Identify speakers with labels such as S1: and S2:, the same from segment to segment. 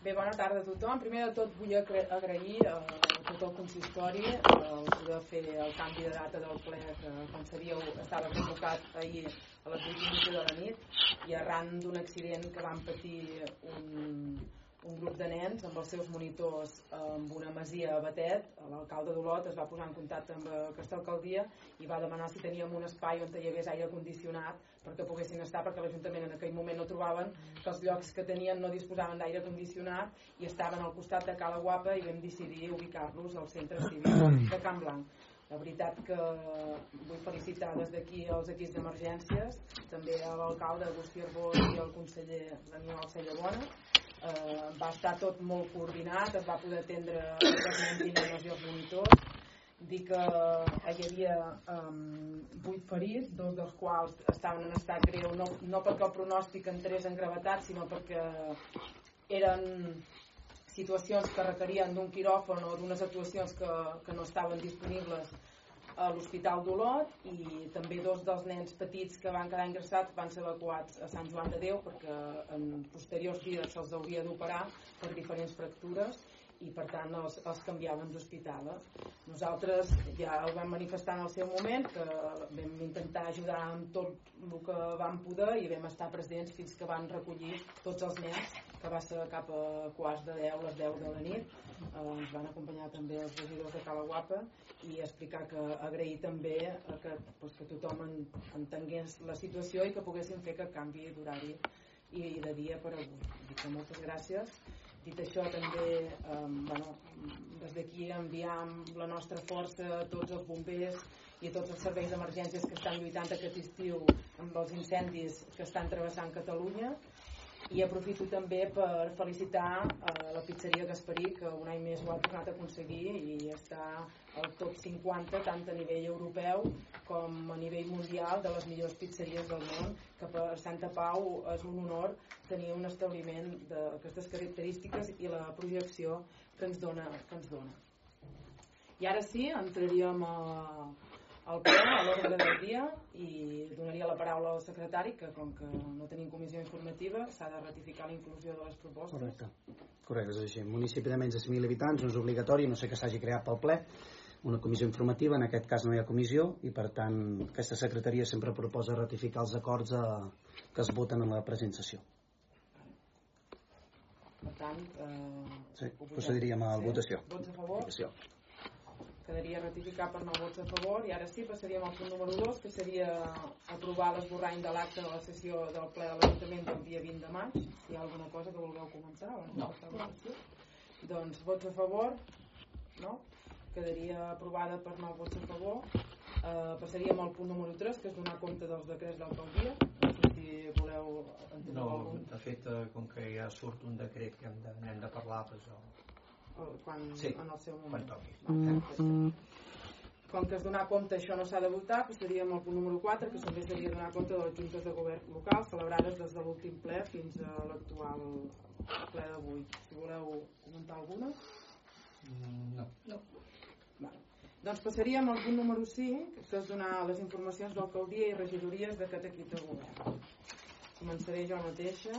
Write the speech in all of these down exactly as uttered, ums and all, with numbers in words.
S1: Bé, bona tarda a tothom. Primer de tot vull agrair a tot el consistori el poder fer el canvi de data del ple que, com sabíeu, estava convocat ahir a les vuit i mitja de la nit i arran d'un accident que van patir un, un grup de nens amb els seus monitors amb una masia a Batet. L'alcalde d'Olot es va posar en contacte amb aquesta alcaldia i va demanar si teníem un espai on hi hagués aire condicionat perquè poguessin estar, perquè l'Ajuntament en aquell moment no trobaven, que els llocs que tenien no disposaven d'aire condicionat i estaven al costat de Cala Guapa i vam decidir ubicar-los al centre civil de Can Blanc. La veritat que vull felicitar des d'aquí els equips d'emergències, també a l'alcalde Agustí Arbós i al conseller Daniel Cellabona. Eh, va estar tot molt coordinat, es va poder atendre els nens i nenes i els monitors. Dir que hi havia um, vuit ferits, dos dels quals estaven en estat greu, no, no perquè el pronòstic entrés en gravetat, sinó perquè eren situacions que requerien d'un quiròfan o d'unes actuacions que, que no estaven disponibles a l'Hospital d'Olot, i també dos dels nens petits que van quedar ingressats van ser evacuats a Sant Joan de Déu perquè en posteriors dies se'ls hauria d'operar per diferents fractures i per tant els, els canviaven d'hospital. Nosaltres ja ho vam manifestar en el seu moment, que vam intentar ajudar amb tot el que vam poder i vam estar presents fins que van recollir tots els nens, que va ser cap a quarts de deu, les deu de la nit. Eh, ens van acompanyar també els regidors de Cala Guapa i explicar que agrair també que, pues, que tothom en, entengués la situació i que poguessin fer aquest canvi d'horari i de dia per avui. Dic que moltes gràcies. Dit això, també eh, bueno, des d'aquí enviam la nostra força a tots els bombers i a tots els serveis d'emergències que estan lluitant aquest estiu amb els incendis que estan travessant Catalunya, i aprofito també per felicitar eh, la pizzeria Gasparí, que un any més ho ha tornat a aconseguir i està al top cinquanta tant a nivell europeu com a nivell mundial de les millors pizzeries del món, que per Santa Pau és un honor tenir un establiment d'aquestes característiques i la projecció que ens dona, que ens dona. I ara sí, entraríem a, al ple, a l'ordre del dia, i donaria la paraula al secretari, que com que no tenim comissió informativa s'ha de ratificar la inclusió de les propostes.
S2: Correcte, Correcte és així. Municipi de menys de cinc mil habitants no és obligatori, no sé que s'hagi creat pel ple una comissió informativa, en aquest cas no hi ha comissió i per tant aquesta secretaria sempre proposa ratificar els acords a, que es voten en la presentació.
S1: Per tant, eh,
S2: sí, procediríem a la
S1: sí.
S2: votació.
S1: Vots a favor?
S2: Votació.
S1: Quedaria ratificar per nou vots a favor, i ara sí passaríem al punt número dos, que seria aprovar l'esborrany de l'acte de la sessió del ple de l'Ajuntament del dia vint de maig. Si hi ha alguna cosa que vulgueu començar abans de passar a la votació. Doncs vots a favor? No? Quedaria aprovada per nou vots a favor. Eh, passaríem al punt número tres, que és donar compte dels decrets d'alcaldia. No sé si voleu entendre
S3: no,
S1: algun.
S3: De fet, com que ja surt un decret que hem de, hem de parlar, doncs,
S1: quan,
S3: sí,
S1: en el seu
S3: quan
S1: moment.
S3: toqui.
S1: Mm. Com que es donar compte això no s'ha de votar, passaríem al punt número quatre, que també seria donar compte de les juntes de govern local celebrades des de l'últim ple fins a l'actual ple d'avui. Si voleu comentar alguna?
S3: No.
S1: No. Vale. Doncs passaríem al punt número cinc, que és donar les informacions d'alcaldia i regidories d'aquest equip de govern. Començaré jo mateixa.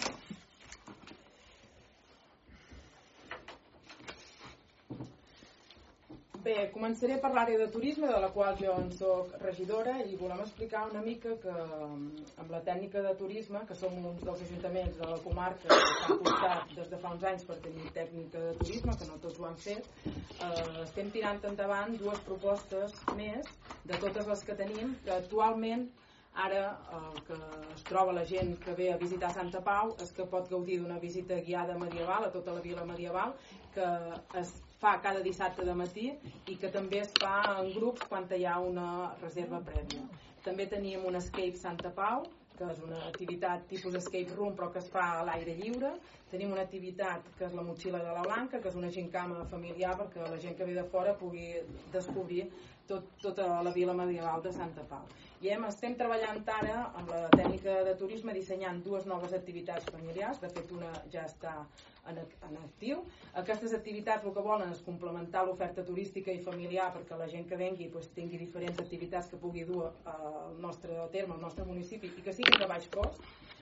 S1: Bé, començaré per l'àrea de turisme, de la qual jo en soc regidora, i volem explicar una mica que amb la tècnica de turisme, que som un dels ajuntaments de la comarca que s'ha apostat des de fa uns anys per tenir tècnica de turisme, que no tots ho han fet, eh, estem tirant endavant dues propostes més de totes les que tenim, que actualment ara el que es troba la gent que ve a visitar Santa Pau és que pot gaudir d'una visita guiada medieval a tota la vila medieval, que es fa cada dissabte de matí i que també es fa en grups quan hi ha una reserva prèvia. També tenim un Escape Santa Pau, que és una activitat tipus escape room però que es fa a l'aire lliure. Tenim una activitat que és la Motxilla de la Blanca, que és una gincama familiar perquè la gent que ve de fora pugui descobrir tot, tota la vila medieval de Santa Pau. I hem, estem treballant ara amb la tècnica de turisme dissenyant dues noves activitats familiars. De fet, una ja està en, en actiu. Aquestes activitats el que volen és complementar l'oferta turística i familiar perquè la gent que vengui pues, tingui diferents activitats que pugui dur al nostre terme, al nostre municipi, i que siguin de baix cost.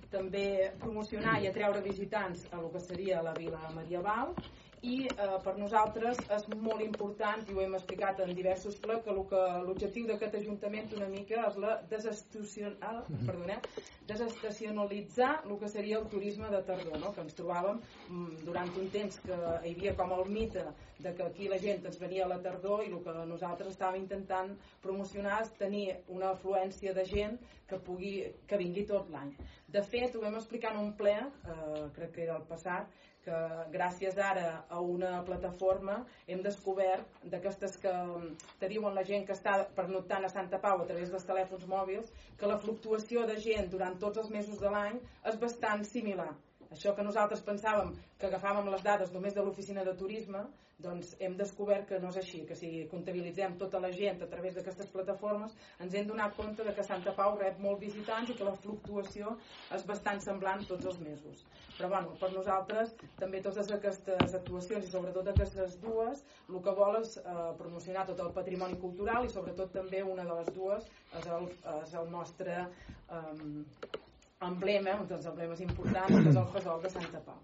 S1: també promocionar i atreure visitants a lo que seria la vila medieval, i eh, per nosaltres és molt important, i ho hem explicat en diversos plens, que l'objectiu d'aquest Ajuntament una mica és la desestacional, perdoneu, desestacionalitzar el que seria el turisme de tardor, no? Que ens trobàvem durant un temps que hi havia com el mite de que aquí la gent ens venia a la tardor, i el que nosaltres estàvem intentant promocionar és tenir una afluència de gent que pugui que vingui tot l'any. De fet, ho vam explicar en un ple, eh, crec que era el passat, que gràcies ara a una plataforma hem descobert d'aquestes que te diuen la gent que està pernoctant a Santa Pau a través dels telèfons mòbils, que la fluctuació de gent durant tots els mesos de l'any és bastant similar. Això que nosaltres pensàvem que agafàvem les dades només de l'oficina de turisme, doncs hem descobert que no és així, que si comptabilitzem tota la gent a través d'aquestes plataformes ens hem donat compte de que Santa Pau rep molts visitants i que la fluctuació és bastant semblant tots els mesos. Però bueno, per nosaltres també totes aquestes actuacions, i sobretot aquestes dues, el que vol és eh, promocionar tot el patrimoni cultural, i sobretot també una de les dues és el, és el nostre eh, emblema, un dels emblemes importants, que és el fesol de Santa Pau.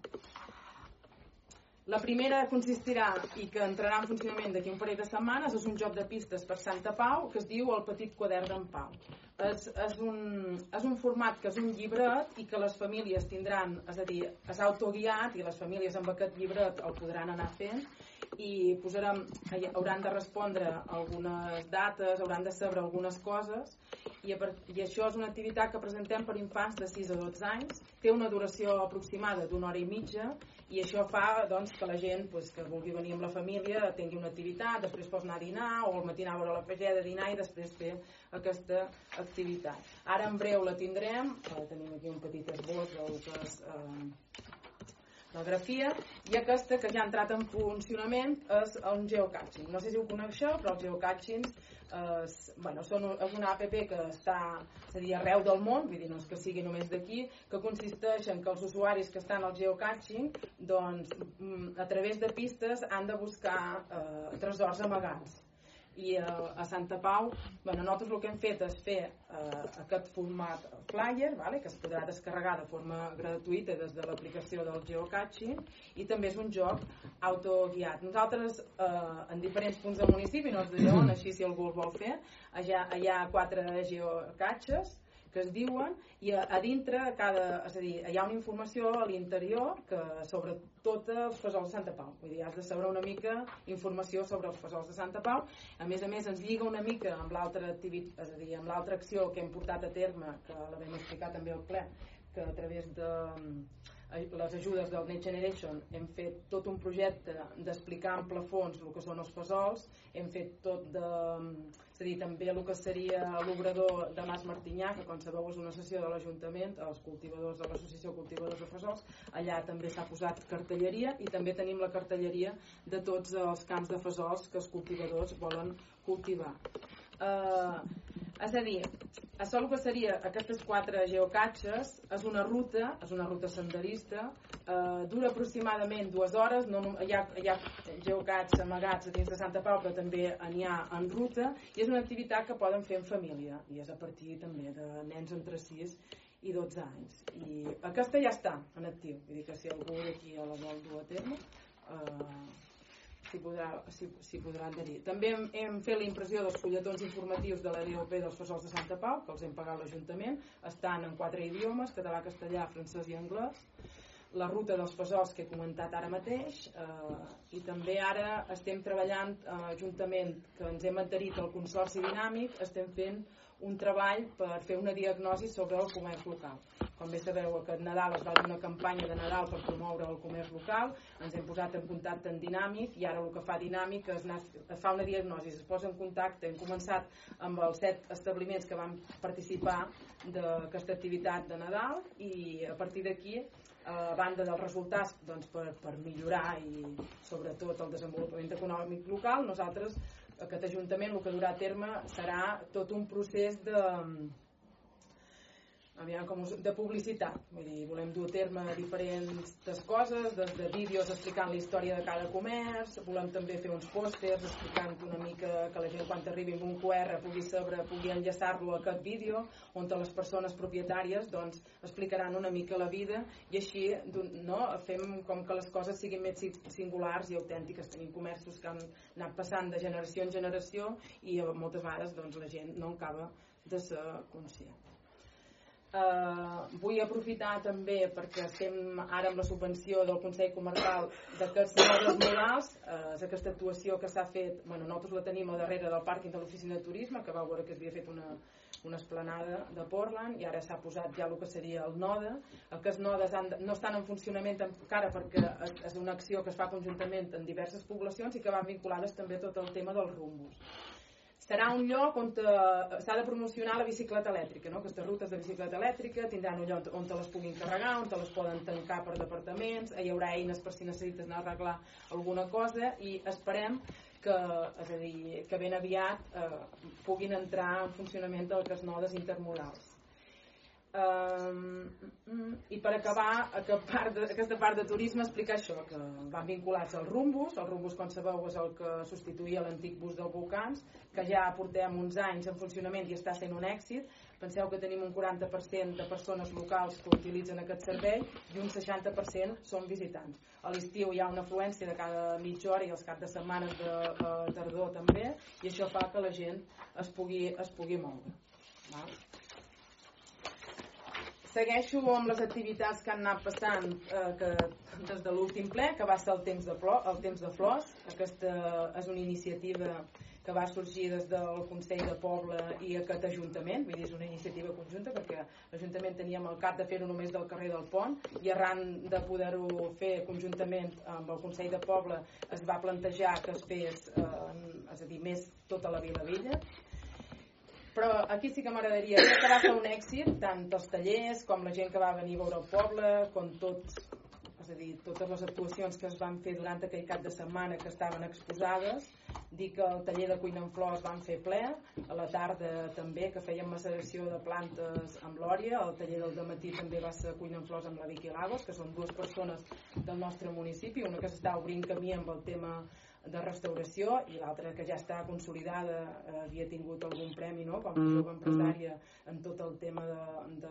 S1: La primera consistirà, i que entrarà en funcionament d'aquí un parell de setmanes, és un joc de pistes per Santa Pau que es diu El petit quadern d'en Pau. És, és, un, és un format que és un llibret i que les famílies tindran, és a dir, és autoguiat, i les famílies amb aquest llibret el podran anar fent, i posarem, hauran de respondre algunes dates, hauran de saber algunes coses, i, a, i això és una activitat que presentem per infants de sis a dotze anys, té una duració aproximada d'una hora i mitja, i això fa doncs, que la gent pues, que vulgui venir amb la família tingui una activitat, després pot anar a dinar, o al matí anar a veure la pageda, dinar i després fer aquesta activitat. Ara en breu la tindrem, eh, tenim aquí un petit esbós del que és eh, la grafia, i aquesta que ja ha entrat en funcionament és un geocaching. No sé si ho coneixeu, però els geocachings eh, bueno, són, és una app que està, és a dir, arreu del món, vull dir, no és que sigui només d'aquí, que consisteix en que els usuaris que estan al geocaching, doncs, a través de pistes han de buscar eh, tresors amagats. I eh, a Santa Pau, bueno, nosaltres el que hem fet és fer eh, aquest format flyer, vale, que es podrà descarregar de forma gratuïta des de l'aplicació del geocaching, i també és un joc autoguiat. Nosaltres eh, en diferents punts del municipi, no és de Lleón, així si algú el vol fer, allà, hi ha quatre geocaches que es diuen, i a, a dintre cada, és a dir, hi ha una informació a l'interior que sobre tot els fesols de Santa Pau, vull dir, has de saber una mica informació sobre els fesols de Santa Pau. A més a més ens lliga una mica amb l'altra activitat, és a dir, amb l'altra acció que hem portat a terme, que la vam explicar també al ple, que a través de les ajudes del Next Generation hem fet tot un projecte d'explicar en plafons el que són els fesols, hem fet tot de, és a dir, també el que seria l'obrador de Mas Martinyà, que com sabeu és una sessió de l'Ajuntament, els cultivadors de l'Associació Cultivadors de Fesols, allà també s'ha posat cartelleria, i també tenim la cartelleria de tots els camps de fesols que els cultivadors volen cultivar. Uh, és a dir, això el que seria aquestes quatre geocaches és una ruta, és una ruta senderista, eh, dura aproximadament dues hores, no, hi ha, hi ha geocachs amagats dins de Santa Pau, però també n'hi ha en ruta, i és una activitat que poden fer en família, i és a partir també de nens entre sis i dotze anys. I aquesta ja està en actiu, vull dir que si algú d'aquí la vol dur a terme, eh, s'hi podrà, s'hi, s'hi podrà adherir. També hem, hem fet la impressió dels fulletons informatius de la D O P dels fesols de Santa Pau, que els hem pagat l'Ajuntament, estan en quatre idiomes, català, castellà, francès i anglès. La ruta dels fesols que he comentat ara mateix, eh, i també ara estem treballant eh, juntament, que ens hem adherit al Consorci Dinàmic, estem fent un treball per fer una diagnosi sobre el comerç local. Com bé sabeu, aquest Nadal es va fer una campanya de Nadal per promoure el comerç local, ens hem posat en contacte amb Dinàmic, i ara el que fa Dinàmic és anar, fa una diagnosi, es posa en contacte. Hem començat amb els set establiments que van participar d'aquesta activitat de Nadal, i a partir d'aquí, a banda dels resultats, doncs, per, per millorar i sobretot el desenvolupament econòmic local, nosaltres, aquest Ajuntament, el que durà a terme serà tot un procés de aviam, com us, de publicitat, vull dir, volem dur a terme diferents coses, des de vídeos explicant la història de cada comerç, volem també fer uns pòsters explicant una mica que la gent quan arribi amb un Q R pugui saber, pugui enllaçar-lo a aquest vídeo, on les persones propietàries doncs explicaran una mica la vida i així no, fem com que les coses siguin més singulars i autèntiques. Tenim comerços que han anat passant de generació en generació i moltes vegades doncs, la gent no acaba de ser conscient. Uh, vull aprofitar també perquè estem ara amb la subvenció del Consell Comarcal d'aquests nodes murals, uh, és aquesta actuació que s'ha fet, bueno, nosaltres la tenim a darrere del pàrquing de l'oficina de turisme, que va veure que s'havia fet una, una esplanada de Portland i ara s'ha posat ja el que seria el node. Aquests nodes han, no estan en funcionament encara perquè és una acció que es fa conjuntament en diverses poblacions i que van vinculades també a tot el tema dels rumbos. Serà un lloc on s'ha de promocionar la bicicleta elèctrica, no? Aquestes rutes de bicicleta elèctrica tindran un lloc on te les puguin carregar, on te les poden tancar per departaments, hi haurà eines per si necessites anar a arreglar alguna cosa i esperem que, és a dir, que ben aviat eh, puguin entrar en funcionament aquests nodes intermodals. Um, i per acabar aquesta part, de, aquesta part de turisme explicar això, que van vinculats als rumbos. El rumbos, com sabeu, és el que substituïa l'antic bus dels volcans, que ja portem uns anys en funcionament i està sent un èxit. Penseu que tenim un quaranta per cent de persones locals que utilitzen aquest servei i un seixanta per cent són visitants. A l'estiu hi ha una afluència de cada mitja hora i els caps de setmana de eh, tardor també, i això fa que la gent es pugui, es pugui moure. Val? Segueixo amb les activitats que han anat passant eh, que, des de l'últim ple, que va ser el temps de, flor, el temps de flors. Aquesta és una iniciativa que va sorgir des del Consell de Poble i aquest Ajuntament, vull dir, és una iniciativa conjunta perquè l'Ajuntament teníem el cap de fer-ho només del carrer del Pont i arran de poder-ho fer conjuntament amb el Consell de Poble es va plantejar que es fes eh, és a dir, més tota la Vila Vella. Però aquí sí que m'agradaria dir que va ser un èxit, tant els tallers com la gent que va venir a veure el poble, com tots, és a dir, totes les actuacions que es van fer durant aquell cap de setmana que estaven exposades. Dir que el taller de cuina amb flors van fer ple, a la tarda també, que fèiem maceració de plantes amb l'Òria, el taller del dematí també va ser cuina amb flors amb la Vicky Lagos, que són dues persones del nostre municipi, una que s'està obrint camí amb el tema de restauració i l'altra que ja està consolidada, eh, havia tingut algun premi, no? Com a jove empresària en tot el tema de,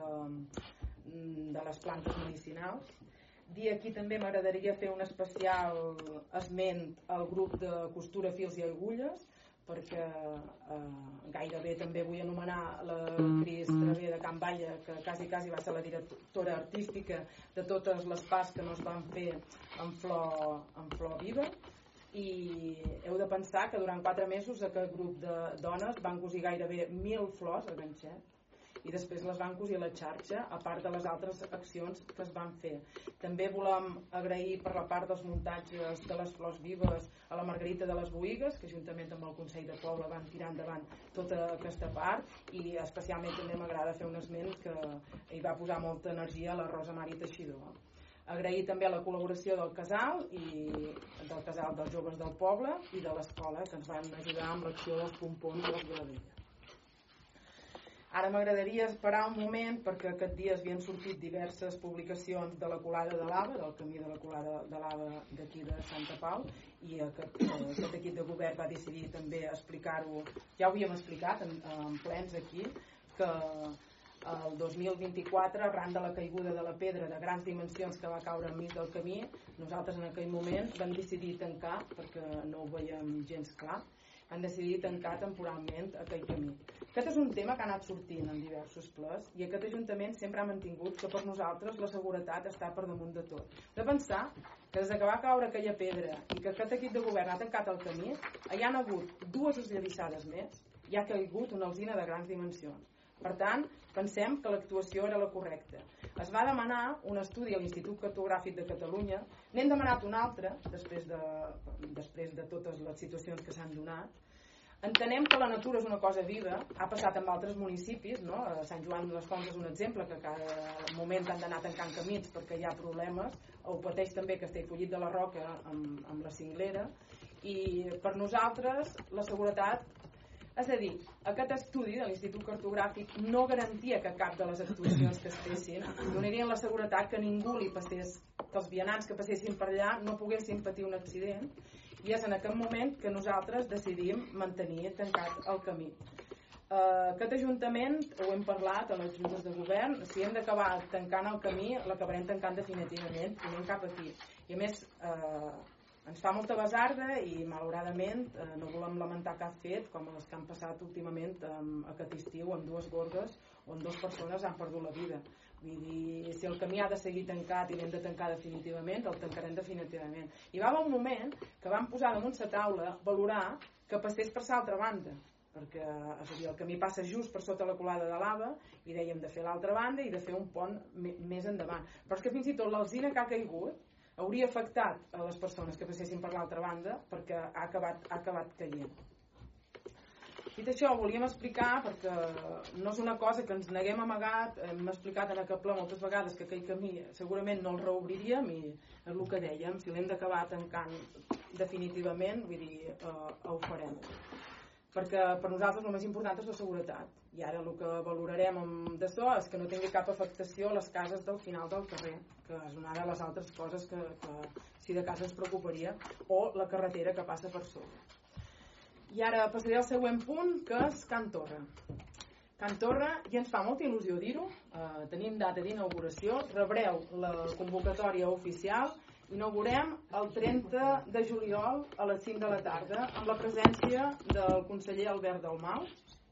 S1: de, de les plantes medicinals. Dir aquí també m'agradaria fer un especial esment al grup de costura, fils i agulles, perquè eh, gairebé també vull anomenar la Cris Travé de Can Balla, que quasi quasi va ser la directora artística de totes les parts que no es van fer en flor, en flor viva. I heu de pensar que durant quatre mesos aquest grup de dones van cosir gairebé mil flors al ganxet i després les van cosir a la xarxa, a part de les altres accions que es van fer. També volem agrair per la part dels muntatges de les flors vives a la Margarita de les Boïgues, que juntament amb el Consell de Poble van tirar endavant tota aquesta part, i especialment també m'agrada fer un esment que hi va posar molta energia la Rosa Mari Teixidor. Agrair també la col·laboració del casal i del casal dels joves del poble i de l'escola, que ens van ajudar amb l'acció dels pompons de les Vilavella. Ara m'agradaria esperar un moment perquè aquest dia havien sortit diverses publicacions de la colada de lava, del camí de la colada de lava d'aquí de Santa Pau, i aquest, aquest equip de govern va decidir també explicar-ho, ja ho havíem explicat en, en plens aquí, que el dos mil vint-i-quatre, arran de la caiguda de la pedra de grans dimensions que va caure enmig del camí, nosaltres en aquell moment vam decidir tancar, perquè no ho veiem gens clar, han decidit tancar temporalment aquell camí. Aquest és un tema que ha anat sortint en diversos plens i aquest Ajuntament sempre ha mantingut que per nosaltres la seguretat està per damunt de tot. De pensar que des que va caure aquella pedra i que aquest equip de govern ha tancat el camí, hi han hagut dues esllavissades més i ha caigut una alzina de grans dimensions. Per tant, pensem que l'actuació era la correcta. Es va demanar un estudi a l'Institut Cartogràfic de Catalunya, n'hem demanat un altre, després de, després de totes les situacions que s'han donat. Entenem que la natura és una cosa viva, ha passat en altres municipis, no? A Sant Joan de les Fonts és un exemple, que cada moment han d'anar tancant camins perquè hi ha problemes, o pateix també Castellfollit de la Roca amb, amb la cinglera, i per nosaltres la seguretat És a dir, aquest estudi de l'Institut Cartogràfic no garantia que cap de les actuacions que es fessin donarien la seguretat que ningú li passés, que els vianants que passessin per allà no poguessin patir un accident, i és en aquest moment que nosaltres decidim mantenir tancat el camí. Uh, aquest Ajuntament, ho hem parlat a les juntes de govern, si hem d'acabar tancant el camí, l'acabarem tancant definitivament, i anem cap aquí. I a més, uh, ens fa molta besarda i malauradament eh, no volem lamentar cap fet com els que han passat últimament eh, aquest estiu amb dues gorgues on dues persones han perdut la vida. Vull dir, si el camí ha de seguir tancat i l'hem de tancar definitivament, el tancarem definitivament. I va haver un moment que vam posar damunt la taula valorar que passés per l'altra banda, perquè és a dir, el camí passa just per sota la colada de lava i dèiem de fer l'altra banda i de fer un pont més endavant. Però és que fins i tot l'alzina que ha caigut hauria afectat a les persones que passessin per l'altra banda perquè ha acabat, ha acabat caient. Dit això, ho volíem explicar perquè no és una cosa que ens neguem amagat, hem explicat en aquest ple moltes vegades que aquell camí segurament no el reobriríem i és el que dèiem, si l'hem d'acabar tancant definitivament, vull dir, eh, ho farem. Perquè per nosaltres el més important és la seguretat i ara el que valorarem d'això és que no tingui cap afectació a les cases del final del carrer, que és una de les altres coses que, que si de cas ens preocuparia, o la carretera que passa per sobre. I ara passaré al següent punt, que és Can Torra. Can Torra, i ens fa molta il·lusió dir-ho, eh, tenim data d'inauguració, rebreu la convocatòria oficial. Inaugurem el trenta de juliol a les cinc de la tarda amb la presència del conseller Albert Dalmau.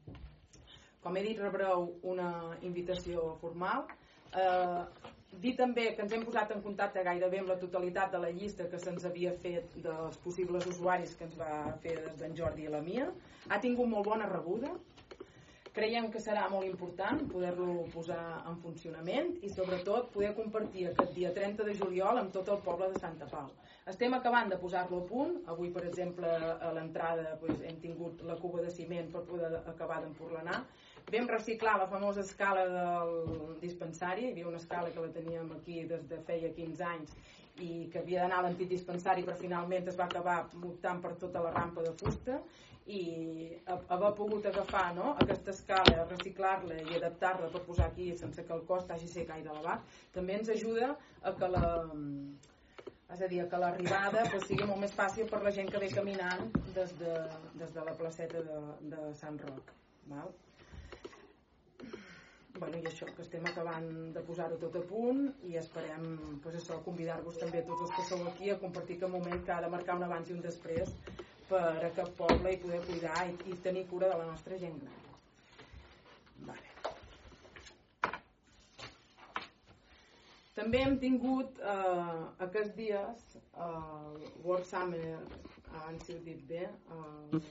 S1: Com he dit, rebreu una invitació formal. Eh, dir també que ens hem posat en contacte gairebé amb la totalitat de la llista que se'ns havia fet dels possibles usuaris que ens va fer d'en Jordi i la Mia. Ha tingut molt bona rebuda. Creiem que serà molt important poder-lo posar en funcionament i sobretot poder compartir aquest dia trenta de juliol amb tot el poble de Santa Pau. Estem acabant de posar-lo a punt. Avui, per exemple, a l'entrada doncs, hem tingut la cuba de ciment per poder acabar d'empurlanar. Vam reciclar la famosa escala del dispensari. Hi havia una escala que la teníem aquí des de feia quinze anys i que havia d'anar a l'antic dispensari, però finalment es va acabar optant per tota la rampa de fusta, i haver pogut agafar no, aquesta escala, reciclar-la i adaptar-la per posar aquí sense que el cost hagi de ser gaire elevat, també ens ajuda a que la és a dir, que l'arribada pues, sigui molt més fàcil per la gent que ve caminant des de, des de la placeta de, de Sant Roc. Val? Bueno, i això, que estem acabant de posar-ho tot a punt i esperem pues, això, convidar-vos també a tots els que sou aquí a compartir aquest moment que ha de marcar un abans i un després per a aquest poble i poder cuidar i, i tenir cura de la nostra gent gran. Vale. També hem tingut eh, aquests dies el eh, World Summer, abans si ho dit bé, eh,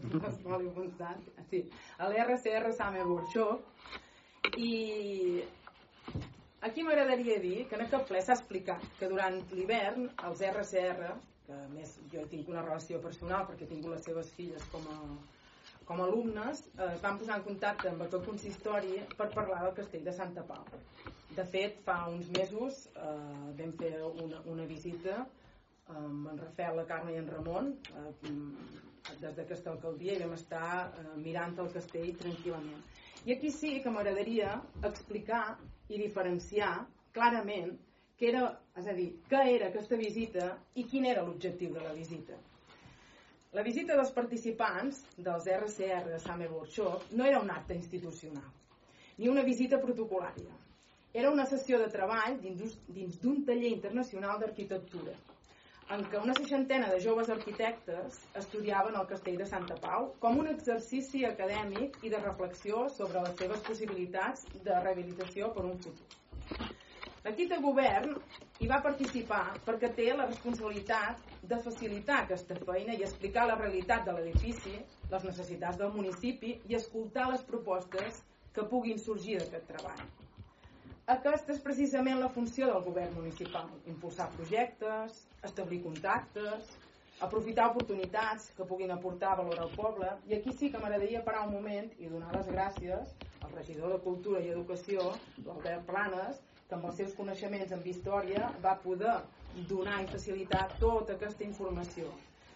S1: sí, l'R C R Summer Workshop, i aquí m'agradaria dir que en aquest ple s'ha explicat que durant l'hivern els R C R, que a més jo tinc una relació personal perquè he tingut les seves filles com a, com a alumnes, eh, es van posar en contacte amb aquest consistori per parlar del castell de Santa Pau. De fet, fa uns mesos eh, vam fer una, una visita amb en Rafael, la Carme i en Ramon eh, des d'aquesta alcaldia i vam estar eh, mirant el castell tranquil·lament. I aquí sí que m'agradaria explicar i diferenciar clarament què era, és a dir, què era aquesta visita i quin era l'objectiu de la visita. La visita dels participants dels R C R Summer Workshop no era un acte institucional, ni una visita protocolària. Era una sessió de treball dins d'un taller internacional d'arquitectura, en què una seixantena de joves arquitectes estudiaven el castell de Santa Pau com un exercici acadèmic i de reflexió sobre les seves possibilitats de rehabilitació per un futur. L'equip de govern hi va participar perquè té la responsabilitat de facilitar aquesta feina i explicar la realitat de l'edifici, les necessitats del municipi i escoltar les propostes que puguin sorgir d'aquest treball. Aquesta és precisament la funció del govern municipal, impulsar projectes, establir contactes, aprofitar oportunitats que puguin aportar valor al poble, i aquí sí que m'agradaria parar un moment i donar les gràcies al regidor de Cultura i Educació, l'Albert Planes, que amb els seus coneixements en història va poder donar i facilitar tota aquesta informació.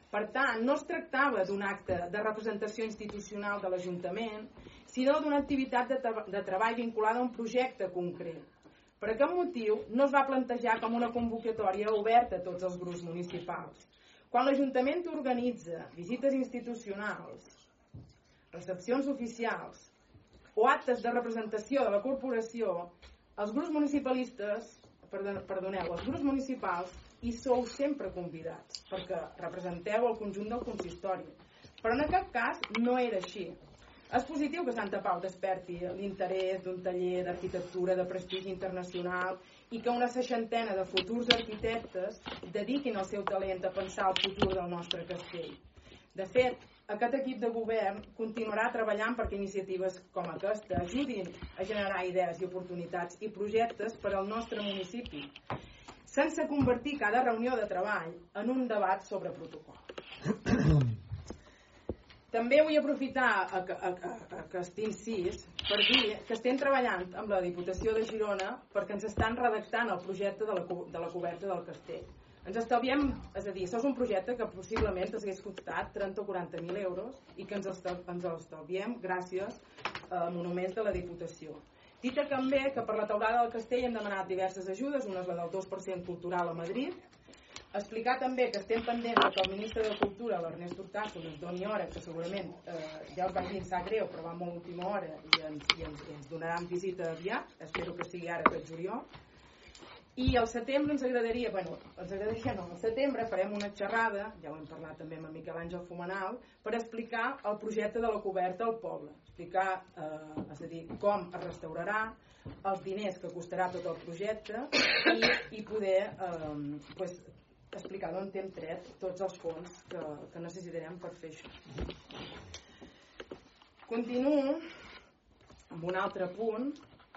S1: Per tant, no es tractava d'un acte de representació institucional de l'Ajuntament, sinó d'una activitat de, de treball vinculada a un projecte concret. Per aquest motiu, no es va plantejar com una convocatòria oberta a tots els grups municipals. Quan l'Ajuntament organitza visites institucionals, recepcions oficials o actes de representació de la corporació, els grups municipalistes, perdoneu, els grups municipals hi sou sempre convidats, perquè representeu el conjunt del consistori. Però en aquest cas no era així. És positiu que Santa Pau desperti l'interès d'un taller d'arquitectura de prestigi internacional i que una seixantena de futurs arquitectes dediquin el seu talent a pensar el futur del nostre castell. De fet, aquest equip de govern continuarà treballant perquè iniciatives com aquesta ajudin a generar idees i oportunitats i projectes per al nostre municipi, sense convertir cada reunió de treball en un debat sobre protocol. També vull aprofitar aquest incís per dir que estem treballant amb la Diputació de Girona perquè ens estan redactant el projecte de la, de la coberta del castell. Ens estalviem, és a dir, això és un projecte que possiblement ens hagués costat trenta o quaranta mil euros i que ens, estal, ens estalviem gràcies a monuments de la Diputació. Dita també que per la teulada del castell hem demanat diverses ajudes, una és la del dos per cent cultural a Madrid. Explicar també que estem pendents que el ministre de Cultura, l'Ernest Urtasun, ens doni hora, que segurament eh, ja us vaig dir, sap greu, però va molt a última hora i ens, i ens, ens donaran visita aviat, espero que sigui ara aquest juliol. I al setembre ens agradaria, bueno, ens agradaria no, al setembre farem una xerrada, ja ho hem parlat també amb en Miquel Àngel Fumenal, per explicar el projecte de la coberta al poble, explicar, eh, és a dir, com es restaurarà, els diners que costarà tot el projecte i, i poder eh, pues, explicar d'on hem tret tots els fons que, que necessitarem per fer això. Continuo amb un altre punt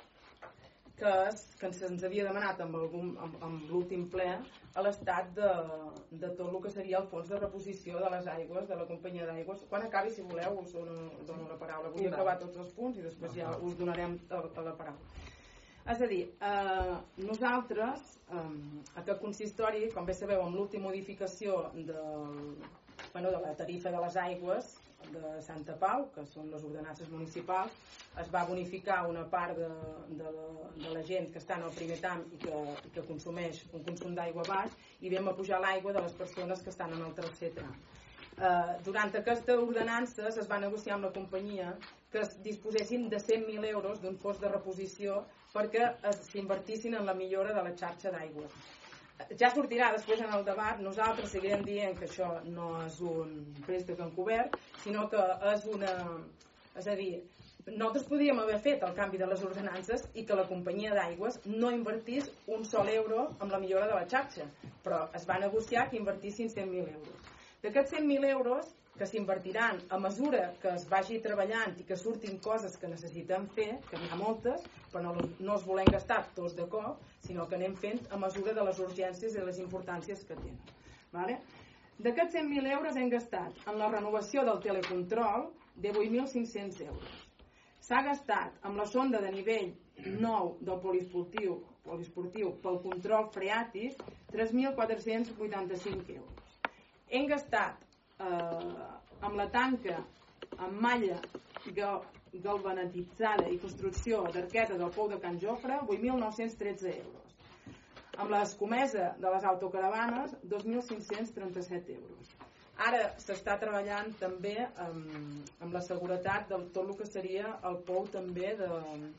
S1: que, és, que ens havia demanat amb, algun, amb, amb l'últim ple a l'estat de, de tot el que seria el fons de reposició de les aigües de la companyia d'aigües. Quan acabi, si voleu, us dono, dono la paraula. Vull acabar tots els punts i després ja us donarem la paraula. És a dir, eh, nosaltres, eh, aquest consistori, com bé sabeu, amb l'última modificació del, bueno, de la tarifa de les aigües de Santa Pau, que són les ordenances municipals, es va bonificar una part de, de, la, de la gent que està en el primer tram i que, i que consumeix un consum d'aigua baix, i vam apujar l'aigua de les persones que estan en el tercer tram. Eh, durant aquesta ordenances es va negociar amb la companyia que es disposessin de cent mil euros d'un fons de reposició perquè s'invertissin en la millora de la xarxa d'aigua. Ja sortirà després en el debat, nosaltres seguirem dient que això no és un préstec encobert, sinó que és una... És a dir, nosaltres podríem haver fet el canvi de les ordenances i que la companyia d'aigües no invertís un sol euro en la millora de la xarxa, però es va negociar que invertissin cent mil euros. D'aquests cent mil euros que s'invertiran a mesura que es vagi treballant i que surtin coses que necessitem fer, que n'hi ha moltes, però no, no els volem gastar tots de cop, sinó que anem fent a mesura de les urgències i les importàncies que tenen. Vale? D'aquests cent mil euros hem gastat en la renovació del telecontrol de vuit mil cinc-cents euros. S'ha gastat amb la sonda de nivell nou del poliesportiu, poliesportiu pel control freàtic tres mil quatre-cents vuitanta-cinc euros. Hem gastat eh, amb la tanca amb malla gal galvanetitzada i construcció d'arqueta del Pou de Can Jofre vuit mil nou-cents tretze euros. Amb l'escomesa de les autocaravanes dos mil cinc-cents trenta-set euros. Ara s'està treballant també amb, amb la seguretat de tot el que seria el pou també de...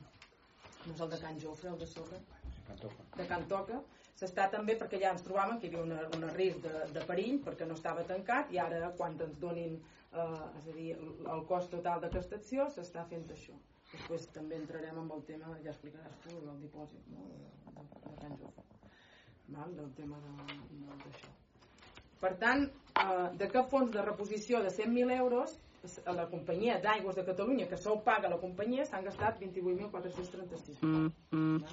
S1: no és el de Can Jofre, el de sobre? De Can Toca. S'està també perquè ja ens trobàvem que hi havia un risc de, de perill perquè no estava tancat i ara quan ens donin eh, és a dir, el cost total d'aquesta acció s'està fent això. Després també entrarem amb el tema, ja explicaràs tu, del dipòsit, no? de, de, de Can Jofre, val? Del tema d'això. Per tant, eh, d'aquest fons de reposició de cent mil euros a la companyia d'aigües de Catalunya, que sou paga la companyia, s'han gastat vint-i-vuit mil quatre-cents trenta-sis. Mm, mm.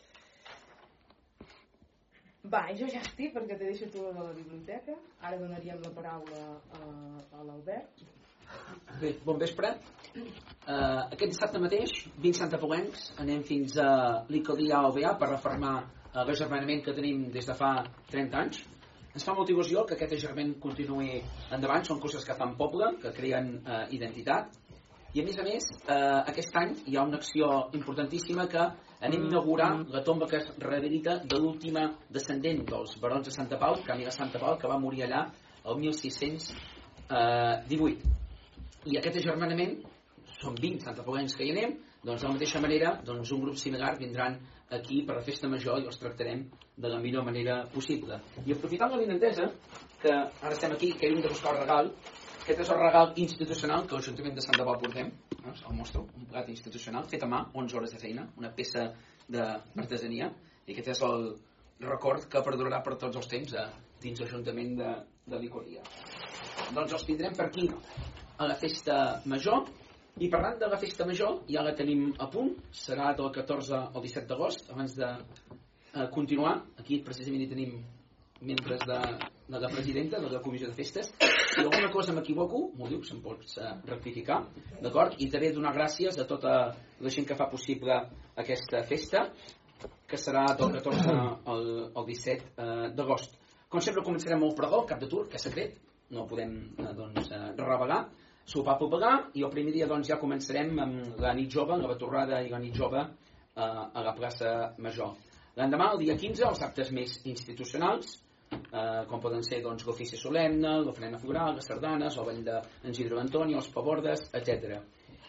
S1: Va, jo ja estic perquè te deixo tu de la biblioteca. Ara donaríem la paraula a, a l'Albert.
S4: Bé, bon vespre. Uh, aquest dissabte mateix, vint santapauencs, anem fins a l'I C O D I A O B A per reformar el reservament que tenim des de fa trenta anys. Ens fa molta il·lusió que aquest agerment continuï endavant, són coses que fan poble, que creen eh, identitat, i a més a més eh, aquest any hi ha una acció importantíssima que anem a inaugurar la tomba que es rehabilita de l'última descendent dels barons de Santa Pau, Camí de Santa Pau, que va morir allà el mil sis-cents divuit. I aquest agermanament, són vint santapauencs que hi anem, doncs de la mateixa manera doncs un grup similar vindran aquí per la festa major i els tractarem de la millor manera possible. I aprofitant la vinentesa, que ara estem aquí, que hem de buscar el regal, aquest és el regal institucional que l'Ajuntament de Santa Pau portem, no? El mostro, un plat institucional fet a mà, onze hores de feina, una peça d'artesania, i aquest és el record que perdurarà per tots els temps a, dins l'Ajuntament de, de Licoria. Doncs els tindrem per aquí a la festa major. I parlant de la festa major, ja la tenim a punt, serà del catorze al disset d'agost. Abans de eh, continuar, aquí precisament hi tenim membres de, de la presidenta de la comissió de festes. Si alguna cosa m'equivoco, m'ho dius, em pots eh, rectificar, d'acord? I també donar gràcies a tota la gent que fa possible aquesta festa, que serà del catorze al, al disset eh, d'agost. Com sempre començarem amb el pregó, cap de tur, que és secret, no podem eh, doncs, eh, revelar, sopar popular, i el primer dia doncs, ja començarem amb la nit jove, la batorrada i la nit jove eh, a la plaça Major. L'endemà, el dia quinze, els actes més institucionals, eh, com poden ser doncs, l'ofici solemne, l'ofrena floral, les sardanes, el ball d'en Isidre Antoni, els pabordes, etcètera.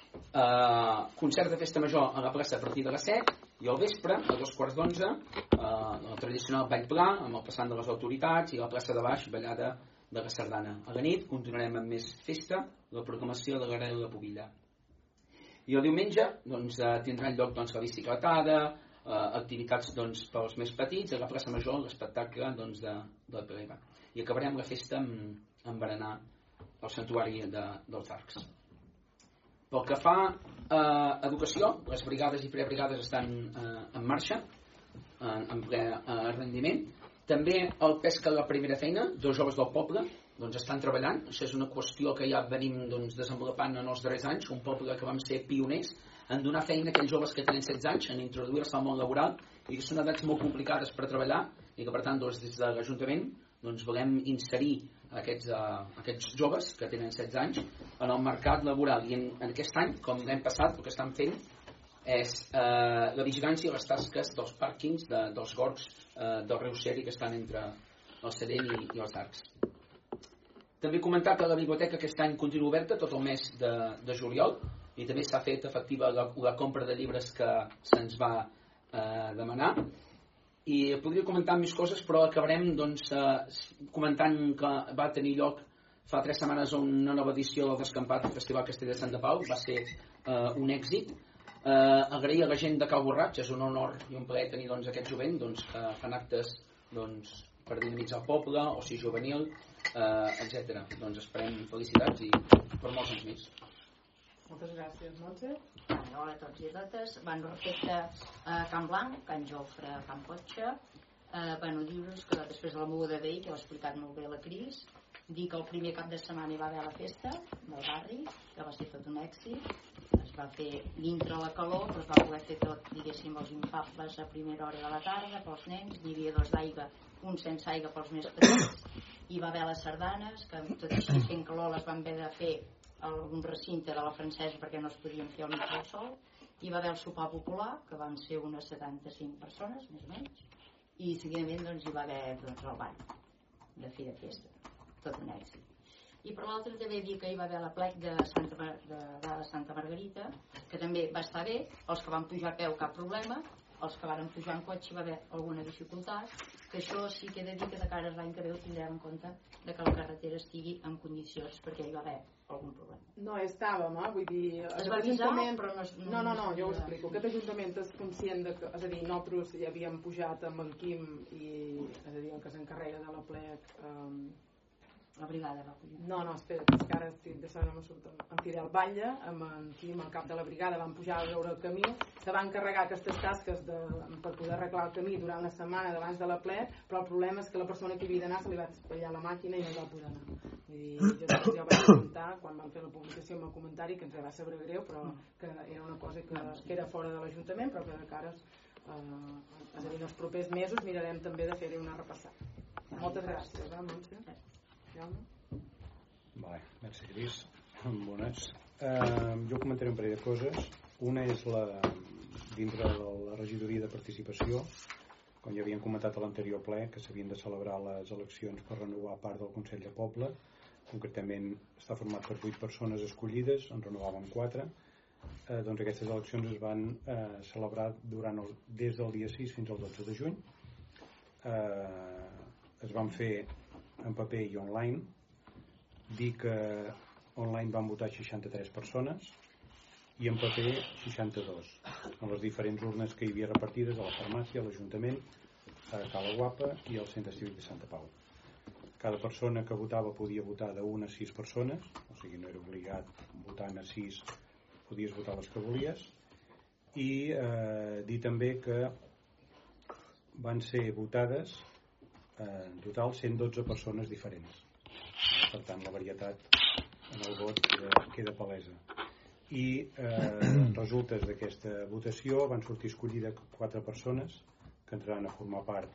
S4: Eh, concert de festa major a la plaça a partir de les set, i al vespre, a dos quarts d'onze, eh, el tradicional ball pla, amb el passant de les autoritats, i la plaça de baix, ballada de la sardana. A la nit continuarem amb més festa, la proclamació de l'Arrel de la Pubilla. I el diumenge doncs, eh, tindrà lloc doncs, la bicicletada, eh, activitats doncs, pels més petits, a la plaça Major l'espectacle doncs, de, del Peleva. I acabarem la festa amb, amb berenar al santuari de, dels Arcs. Pel que fa a eh, educació, les brigades i prebrigades estan eh, en marxa, en, en ple eh, rendiment. També el pesca de la primera feina, dos joves del poble doncs estan treballant. Això és una qüestió que ja venim doncs, desenvolupant en els darrers anys, un poble que vam ser pioners en donar feina a aquells joves que tenen setze anys, en introduir-se al món laboral, i que són edats molt complicades per treballar, i que per tant doncs, des de l'Ajuntament doncs, volem inserir aquests, uh, aquests joves que tenen setze anys en el mercat laboral. I en, en aquest any, com l'any passat, el que estan fent és eh, la vigilància i les tasques dels pàrquings de, dels gorgs eh, del riu Seri que estan entre el Sereny i, i els Arcs. També comentar que la biblioteca aquest any continua oberta tot el mes de, de juliol, i també s'ha fet efectiva la, la compra de llibres que se'ns va eh, demanar. I podria comentar més coses, però acabarem doncs, eh, comentant que va tenir lloc fa tres setmanes una nova edició del Descampat del Festival Castell de Santa Pau. Va ser eh, un èxit. Uh, agrair a la gent de Cal Borratx, és un honor i un plaer tenir doncs, aquest jovent doncs, que fan actes doncs, per dinamitzar el poble, o si juvenil, uh, etcètera. Doncs esperem felicitats i per molts anys més.
S1: Moltes gràcies, Montse.
S5: Hola a tots i a totes. Bueno, respecte a Can Blanc, Can Jofre, Can Potxa, eh, bueno, dir-vos que després de la moguda d'ahir, que ho ha explicat molt bé la Cris, dir que el primer cap de setmana hi va haver la festa del barri, que va ser tot un èxit. Es va fer dintre la calor, però es va poder fer tot, diguéssim, els infables a primera hora de la tarda pels nens. N'hi havia dos d'aigua, un sense aigua pels més petits. Hi va haver les sardanes, que tot així fent calor les van haver de fer a un recinte de la francesa perquè no es podien fer al mig del sol. Hi va haver el sopar popular, que van ser unes setanta-cinc persones, més o menys, i seguidament doncs, hi va haver doncs, el ball de fi de festa, tot un èxit. I per l'altre també dir que hi va haver la plec de Santa, Mar de, de Santa Margarita, que també va estar bé. Els que van pujar a peu cap problema, els que van pujar en cotxe hi va haver alguna dificultat, que això sí que he de dir que de cara a l'any que ve ho tindrem en compte, de que la carretera estigui en condicions, perquè hi va haver algun problema.
S1: No, estàvem, eh? Vull dir...
S5: Es va avisar, però no...
S1: No, no, no, no jo ho explico. Aquest Ajuntament és conscient de que, és a dir, nosaltres ja havíem pujat amb el Quim i, és a dir, el que s'encarrega de la plec... Um...
S5: La brigada va pujar.
S1: No, no, espera, és que ara estic deixant no surt en Fidel Batlle, amb en Quim, el cap de la brigada, van pujar a veure el camí, se van encarregar aquestes tasques de, per poder arreglar el camí durant la setmana d'abans de la plec, però el problema és que la persona que havia d'anar se li va espatllar la màquina i no va poder anar. Vull dir, jo ja ho vaig comentar quan van fer la publicació amb el comentari, que ens va saber greu, però que era una cosa que, que era fora de l'Ajuntament, però que de cara, eh, és a dir, en els propers mesos mirarem també de fer-hi una repassada. Moltes gràcies, eh, Montse? Jaume?
S6: Vale, merci, Lluís. Bones. Uh, jo comentaré un parell de coses. Una és la, dintre de la regidoria de participació, com ja havíem comentat a l'anterior ple, que s'havien de celebrar les eleccions per renovar part del Consell de Poble. Concretament està format per vuit persones escollides, en renovaven quatre. Eh, doncs aquestes eleccions es van eh, celebrar durant el, des del dia sis fins al dotze de juny. Eh, es van fer en paper i online. Dir que online van votar seixanta-tres persones i en paper seixanta-dos, en les diferents urnes que hi havia repartides a la farmàcia, a l'Ajuntament, a Cala Guapa i al Centre Cívic de Santa Pau. Cada persona que votava podia votar d'una a sis persones, o sigui, no era obligat votant a sis, podies votar les que volies. I eh, dir també que van ser votades eh, en total cent dotze persones diferents. Per tant, la varietat en el vot queda, queda palesa. I eh, resultes d'aquesta votació van sortir escollides quatre persones que entraran a formar part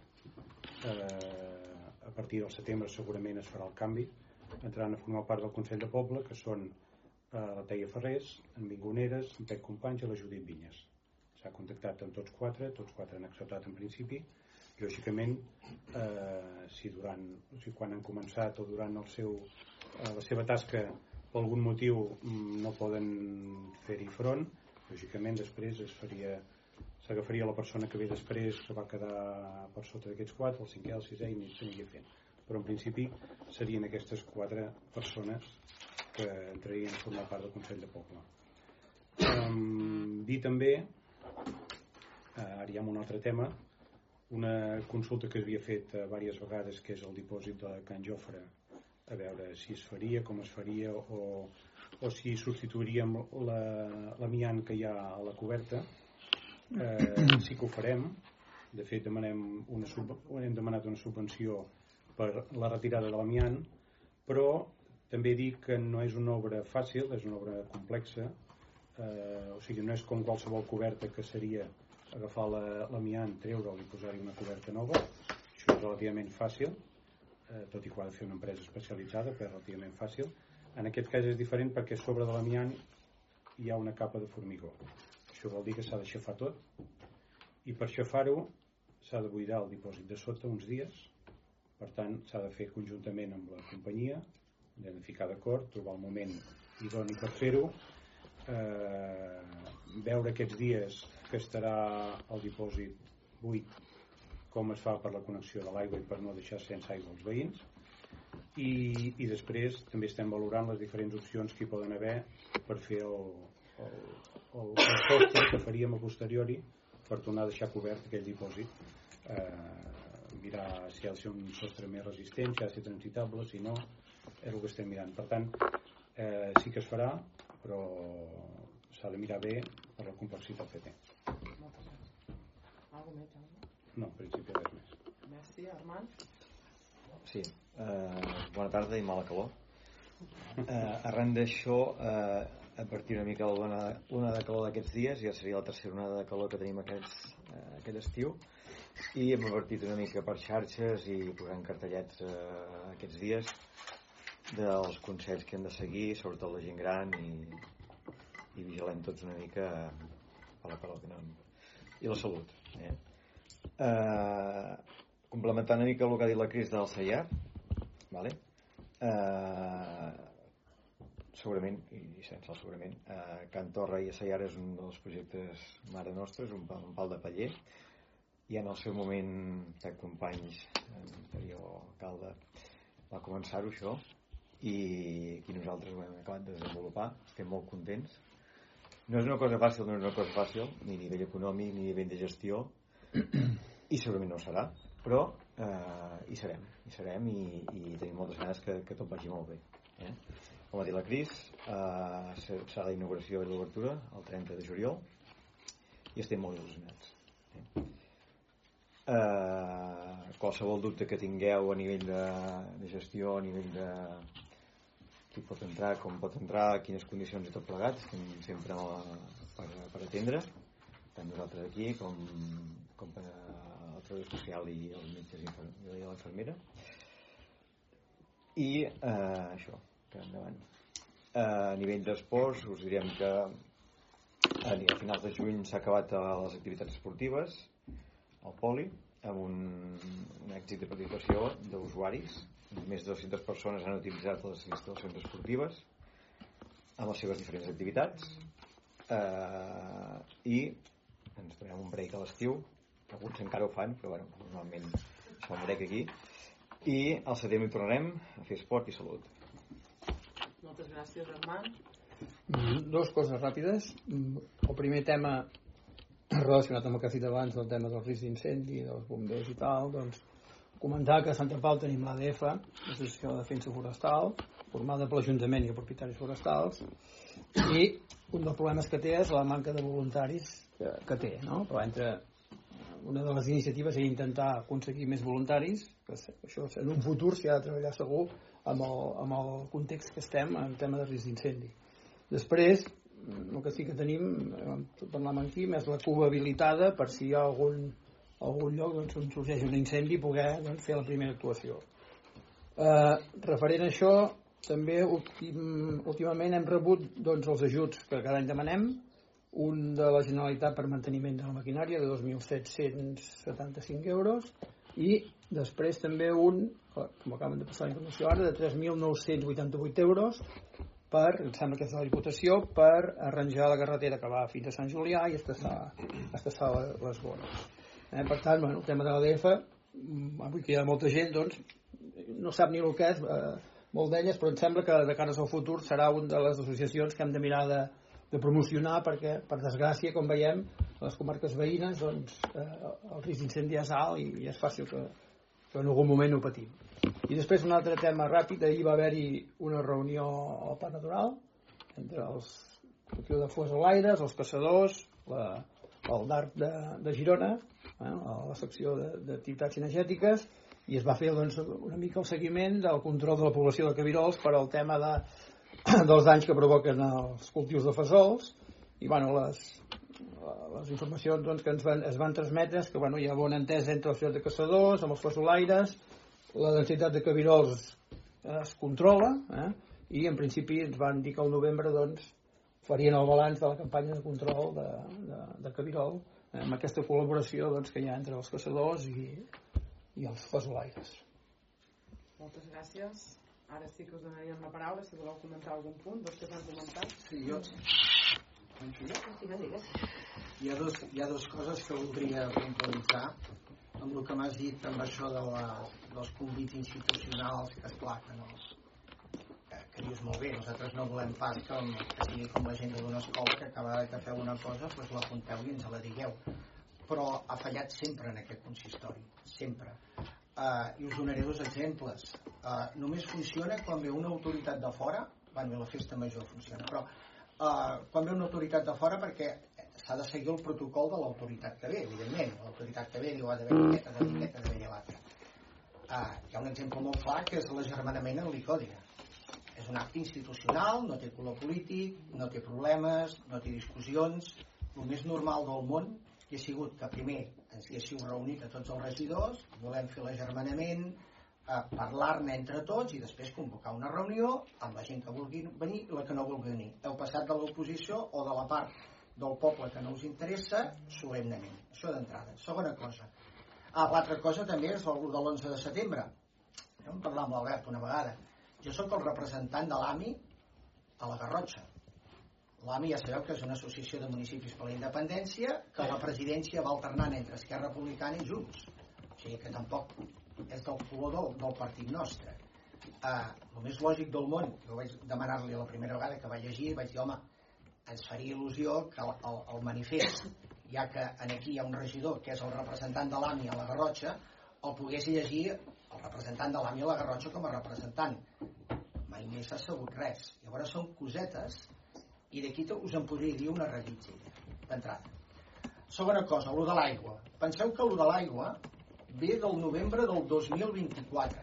S6: eh, a partir del setembre segurament es farà el canvi, entraran a formar part del Consell de Poble, que són eh, la Teia Ferrés, en Vingoneres, en Pep Companys i la Judit Vinyes. S'ha contactat amb tots quatre, tots quatre han acceptat en principi. Lògicament, eh, si durant, o sigui, quan han començat o durant el seu, eh, la seva tasca per algun motiu no poden fer-hi front, lògicament després es faria, s'agafaria la persona que ve després, que va quedar per sota d'aquests quatre, el cinquè, el sisè, i s'aniria fent. Però en principi serien aquestes quatre persones que entrarien a formar part del Consell de Poble. Um, dir també, eh, ara hi ha un altre tema, una consulta que s'havia fet eh, diverses vegades, que és el dipòsit de Can Jofre, a veure si es faria, com es faria, o, o si substituiríem l'amiant que hi ha a la coberta. Eh, sí que ho farem. De fet, demanem una sub, hem demanat una subvenció per la retirada de l'amiant, però també dic que no és una obra fàcil, és una obra complexa, eh, o sigui, no és com qualsevol coberta que seria agafar l'amiant, treure-ho i posar-hi una coberta nova. Això és relativament fàcil, eh, tot i que ho ha de fer una empresa especialitzada, però és relativament fàcil. En aquest cas és diferent perquè sobre de l'amiant hi ha una capa de formigó. Això vol dir que s'ha d'aixafar tot, i per aixafar-ho s'ha de buidar el dipòsit de sota uns dies. Per tant, s'ha de fer conjuntament amb la companyia, hem de ficar d'acord, trobar el moment idoni per fer-ho, eh, veure aquests dies que estarà el dipòsit buit, com es fa per la connexió de l'aigua i per no deixar sense aigua els veïns, i, i després també estem valorant les diferents opcions que hi poden haver per fer el, el, el, el sostre que faríem a posteriori per tornar a deixar cobert aquell dipòsit, eh, mirar si ha de ser un sostre més resistent, si ha de ser transitable, si no, és el que estem mirant. Per tant, eh, sí que es farà, però s'ha de mirar bé per la complexitat que té.
S1: Moltes gràcies. Algo més, Jaume?
S6: No, en principi res més.
S1: Merci, Armand.
S7: Sí, eh, bona tarda i mala calor. Eh, arran d'això, eh, a partir una mica de l'onada de calor d'aquests dies, ja seria la tercera onada de calor que tenim aquests, eh, aquest estiu, i hem advertit una mica per xarxes i posant cartellets eh, aquests dies dels consells que hem de seguir, sobretot la gent gran, i, i vigilem tots una mica per la calor que anem. I la salut. Eh? Eh, complementant una mica el que ha dit la Cris del Saiar, vale? eh, segurament, i sense el segurament, eh, Can Torra i Saiar és un dels projectes mare nostres, un pal, un pal de paller, i en el seu moment Pep Companys, anterior alcalde, va començar-ho això, i aquí nosaltres ho hem acabat de desenvolupar, estem molt contents. No és una cosa fàcil, no és una cosa fàcil, ni a nivell econòmic, ni a nivell de gestió, i segurament no serà, però eh, hi serem, hi serem i, i tenim moltes ganes que, que tot vagi molt bé. Eh? Com ha dit la Cris, eh, serà la inauguració i l'obertura el trenta de juliol i estem molt il·lusionats. Eh? Eh, qualsevol dubte que tingueu a nivell de, de gestió, a nivell de qui pot entrar, com pot entrar, quines condicions i tot plegat, estem sempre per, per atendre, tant nosaltres aquí com, com per al treballador social i els metges i la infermera. i eh, això, que endavant. Eh, a nivell d'esports us direm que a, a finals de juny s'ha acabat a les activitats esportives al poli amb un, un èxit de participació d'usuaris. Més de dues-centes persones han utilitzat les instal·lacions esportives amb les seves diferents activitats, eh, i ens prenem un break a l'estiu. Alguns encara ho fan, però bueno, normalment es fa un break aquí, i al setembre hi tornarem a fer esport i salut.
S1: Moltes gràcies, Armand.
S8: Mm, dos coses ràpides. Mm, el primer tema relacionat amb el que has dit abans, el tema del risc d'incendi, dels bombers i tal, doncs comentar que a Santa Pau tenim l'A D F, l'Associació de Defensa Forestal, formada per l'Ajuntament i els propietaris forestals, i un dels problemes que té és la manca de voluntaris que, que té, no? Però entre una de les iniciatives és intentar aconseguir més voluntaris, que això en un futur s'hi ha de treballar segur amb el, amb el context que estem en tema de risc d'incendi. Després, el que sí que tenim, parlàvem aquí, és la cua habilitada per si hi ha algun, algun lloc doncs, on sorgeix un incendi poder doncs, fer la primera actuació. Eh, referent a això, també últim, últimament hem rebut doncs, els ajuts que cada any demanem, un de la Generalitat per manteniment de la maquinària de dos mil set-cents setanta-cinc euros i després també un, com acaben de passar la informació ara, de tres mil nou-cents vuitanta-vuit euros per, em sembla que és de la Diputació, per arranjar la carretera que va fins a Sant Julià i estassar les vores. Eh, per tant, bueno, el tema de l'A D F, avui que hi ha molta gent, doncs, no sap ni el que és, eh, molt d'elles, però em sembla que de cara al futur serà una de les associacions que hem de mirar de, de promocionar, perquè, per desgràcia, com veiem, a les comarques veïnes, doncs, eh, el risc d'incendi és alt i, i és fàcil que, que en algun moment ho patim. I després un altre tema ràpid, ahir va haver-hi una reunió al Parc Natural entre els cultiu de fuesolaires, els caçadors, la, el D A R P de, de Girona, eh, la secció d'activitats cinegètiques, i es va fer doncs, una mica el seguiment del control de la població de cabirols per al tema de, dels danys que provoquen els cultius de fesols, i bueno, les, les informacions doncs, que ens van, es van transmetre és que bueno, hi ha bona entesa entre els de caçadors, amb els fesolaires, la densitat de cabirols es controla, eh? I en principi ens van dir que al novembre doncs, farien el balanç de la campanya de control de, de, de cabirol, eh? Amb aquesta col·laboració doncs, que hi ha entre els caçadors i, i els fesolaires.
S1: Moltes gràcies. Ara sí que us donaríem la paraula si voleu comentar algun punt dels que s'han comentat.
S3: Sí, jo... Hi ha, dos, hi ha dos coses que voldria puntualitzar amb el que m'has dit amb això de la, dels convits institucionals, que esclar que no, que, que dius molt bé, nosaltres no volem pas que, que sigui com la gent d'una escola que cada vegada que feu una cosa doncs l'apunteu i ens la digueu, però ha fallat sempre en aquest consistori, sempre. Uh, i us donaré dos exemples. Uh, només funciona quan ve una autoritat de fora, bueno, la festa major funciona, però uh, quan ve una autoritat de fora perquè s'ha de seguir el protocol de l'autoritat que ve, evidentment. L'autoritat que ve diu ha d'haver aquest, ha d'haver aquest, ha d'haver l'altre. Uh, hi ha un exemple molt clar que és l'agermanament en l'I C O D I A. És un acte institucional, no té color polític, no té problemes, no té discussions. El més normal del món hi ha sigut que primer ens haguéssiu reunit a tots els regidors, volem fer l'agermanament, uh, parlar-ne entre tots i després convocar una reunió amb la gent que vulgui venir i la que no vulgui venir. Heu passat de l'oposició o de la part del poble que no us interessa solemnament, això d'entrada. Segona cosa, ah, l'altra cosa també és el de l'onze de setembre. Vam parlar amb l'Albert una vegada. Jo sóc el representant de l'A M I a la Garrotxa. L'A M I ja sabeu que és una associació de municipis per la independència, que la presidència va alternant entre Esquerra Republicana i Junts, o sigui que tampoc és del color del, del partit nostre. Uh, el més lògic del món, jo vaig demanar-li la primera vegada que va llegir, vaig dir, home, ens faria il·lusió que el, el, el manifest, ja que aquí hi ha un regidor que és el representant de l'A M I a la Garrotxa, el pogués llegir el representant de l'A M I a la Garrotxa com a representant. Mai més s'ha sabut res. Llavors són cosetes i d'aquí us en podria dir una reguitzella d'entrada. Segona cosa, allò de l'aigua. Penseu que allò de l'aigua ve del novembre del dos mil vint-i-quatre.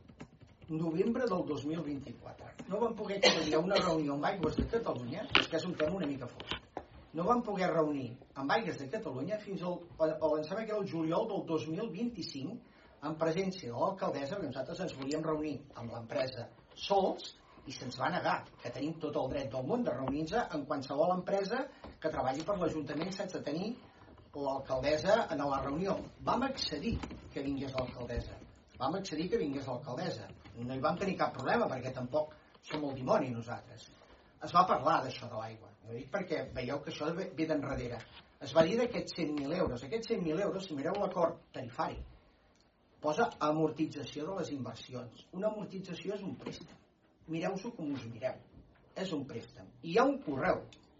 S3: Novembre del dos mil vint-i-quatre. No vam poder tenir una reunió amb Aigües de Catalunya, és que és un tema una mica fosc. No vam poder reunir amb Aigües de Catalunya fins al, o em sembla que era el juliol del dos mil vint-i-cinc, en presència de l'alcaldessa, perquè nosaltres ens volíem reunir amb l'empresa sols i se'ns va negar, que tenim tot el dret del món de reunir-nos en qualsevol empresa que treballi per l'Ajuntament sense tenir l'alcaldessa en la reunió. Vam accedir que vingués l'alcaldessa. Vam accedir que vingués l'alcaldessa. No hi vam tenir cap problema, perquè tampoc som el dimoni nosaltres. Es va parlar d'això de l'aigua. No dic perquè veieu que això ve d'enrere. Es va dir d'aquests cent mil euros. Aquests cent mil euros, si mireu l'acord tarifari, posa amortització de les inversions. Una amortització és un préstec. Mireu-s'ho com us mireu. És un préstec. I hi ha un correu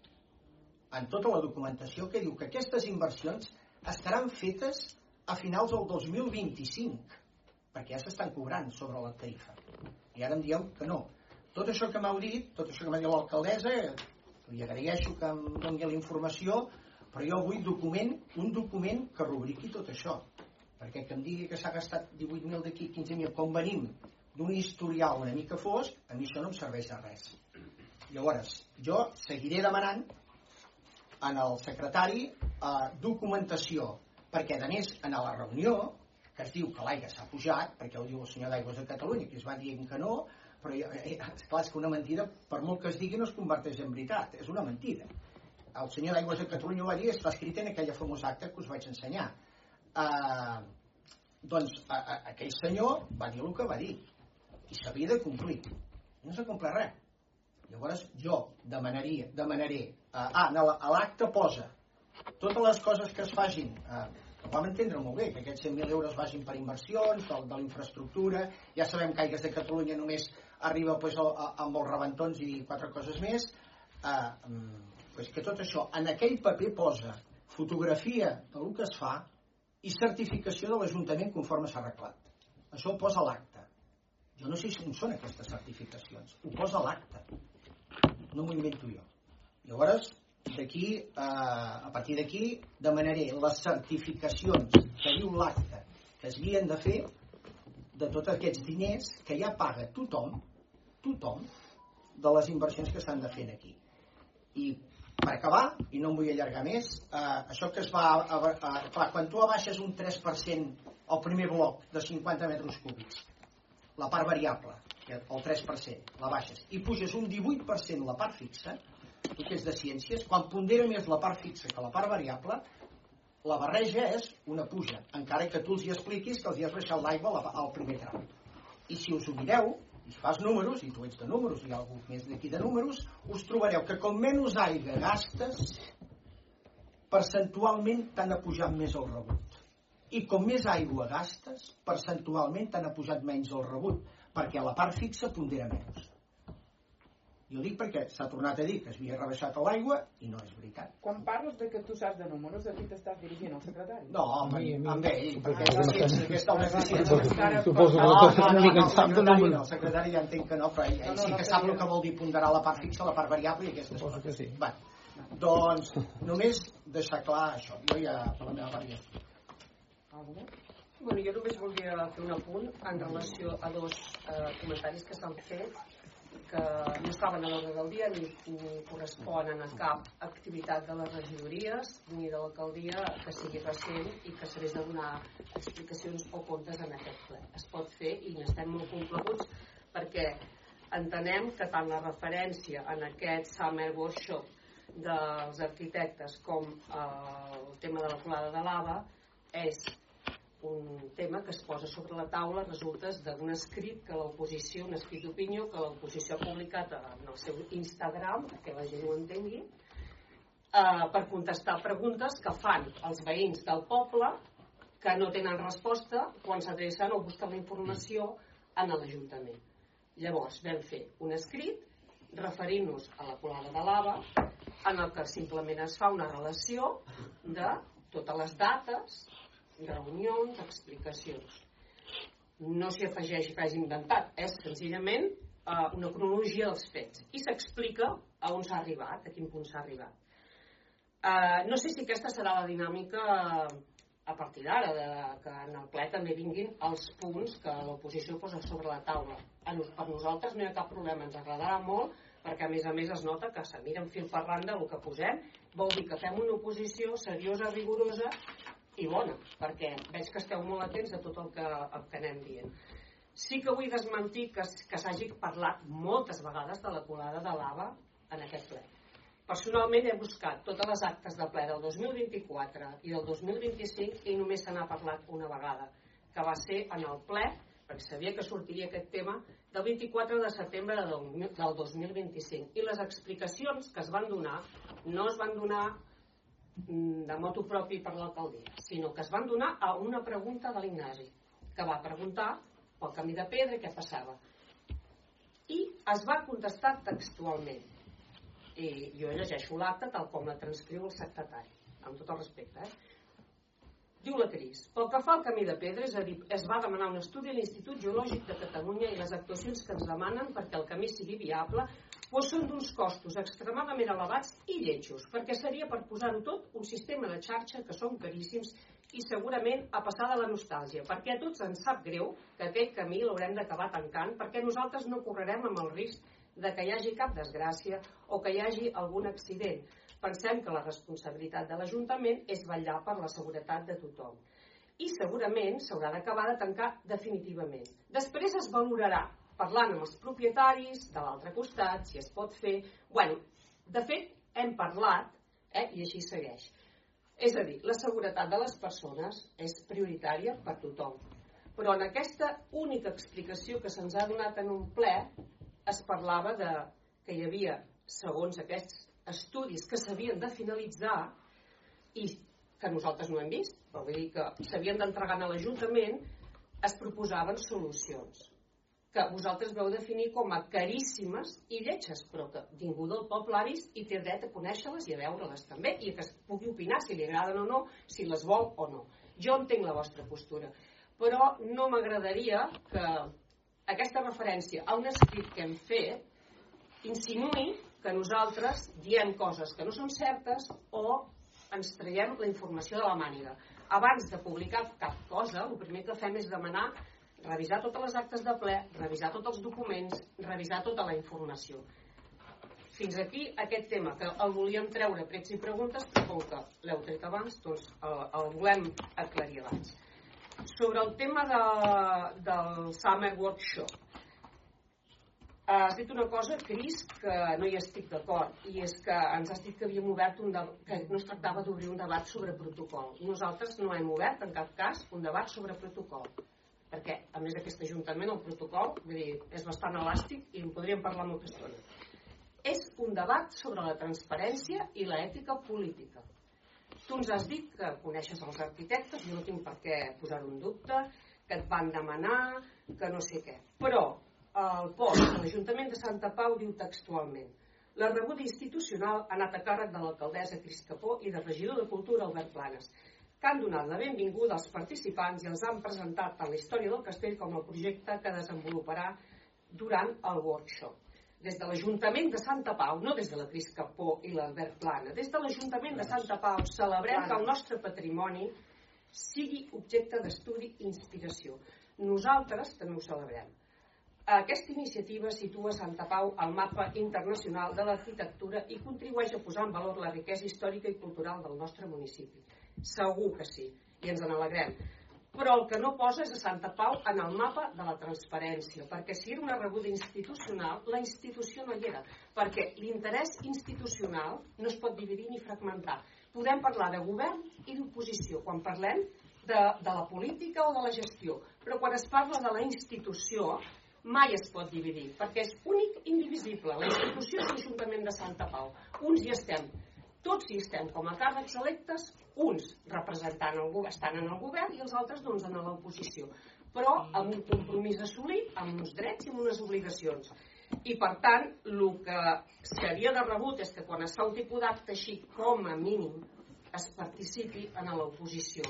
S3: en tota la documentació que diu que aquestes inversions estaran fetes a finals del dos mil vint-i-cinc, perquè ja s'estan cobrant sobre la tarifa. I ara em dieu que no. Tot això que m'heu dit, tot això que m'ha dit l'alcaldessa, li agraeixo que em doni la informació, però jo vull document, un document que rubriqui tot això. Perquè que em digui que s'ha gastat divuit mil d'aquí, quinze mil, com venim d'un historial una mica fosc, a mi això no em serveix de res. Llavors, jo seguiré demanant en el secretari eh, documentació, perquè a més en la reunió que es diu que l'aigua s'ha pujat, perquè ho diu el senyor d'Aigües de Catalunya, que es va dient que no, però eh, esclar, és que una mentida, per molt que es digui, no es converteix en veritat, és una mentida. El senyor d'Aigües de Catalunya ho va dir, està escrit en aquella famosa acta que us vaig ensenyar. Eh, doncs a, a, aquell senyor va dir el que va dir i s'havia de complir. No s'ha complert res. Llavors jo demanaria, demanaré eh, ah, a l'acte posa totes les coses que es facin, eh, vam entendre molt bé que aquests cent mil euros vagin per inversions de, de la infraestructura. Ja sabem que Aigües de Catalunya només arriba pues, a, a, amb els rebentons i quatre coses més. eh, pues que tot això en aquell paper posa fotografia del que es fa i certificació de l'Ajuntament conforme s'ha arreglat. Això ho posa a l'acte. Jo no sé si són aquestes certificacions, ho posa a l'acte, no m'ho invento jo. Llavors d'aquí, eh, a partir d'aquí demanaré les certificacions que diu l'acte que es havien de fer de tots aquests diners que ja paga tothom tothom de les inversions que s'han de fer aquí. I per acabar, i no em vull allargar més, eh, això que es va a, a, a, clar, quan tu abaixes un tres per cent el primer bloc de cinquanta metres cúbics, la part variable, el tres per cent, la baixes, i puges un divuit per cent la part fixa, tu que és de ciències, quan pondera més la part fixa que la part variable, la barreja és una puja, encara que tu els hi expliquis que els hi has baixat l'aigua al primer tram. I si us ho mireu, i fas números, i tu ets de números, i hi ha algú més d'aquí de números, us trobareu que com menys aigua gastes, percentualment t'han pujat més el rebut. I com més aigua gastes, percentualment t'han pujat menys el rebut, perquè a la part fixa pondera menys. Jo dic perquè s'ha tornat a dir que es havia rebaixat l'aigua i no és veritat.
S1: Quan parles de que tu saps de números, a qui t'estàs dirigint, al secretari?
S3: No, amb, amb ell, perquè és de ciència, aquesta és de ciència.
S8: Suposo que no, no, no, sap de números.
S3: El secretari ja entenc que no, però ell, ell sí que sap el que vol dir ponderar la part fixa, la part variable i aquestes
S8: coses.
S3: Suposo que sí. Va, doncs, només deixar clar això. Jo ja, per la meva part, ja.
S9: Bueno, jo només volia fer un apunt en relació a dos eh, comentaris que s'han fet que no estaven a l'ordre del dia ni, ni corresponen a cap activitat de les regidories ni de l'alcaldia que sigui recent i que s'hagués de donar explicacions o comptes en aquest ple. Es pot fer i n'estem molt complaguts perquè entenem que tant la referència en aquest Summer Workshop dels arquitectes com eh, el tema de la colada de lava és un tema que es posa sobre la taula resultes d'un escrit que l'oposició, un escrit d'opinió que l'oposició ha publicat en el seu Instagram, perquè la gent ho entengui, eh, per contestar preguntes que fan els veïns del poble que no tenen resposta quan s'adrecen o busquen la informació en l'Ajuntament. Llavors vam fer un escrit referint-nos a la colada de lava en el que simplement es fa una relació de totes les dates, reunions, explicacions. No s'hi afegeix res inventat, és senzillament uh, una cronologia dels fets i s'explica a on s'ha arribat, a quin punt s'ha arribat. Uh, no sé si aquesta serà la dinàmica a partir d'ara, de que en el ple també vinguin els punts que l'oposició posa sobre la taula. Per nosaltres no hi ha cap problema, ens agradarà molt, perquè a més a més es nota que se mira en fil per randa el que posem, vol dir que fem una oposició seriosa, rigorosa, i bona, perquè veig que esteu molt atents a tot el que, el que anem dient. Sí que vull desmentir que, que s'hagi parlat moltes vegades de la colada de lava en aquest ple. Personalment he buscat totes les actes de ple del dos mil vint-i-quatre i del dos mil vint-i-cinc i només se n'ha parlat una vegada, que va ser en el ple, perquè sabia que sortiria aquest tema, del vint-i-quatre de setembre del dos mil vint-i-cinc. I les explicacions que es van donar no es van donar de motu propi per l'alcaldia, sinó que es van donar a una pregunta de l'Ignasi, que va preguntar pel camí de pedra què passava. I es va contestar textualment. I jo llegeixo l'acte tal com la transcriu el secretari, amb tot el respecte. Eh? Diu la Cris, pel que fa al camí de pedra, és a dir, es va demanar un estudi a l'Institut Geològic de Catalunya i les actuacions que ens demanen perquè el camí sigui viable doncs són d'uns costos extremadament elevats i lletjos, perquè seria per posar-ho tot un sistema de xarxa que són caríssims i segurament a passar de la nostàlgia, perquè a tots ens sap greu que aquell camí l'haurem d'acabar tancant perquè nosaltres no correrem amb el risc de que hi hagi cap desgràcia o que hi hagi algun accident. Pensem que la responsabilitat de l'Ajuntament és vetllar per la seguretat de tothom. I segurament s'haurà d'acabar de tancar definitivament. Després es valorarà, parlant amb els propietaris de l'altre costat, si es pot fer. Bueno, de fet, hem parlat, eh, i així segueix. És a dir, la seguretat de les persones és prioritària per tothom. Però en aquesta única explicació que se'ns ha donat en un ple, es parlava de que hi havia, segons aquests estudis que s'havien de finalitzar i que nosaltres no hem vist, però vull dir que s'havien d'entregar a l'Ajuntament, es proposaven solucions que vosaltres veu definir com a caríssimes i lletges, però que ningú del poble ha vist i té dret a conèixer-les i a veure-les també i que es pugui opinar si li agraden o no, si les vol o no. Jo entenc la vostra postura, però no m'agradaria que aquesta referència a un escrit que hem fet insinuï que nosaltres diem coses que no són certes o ens traiem la informació de la màniga. Abans de publicar cap cosa, el primer que fem és demanar revisar totes les actes de ple, revisar tots els documents, revisar tota la informació. Fins aquí aquest tema, que el volíem treure prets i preguntes, però com que l'heu tret abans, doncs el, el volem aclarir abans. Sobre el tema de, del Summer Workshop, has dit una cosa, Cris, que no hi estic d'acord, i és que ens has dit que havíem obert un debat, que no es tractava d'obrir un debat sobre protocol. Nosaltres no hem obert en cap cas un debat sobre protocol, perquè a més d'aquest Ajuntament el protocol vull dir, és bastant elàstic i en podríem parlar molta estona. És un debat sobre la transparència i l'ètica política. Tu ens has dit que coneixes els arquitectes, jo no tinc per què posar-ho en dubte, que et van demanar, que no sé què. Però el post de l'Ajuntament de Santa Pau diu textualment: la rebuda institucional ha anat a càrrec de l'alcaldessa Cris Capó i del regidor de Cultura Albert Planes, que han donat la benvinguda als participants i els han presentat tant la història del castell com el projecte que desenvoluparà durant el workshop. Des de l'Ajuntament de Santa Pau, no des de la Cris Capó i l'Albert Plana, des de l'Ajuntament de Santa Pau celebrem que el nostre patrimoni sigui objecte d'estudi i inspiració. Nosaltres també ho celebrem. Aquesta iniciativa situa Santa Pau al mapa internacional de l'arquitectura i contribueix a posar en valor la riquesa històrica i cultural del nostre municipi. Segur que sí, i ens en alegrem. Però el que no posa és a Santa Pau en el mapa de la transparència, perquè si era una rebuda institucional, la institució no hi era, perquè l'interès institucional no es pot dividir ni fragmentar. Podem parlar de govern i d'oposició quan parlem de, de la política o de la gestió, però quan es parla de la institució mai es pot dividir, perquè és únic i indivisible. La institució és l'Ajuntament de Santa Pau. Uns hi estem, tots hi estem com a càrrecs electes, uns representant el govern, estan en el govern i els altres doncs en l'oposició, però amb un compromís assolit, amb uns drets i amb unes obligacions. I per tant, el que seria de rebut és que quan es fa un tipus d'acte així, com a mínim, es participi en l'oposició.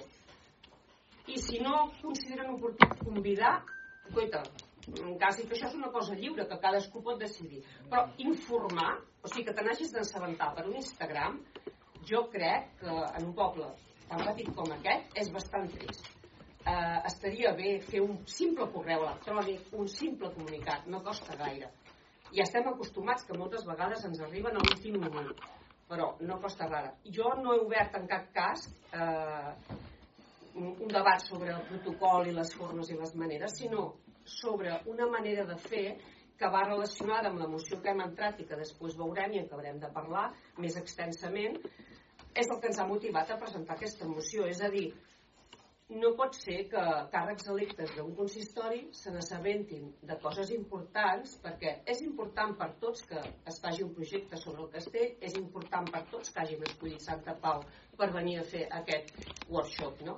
S9: I si no consideren oportú convidar, coita, quasi que això és una cosa lliure, que cadascú pot decidir, però informar, o sigui que te n'hagis d'assabentar per un Instagram, jo crec que en un poble tan petit com aquest és bastant trist. Eh, estaria bé fer un simple correu electrònic, un simple comunicat, no costa gaire. Ja estem acostumats que moltes vegades ens arriben a l'últim minut, però no costa gaire. Jo no he obert en cap cas eh, un debat sobre el protocol i les formes i les maneres, sinó sobre una manera de fer que va relacionada amb la moció que hem entrat i que després veurem i en acabarem de parlar més extensament, és el que ens ha motivat a presentar aquesta moció. És a dir, no pot ser que càrrecs electes d'un consistori se n'assabentin de coses importants, perquè és important per tots que es faci un projecte sobre el castell, és important per tots que hagin escollit Santa Pau per venir a fer aquest workshop, no?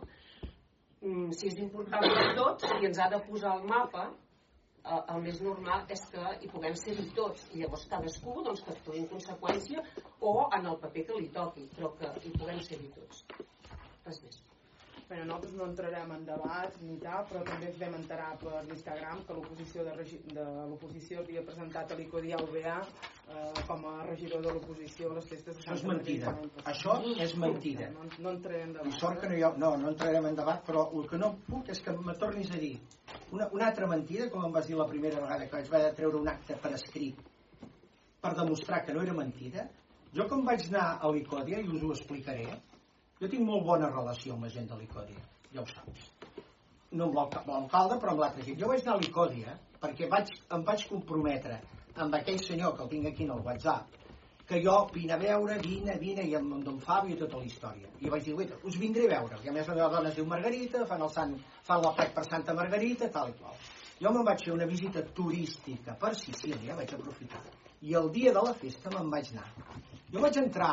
S9: Si és important per tots i ens ha de posar al mapa, el més normal és que hi puguem ser-hi tots, i llavors cadascú doncs, que actuï en conseqüència o en el paper que li toqui, però que hi puguem ser-hi tots. Res més.
S1: Bé, nosaltres no entrarem en debats ni tal, però també ens vam enterar per l'Instagram que l'oposició de, regi... de l'oposició havia presentat a l'Icodi al B A eh, com a regidor de l'oposició a les festes de
S3: Això
S1: Sant
S3: és mentida. Això és mentida.
S1: No, no entrarem en debat.
S3: I sort que no, hi ha... no, no entrarem en debat, però el que no puc és que me tornis a dir una, una altra mentida, com em vas dir la primera vegada que vaig haver de treure un acte per escrit per demostrar que no era mentida. Jo com vaig anar a l'Icòdia, i us ho explicaré, jo tinc molt bona relació amb la gent de l'Icòdia, ja ho saps. No amb l'alcalde, però amb l'altra gent. Jo vaig anar a l'Icòdia perquè vaig, em vaig comprometre amb aquell senyor que el tinc aquí en el WhatsApp, que jo vine a veure, vine, vine, i amb Don Fabio i tota la història. I vaig dir, guaita, us vindré a veure. I a més la meva dona es diu Margarita, fan, el sant, fan la plec per Santa Margarita, tal i qual. Jo me'n vaig fer una visita turística per Sicília, vaig aprofitar. I el dia de la festa me'n vaig anar. Jo vaig entrar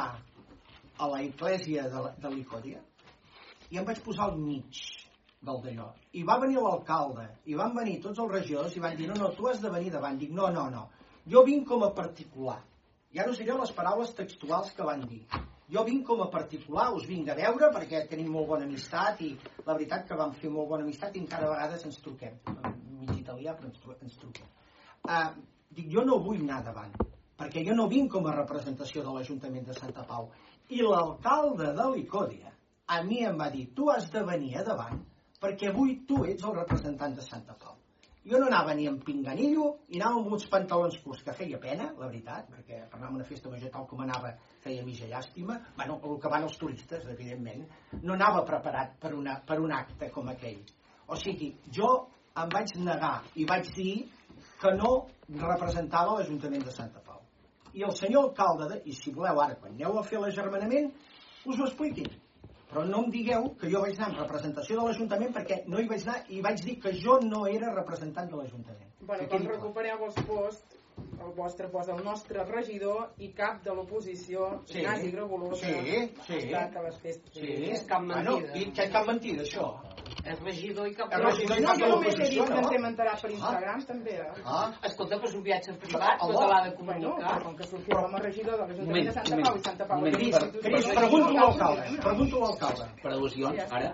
S3: a la església de l'Icòdia i em vaig posar al mig del d'allò. I va venir l'alcalde, i van venir tots els regidors i van dir, no, no, tu has de venir davant. Dic, no, no, no, jo vinc com a particular. Ja no us diré les paraules textuals que van dir. Jo vinc com a particular, us vinc a veure perquè tenim molt bona amistat i la veritat que vam fer molt bona amistat i encara a vegades ens truquem. Mig italià, però ens, tru ens truquem. Uh, dic, jo no vull anar davant, perquè jo no vinc com a representació de l'Ajuntament de Santa Pau. I l'alcalde de l'Icòdia a mi em va dir, tu has de venir a davant perquè avui tu ets el representant de Santa Pau. Jo no anava ni amb pinganillo i anava amb uns pantalons curts, que feia pena, la veritat, perquè per anar a una festa major tal com anava feia mitja llàstima. Bueno, el que van els turistes, evidentment. No anava preparat per, una, per un acte com aquell. O sigui, jo em vaig negar i vaig dir que no representava l'Ajuntament de Santa Pau. I el senyor alcalde, de, i si voleu ara, quan aneu a fer l'agermanament, us ho expliquin. Però no em digueu que jo vaig anar en representació de l'Ajuntament perquè no hi vaig anar i vaig dir que jo no era representant de l'Ajuntament.
S1: Bueno, quan recupereu els posts, el vostre post, el nostre regidor i cap de l'oposició, sí, Ignasi Gragolosa,
S3: sí, sí,
S1: ha estat a les festes.
S3: Sí,
S9: és cap mentida.
S3: Bueno, i que cap mentida, això.
S9: És regidor i cap
S3: de l'oposició.
S1: No, jo només he dit que ens hem enterat per Instagram, ah. també. Eh?
S3: Ah.
S9: Escolta, però és un viatge privat, però te l'ha de comunicar.
S1: Bueno, com que sortiu com a regidor de l'Ajuntament de Santa Pau i Santa Pau.
S3: Cris, Cris, pregunto a l'alcalde. Pregunto a l'alcalde.
S4: Per al·lusions, ara,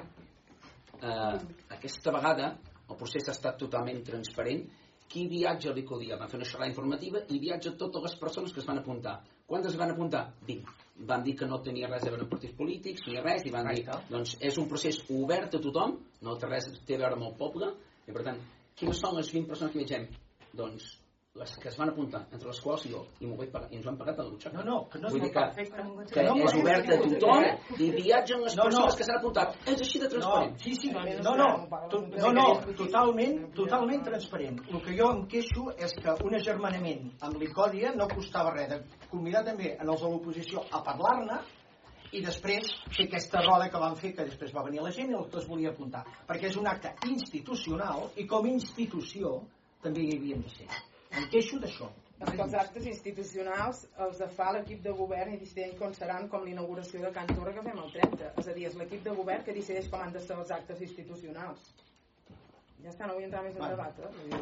S4: eh, aquesta vegada el procés ha estat totalment transparent. Qui viatja a l'Icòdia? Van fer una xerrada informativa i viatja totes les persones que es van apuntar. Quantes es van apuntar? vint. Van dir que no tenia res a veure amb partits polítics ni res i van dir, doncs és un procés obert a tothom, no té res té a veure amb el poble, i per tant, quines són les vint persones que viatgem? Doncs les que es van apuntar, entre les quals jo, i, pagar, i ens ho han pagat a la butxaca.
S3: No, no, que no és
S4: Vull dir que,
S3: perfecte.
S4: que
S3: no,
S4: és obert a tothom i viatgen les
S3: no,
S4: persones
S3: no.
S4: que s'han apuntat. És així de transparent.
S3: No, sí, sí, no, no, to, no, no, totalment, totalment transparent. El que jo em queixo és que un agermanament amb l'Icòdia no costava res, de convidar també en els de l'oposició a parlar-ne i després fer aquesta roda que van fer, que després va venir la gent i el que es volia apuntar, perquè és un acte institucional i com a institució també hi havien de ser. Em queixo d'això.
S1: Perquè els actes institucionals els fa l'equip de govern i decideix com seran, com l'inauguració de Can Torra que fem el trenta. És a dir, és l'equip de govern que decideix com han de ser els actes institucionals. Ja està, no vull entrar més en debat.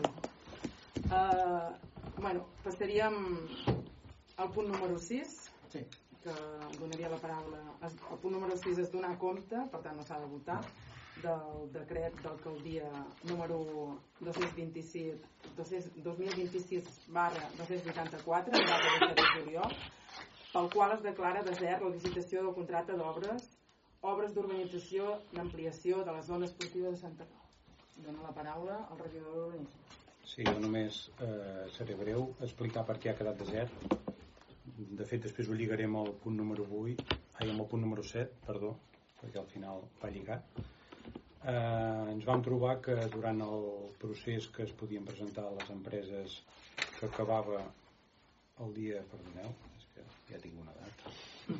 S1: Eh? Uh, bueno, passaríem al punt número sis,
S3: sí.
S1: que donaria la paraula. El punt número sis és donar compte, per tant no s'ha de votar, del decret d'alcaldia número dos-cents vint-i-sis dos mil vint-i-sis barra dos-cents vuitanta-quatre de data de set de juliol, pel qual es declara desert la licitació del contracte d'obres obres d'urbanització d'ampliació de la zona esportiva de Santa Pau. Dono la paraula al regidor d'urbanisme.
S6: Sí, jo només eh, seré breu explicar per què ha quedat desert. De fet, després ho lligarem al punt número vuit, ai, amb el punt número set, perdó, perquè al final va lligat. Eh, ens vam trobar que durant el procés que es podien presentar a les empreses que acabava el dia, perdoneu, és que ja tinc una data.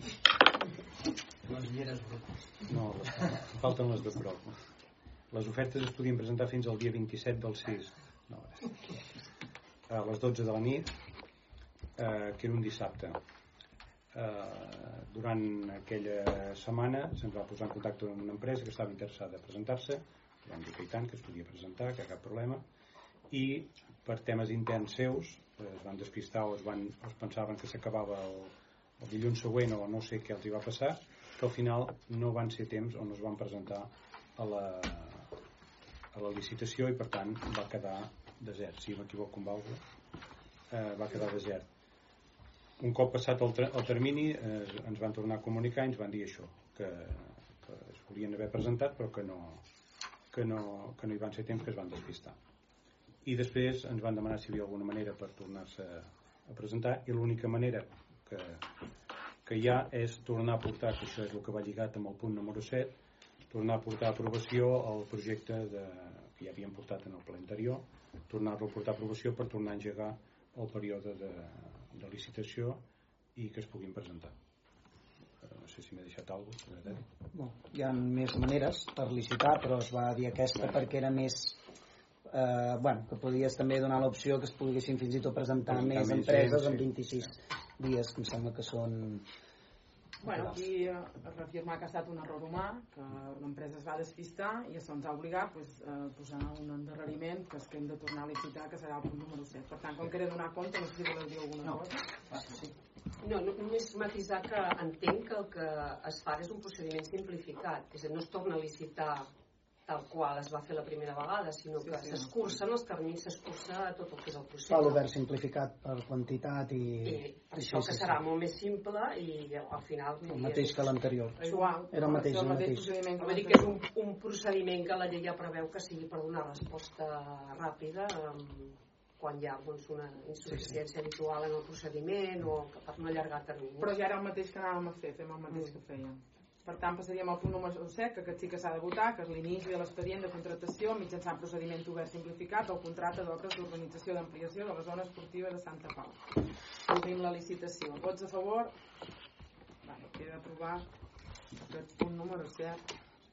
S3: Les lleres brutes.
S6: No, les, falten les de prop. Les ofertes es podien presentar fins al dia vint-i-set del sis. No, a les dotze de la nit, eh, que era un dissabte. Eh, durant aquella setmana se'ns va posar en contacte amb una empresa que estava interessada a presentar-se, vam dir que i tant, que es podia presentar, que cap problema, i per temes interns seus eh, es van despistar o es, van, o es pensaven que s'acabava el, el dilluns següent o no sé què els hi va passar, que al final no van ser temps on es van presentar a la, a la licitació i per tant va quedar desert. Si m'equivoco amb alguna cosa, eh, va quedar desert. Un cop passat el, el termini eh, ens van tornar a comunicar i ens van dir això, que, que es volien haver presentat però que no, que, no, que no hi van ser temps, que es van despistar. I després ens van demanar si hi havia alguna manera per tornar-se a presentar i l'única manera que, que hi ha és tornar a portar, que això és el que va lligat amb el punt número set, tornar a portar a aprovació el projecte de, que ja havíem portat en el ple anterior, tornar-lo a portar a aprovació per tornar a engegar el període de, de licitació i que es puguin presentar. No sé si m'he deixat alguna cosa.
S2: No, hi ha més maneres per licitar, però es va dir aquesta bueno. perquè era més eh, bueno, que podies també donar l'opció que es poguessin fins i tot presentar, presentar més empreses en sí. vint-i-sis dies, que em sembla que són.
S1: Bueno, aquí eh, reafirmar que ha estat un error humà, que l'empresa es va despistar i això ens ha obligat pues, a posar un endarreriment que és que hem de tornar a licitar, que serà el punt número set. Per tant, com que era donar compte, no sé si voleu dir alguna
S9: no.
S1: cosa.
S9: Ah, sí. No, no, només matisar que entenc que el que es fa és un procediment simplificat, és a dir, no es torna a licitar tal qual es va fer la primera vegada, sinó que sí, s'escurcen els terminis, s'escurça tot el que és el procés.
S2: Fa l'obert simplificat per quantitat i...
S9: I per això que serà molt més simple i al final...
S2: El mateix que l'anterior.
S1: Igual.
S2: Era el mateix, el mateix.
S9: Vull dir que és un, un procediment que la llei ja preveu que sigui per donar resposta ràpida quan hi ha doncs, una insuficiència sí, sí. habitual en el procediment o per no allargar terminis.
S1: Però ja era el mateix que anàvem a fer, fem el mateix mm. que fèiem. Per tant, passaríem al punt número set, que aquest sí que s'ha de votar, que és l'inici de l'expedient de contractació mitjançant procediment obert simplificat del contracte d'obres d'urbanització d'ampliació de la zona esportiva de Santa Pau. Obrim la licitació. Vots a favor? Vale, queda aprovat aquest punt número set.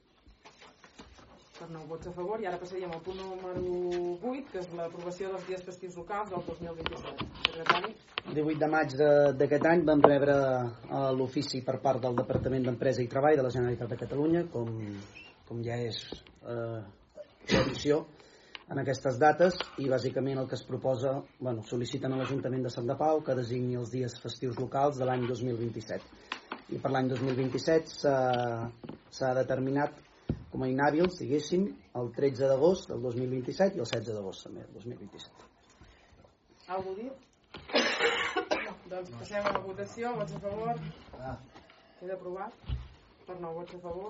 S1: Per nou vots a favor. I ara passaríem al punt número vuit, que és l'aprovació dels dies festius locals del dos mil vint-i-set. Secretari.
S2: El divuit de maig d'aquest any vam rebre l'ofici per part del Departament d'Empresa i Treball de la Generalitat de Catalunya, com, com ja és eh, tradició en aquestes dates, i bàsicament el que es proposa, bueno, sol·liciten a l'Ajuntament de Sant Pau que designi els dies festius locals de l'any dos mil vint-i-set. I per l'any dos mil vint-i-set s'ha determinat com a inhàbils, diguéssim, el tretze d'agost del dos mil vint-i-set i el setze d'agost també del dos mil vint-i-set.
S1: Algú dir? Doncs passem a la votació. Vots a favor? Ah. Queda aprovat. Per nou vots a favor.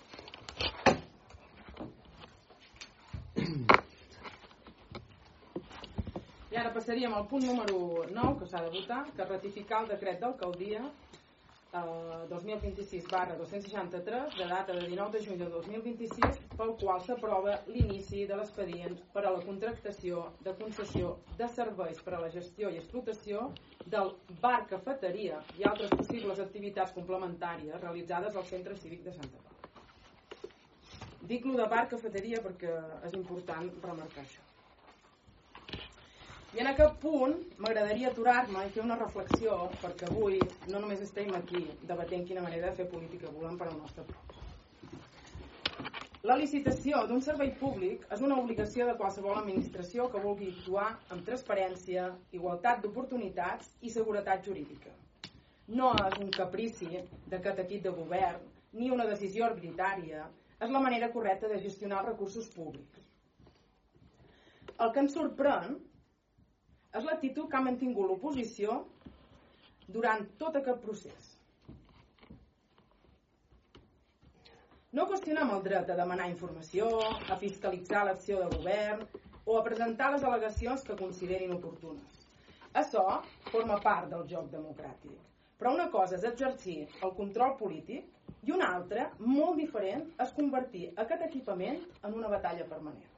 S1: I ara passaríem al punt número nou, que s'ha de votar, que és ratificar el decret d'alcaldia eh, dos mil vint-i-sis barra dos-cents seixanta-tres de data de dinou de juny de dos mil vint-i-sis, pel qual s'aprova l'inici de l'expedient per a la contractació de concessió de serveis per a la gestió i explotació del bar cafeteria i altres possibles activitats complementàries realitzades al Centre Cívic de Santa Pau. Dic-lo de bar cafeteria perquè és important remarcar això. I en aquest punt m'agradaria aturar-me i fer una reflexió, perquè avui no només estem aquí debatent quina manera de fer política volem per al nostre poble. La licitació d'un servei públic és una obligació de qualsevol administració que vulgui actuar amb transparència, igualtat d'oportunitats i seguretat jurídica. No és un caprici d'aquest equip de govern ni una decisió arbitrària, és la manera correcta de gestionar els recursos públics. El que ens sorprèn és l'actitud que ha mantingut l'oposició durant tot aquest procés. No qüestionem el dret a demanar informació, a fiscalitzar l'acció de govern o a presentar les al·legacions que considerin oportunes. Això forma part del joc democràtic. Però una cosa és exercir el control polític I una altra, molt diferent, és convertir aquest equipament en una batalla permanent.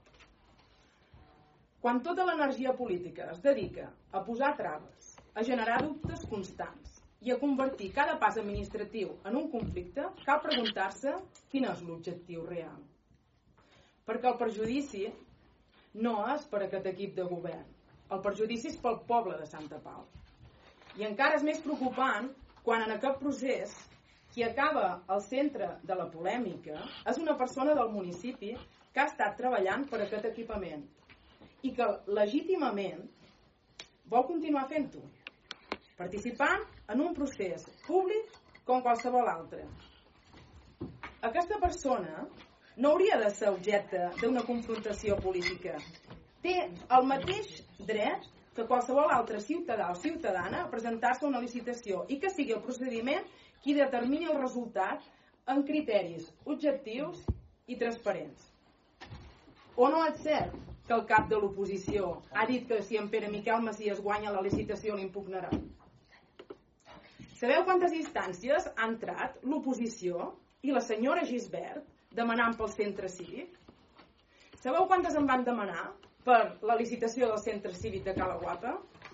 S1: Quan tota l'energia política es dedica a posar traves, a generar dubtes constants i a convertir cada pas administratiu en un conflicte, cal preguntar-se quin és l'objectiu real. Perquè el perjudici no és per aquest equip de govern, el perjudici és pel poble de Santa Pau. I encara és més preocupant quan en aquest procés qui acaba al centre de la polèmica és una persona del municipi que ha estat treballant per aquest equipament i que legítimament vol continuar fent-ho, participant en un procés públic com qualsevol altre. Aquesta persona no hauria de ser objecte d'una confrontació política. Té el mateix dret que qualsevol altre ciutadà o ciutadana a presentar-se a una licitació i que sigui el procediment qui determini el resultat en criteris objectius i transparents. O no és cert que el cap de l'oposició ha dit que si en Pere Miquel Macias guanya la licitació l'impugnarà? Sabeu quantes instàncies ha entrat l'oposició i la senyora Gisbert demanant pel centre cívic? Sabeu quantes en van demanar per la licitació del centre cívic de Cala Guapa?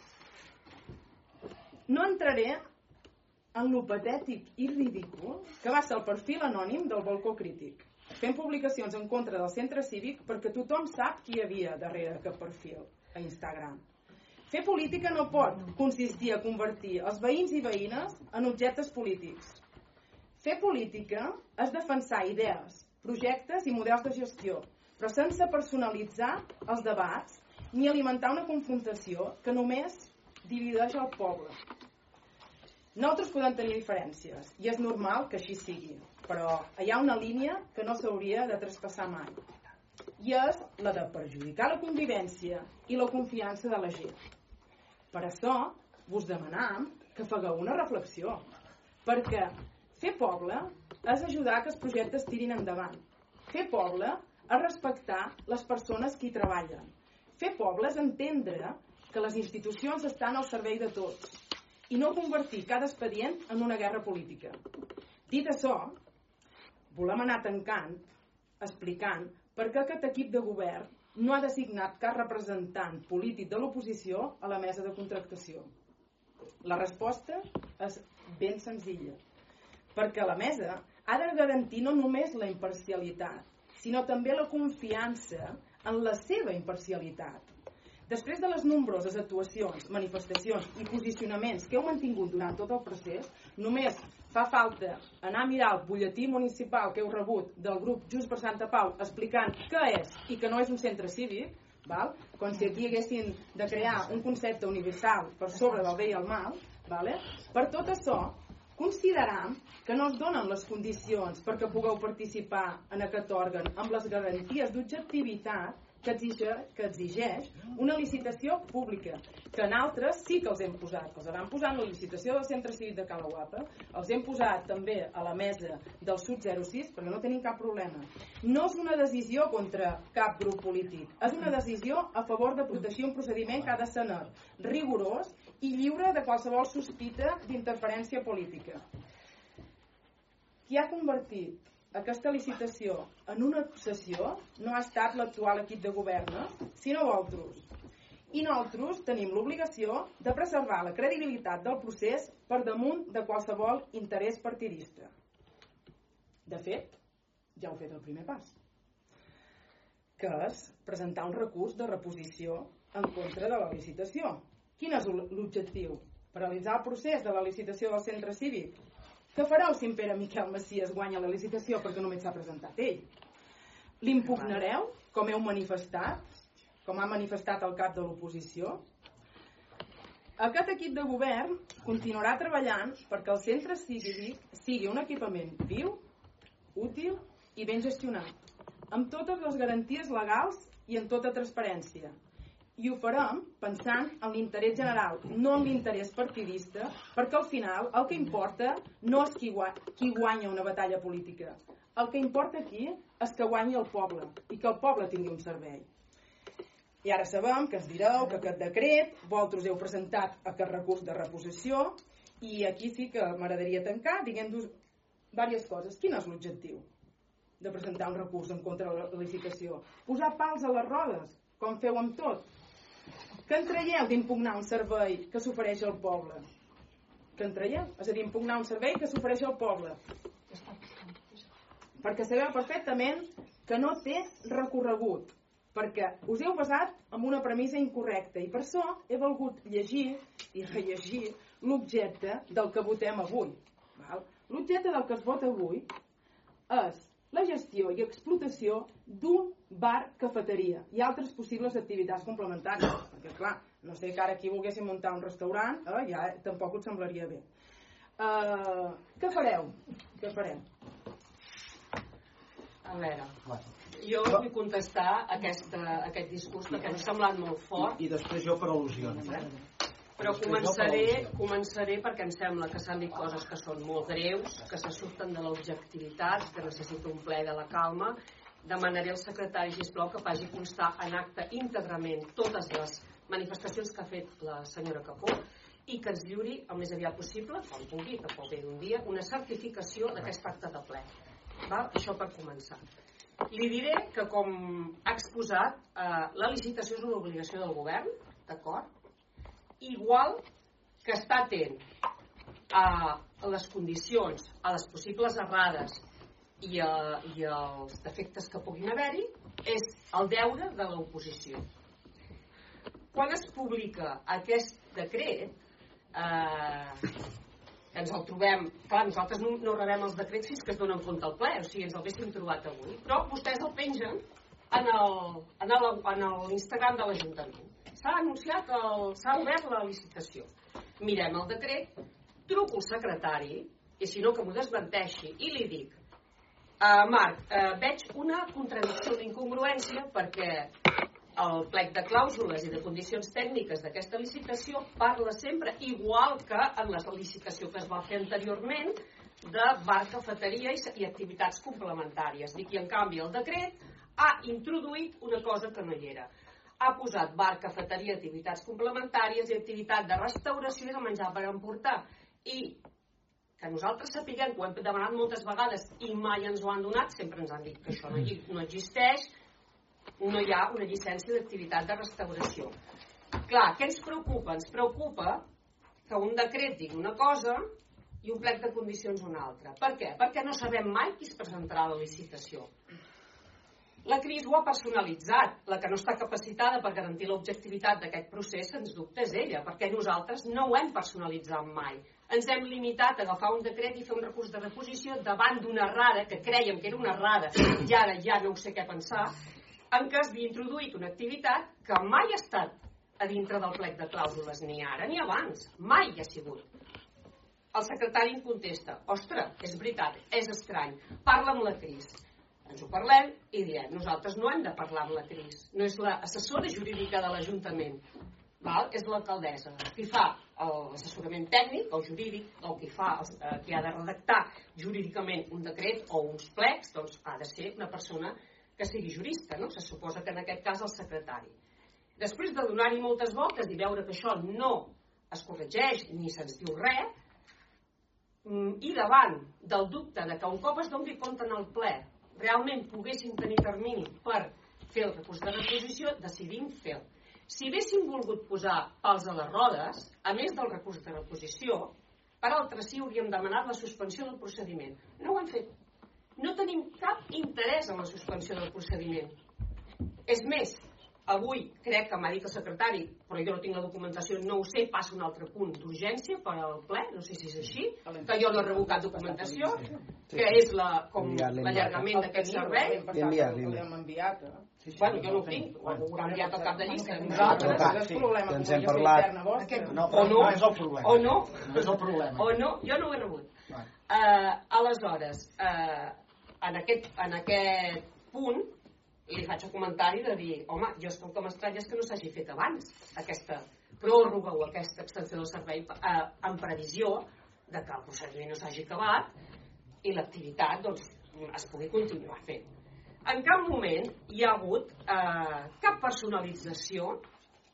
S1: No entraré en lo patètic i ridícul que va ser el perfil anònim del Balcó Crític, fent publicacions en contra del centre cívic perquè tothom sap qui hi havia darrere aquest perfil a Instagram. Fer política no pot consistir a convertir els veïns i veïnes en objectes polítics. Fer política és defensar idees, projectes i models de gestió, però sense personalitzar els debats ni alimentar una confrontació que només divideix el poble. Nosaltres podem tenir diferències, i és normal que així sigui, però hi ha una línia que no s'hauria de traspassar mai, i és la de perjudicar la convivència i la confiança de la gent. Per això vos demanam que fegueu una reflexió, perquè fer poble és ajudar que els projectes tirin endavant. Fer poble és respectar les persones que hi treballen. Fer poble és entendre que les institucions estan al servei de tots i no convertir cada expedient en una guerra política. Dit això, volem anar tancant, explicant per què aquest equip de govern no ha designat cap representant polític de l'oposició a la mesa de contractació. La resposta és ben senzilla, perquè la mesa ha de garantir no només la imparcialitat, sinó també la confiança en la seva imparcialitat. Després de les nombroses actuacions, manifestacions i posicionaments que heu mantingut durant tot el procés, només fa falta anar a mirar el butlletí municipal que heu rebut del grup Junts per Santa Pau explicant què és i que no és un centre cívic, val? Com si aquí haguessin de crear un concepte universal per sobre del bé i el mal. Vale? Per tot això, consideram que no es donen les condicions perquè pugueu participar en aquest òrgan amb les garanties d'objectivitat que exigeix, que exigeix una licitació pública, que en altres sí que els hem posat, que els vam posar en la licitació del centre cívic de Cala Guapa, els hem posat també a la mesa del Sud zero sis, perquè no tenim cap problema. No és una decisió contra cap grup polític, és una decisió a favor de protegir un procediment que ha de ser rigorós i lliure de qualsevol sospita d'interferència política. Qui ha convertit aquesta licitació en una obsessió no ha estat l'actual equip de govern, sinó vosaltres. I nosaltres tenim l'obligació de preservar la credibilitat del procés per damunt de qualsevol interès partidista. De fet, ja heu fet el primer pas, que és presentar un recurs de reposició en contra de la licitació. Quin és l'objectiu? Paralitzar el procés de la licitació del centre cívic? Què fareu si en Pere Miquel Macias guanya la licitació perquè només s'ha presentat ell? L'impugnareu, com heu manifestat, com ha manifestat el cap de l'oposició? Aquest equip de govern continuarà treballant perquè el centre cívic sigui un equipament viu, útil i ben gestionat, amb totes les garanties legals i en tota transparència. I ho farem pensant en l'interès general, no en l'interès partidista, perquè al final el que importa no és qui, gua qui guanya una batalla política. El que importa aquí és que guanyi el poble i que el poble tingui un servei. I ara sabem que es direu que aquest decret, vosaltres heu presentat aquest recurs de reposició, i aquí sí que m'agradaria tancar dient-vos diverses coses. Quin és l'objectiu de presentar un recurs en contra de la licitació? Posar pals a les rodes, com feu amb tot? Que en traieu d'impugnar un servei que s'ofereix al poble? Que en traieu? És a dir, impugnar un servei que s'ofereix al poble. Perquè sabeu perfectament que no té recorregut, perquè us heu basat en una premissa incorrecta i per això he volgut llegir i rellegir l'objecte del que votem avui. L'objecte del que es vota avui és la gestió i explotació d'un bar-cafeteria i altres possibles activitats complementàries, perquè clar, no sé que ara aquí volguéssim muntar un restaurant, eh, ja tampoc us semblaria bé. Uh, què fareu? Què farem?
S9: A veure, jo vull contestar aquesta, aquest discurs perquè m'ha semblat molt fort.
S3: I, i després jo per al·lusions, eh?
S9: Però començaré, començaré perquè em sembla que s'han dit coses que són molt greus, que se surten de l'objectivitat, que necessita un ple de la calma. Demanaré al secretari, sisplau, que faci constar en acte íntegrament totes les manifestacions que ha fet la senyora Capó i que ens lliuri el més aviat possible, quan pugui, tampoc ve d'un dia, una certificació d'aquest acte de ple. Val? Això per començar. Li diré que, com ha exposat, eh, la licitació és una obligació del govern, d'acord? Igual que està atent a les condicions, a les possibles errades i, a, i als defectes que puguin haver-hi, és el deure de l'oposició. Quan es publica aquest decret, eh, ens el trobem, clar, nosaltres no, no rebem els decrets fins que es donen compte al ple, o sigui, ens el haguéssim trobat avui, però vostès el pengen en l'Instagram de l'Ajuntament. S'ha anunciat que s'ha obert la licitació. Mirem el decret, truco al secretari, i si no que m'ho desmenteixi, i li dic, uh, Marc, uh, veig una contradicció d'incongruència perquè el plec de clàusules i de condicions tècniques d'aquesta licitació parla sempre, igual que en la licitació que es va fer anteriorment, de bar, cafeteria i, i activitats complementàries. Dic, i en canvi el decret ha introduït una cosa que no hi era. Ha posat bar, cafeteria, activitats complementàries i activitat de restauració i de menjar per emportar. I que nosaltres sapiguem que ho hem demanat moltes vegades i mai ens ho han donat, sempre ens han dit que això no, no existeix, no hi ha una llicència d'activitat de restauració. Clar, què ens preocupa? Ens preocupa que un decret digui una cosa i un plec de condicions una altra. Per què? Perquè no sabem mai qui es presentarà a la licitació. La Cris ho ha personalitzat. La que no està capacitada per garantir l'objectivitat d'aquest procés, sens dubte, és ella, perquè nosaltres no ho hem personalitzat mai. Ens hem limitat a agafar un decret i fer un recurs de reposició davant d'una errada, que crèiem que era una errada, i ara ja no ho sé què pensar, en què s'havia introduït una activitat que mai ha estat a dintre del plec de clàusules, ni ara ni abans, mai hi ha sigut. El secretari em contesta, ostres, és veritat, és estrany, parla amb la Cris. Ens ho parlem i diem, nosaltres no hem de parlar amb la Cris, no és l'assessora jurídica de l'Ajuntament, és l'alcaldessa, qui fa l'assessorament tècnic o jurídic, o qui, fa, eh, qui ha de redactar jurídicament un decret o uns plecs, doncs ha de ser una persona que sigui jurista, no? Se suposa que en aquest cas el secretari. Després de donar-hi moltes voltes i veure que això no es corregeix ni se'ns diu res, i davant del dubte de que un cop es doni compte en el ple realment poguessin tenir termini per fer el recurs de reposició, decidim fer-ho. Si haguéssim volgut posar pals a les rodes, a més del recurs de reposició, per altres sí hauríem demanat la suspensió del procediment. No ho hem fet. No tenim cap interès en la suspensió del procediment. És més, avui crec que m'ha dit el secretari, però jo no tinc la documentació, no ho sé, passa un altre punt d'urgència per al ple, no sé si és així, que jo no he revocat documentació, que és la, com l'allargament d'aquest servei.
S1: L'hem enviat.
S9: Bueno, jo no ho tinc, ho haurà enviat al cap de llista.
S1: Nosaltres, és problema que volia fer interna vostra.
S3: O no, és el problema.
S9: O no,
S3: és el problema.
S9: O no, jo no ho he rebut. Aleshores, en aquest, en aquest punt li faig el comentari de dir, home, jo el que m'estranya és que no s'hagi fet abans aquesta pròrroga o aquesta extensió del servei eh, en previsió de que el procediment no s'hagi acabat i l'activitat doncs, es pugui continuar fent. En cap moment hi ha hagut eh, cap personalització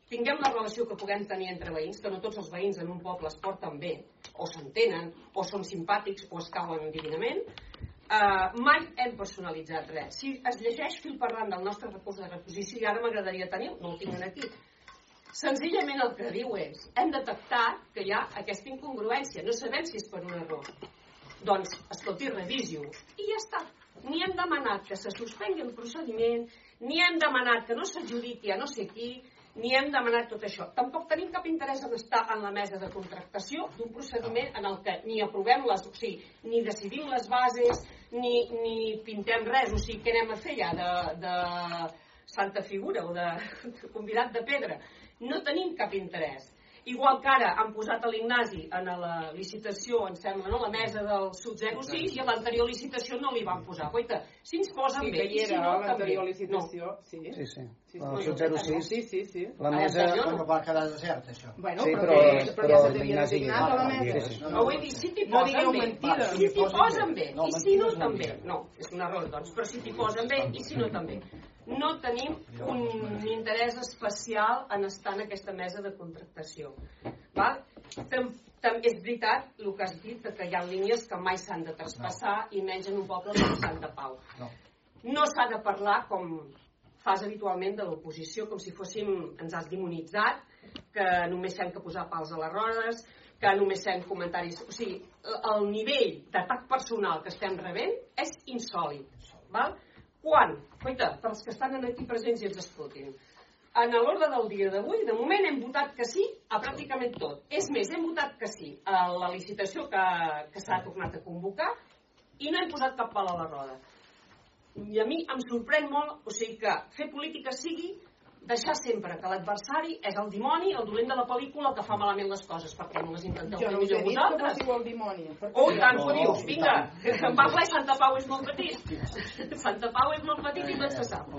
S9: tinguem la relació que puguem tenir entre veïns, que no tots els veïns en un poble es porten bé, o s'entenen, o són simpàtics, o es cauen divinament. Uh, mai hem personalitzat res. Si es llegeix fil per randa del nostre recurs de reposició, i ara m'agradaria tenir, no ho tinc aquí, senzillament el que diu és, hem detectat que hi ha aquesta incongruència, no sabem si és per un error. Doncs, escolti, revisi-ho. I ja està. Ni hem demanat que se suspengui el procediment, ni hem demanat que no s'adjudiqui a no sé qui, ni hem demanat tot això. Tampoc tenim cap interès en estar en la mesa de contractació d'un procediment en el que ni aprovem les... O sigui, ni decidim les bases, ni, ni pintem res. O sigui, què anem a fer ja de, de santa figura o de, de convidat de pedra? No tenim cap interès. Igual que ara han posat a l'Ignasi en la licitació, em sembla, no? La mesa del sud zero sis, i a l'anterior licitació no li van posar. Oita, si ens posen
S1: sí,
S9: bé, i si no, també.
S1: Licitació, no. Sí,
S2: sí. sí.
S1: Sí,
S2: el sud zero sis,
S1: sí, sí, sí.
S2: La mesa...
S3: No va quedar desert, això.
S1: Bueno,
S2: sí,
S1: però,
S2: però,
S1: però,
S2: però
S1: ja se t'havia
S2: l'Ignasi...
S1: designat a la mesa.
S2: Sí, sí.
S9: No, vull dir, si t'hi
S1: no
S9: posen
S1: digueu
S9: bé,
S1: mentides.
S9: si t'hi posen bé,
S3: no,
S9: i si no
S3: no
S9: també. No, és un error, doncs, però si t'hi posen bé, i si no també. No tenim un interès especial en estar en aquesta mesa de contractació. Val? També és veritat el que has dit, que hi ha línies que mai s'han de traspassar i menys en un poble com Sant Pau. No s'ha de parlar com fas habitualment de l'oposició, com si fóssim, ens has demonitzat, que només fem que posar pals a les rodes, que només fem comentaris... O sigui, el nivell d'atac personal que estem rebent és insòlid. Val? Quan? Oita, per als que estan aquí presents i ens escoltin. En l'ordre del dia d'avui, de moment hem votat que sí a pràcticament tot. És més, hem votat que sí a la licitació que, que s'ha tornat a convocar i no hem posat cap pal a la roda. I a mi em sorprèn molt, o sigui que fer política sigui deixar sempre que l'adversari és el dimoni, el dolent de la pel·lícula, el que fa malament les coses, perquè no les intenteu fer millor vosaltres.
S1: Jo no us he dit que fóssiu el dimoni.
S9: Oh, i tant, ho dius, vinga, en va ple, Santa Pau és molt petit. Santa Pau és molt petit i tot se sap.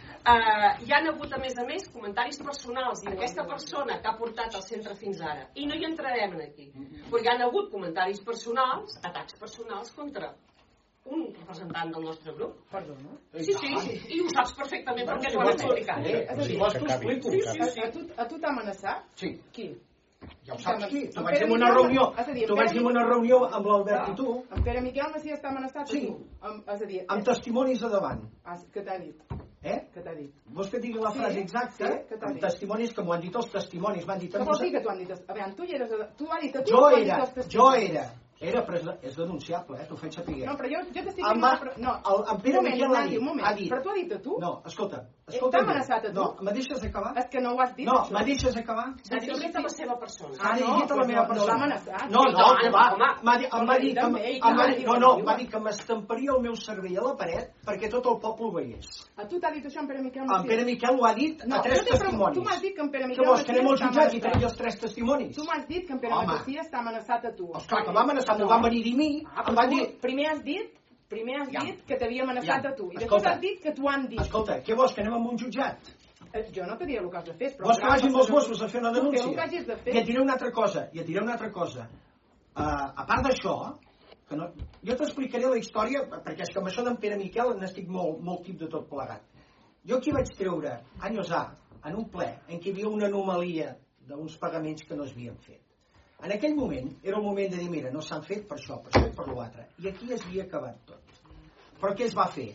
S9: Uh, hi ha hagut, a més a més, comentaris personals d'aquesta persona que ha portat el centre fins ara. I no hi entrarem aquí. Però hi ha hagut comentaris personals, atacs personals contra un representant del nostre grup.
S1: Perdona?
S9: Sí, sí, sí. I ho saps perfectament perquè t'ho han explicat.
S3: Si vols t'ho explico.
S1: Sí, sí, sí. A tu, a tu t'ha amenaçat?
S3: Sí.
S1: Qui?
S3: Ja ho saps qui. Tu vaig dir una reunió, tu vaig dir una reunió amb l'Albert i tu.
S1: En Pere Miquel Macià està amenaçat?
S3: Sí.
S1: És a dir...
S3: Amb testimonis a davant.
S1: Què t'ha dit?
S3: Eh?
S1: Què t'ha dit?
S3: Vols que digui la frase exacta? Amb testimonis, que m'ho han dit els testimonis. M'han dit...
S1: Què vols dir que t'ho han dit? A veure, tu hi eres... Tu ha dit a tu...
S3: Jo era, jo era... Era, però és denunciable, eh? T'ho faig saber.
S1: No, però jo, jo t'estic
S3: dient...
S1: Va...
S3: No, el, en Pere Miquel ha dit,
S1: un moment.
S3: ha dit...
S1: Però t'ho ha dit a tu?
S3: No, escolta. escolta
S1: T'ha amenaçat a tu?
S3: No, me deixes acabar?
S1: És que no ho has dit,
S3: No,
S1: això.
S3: me deixes acabar?
S9: S'ha dirigit a la seva persona.
S3: S'ha dirigit a la meva persona.
S1: No l'ha amenaçat.
S3: No, no, que va.
S9: Home,
S3: em va dir que... No, no, va dir que m'estamparia el meu cervell a la paret perquè tot el poble ho veiés.
S1: A tu t'ha dit això en Pere Miquel Macià?
S3: En Pere Miquel ho ha dit a tres testimonis.
S1: Tu m'has dit que en Pere Miquel
S3: Macià... Què vols, que anem al jutjat i tregui els tres testimonis?
S1: Tu m'has dit que en Pere Macià està amenaçat a tu.
S3: Esclar, que m'ha amenaçat, m'ho van venir a dir a mi. Em van dir...
S1: Primer has dit primer has dit que t'havia amenaçat a tu i després
S3: Escolta,
S1: has dit que t'ho han dit.
S3: Escolta, què vols, que anem a un jutjat?
S1: Jo no te diré el que has de fer.
S3: Vols que vagin els Mossos a fer una denúncia?
S1: Tu què el que hagis de fer?
S3: I et diré una altra cosa, i et diré una altra cosa. Uh, a part d'això, que no, jo t'explicaré la història, perquè és que amb això d'en Pere Miquel n'estic molt, molt tip de tot plegat. Jo aquí vaig treure, anys A, en un ple, en què hi havia una anomalia d'uns pagaments que no s'havien fet. En aquell moment, era el moment de dir, mira, no s'han fet per això, per això i per l'altre. I aquí es havia acabat tot. Però què es va fer?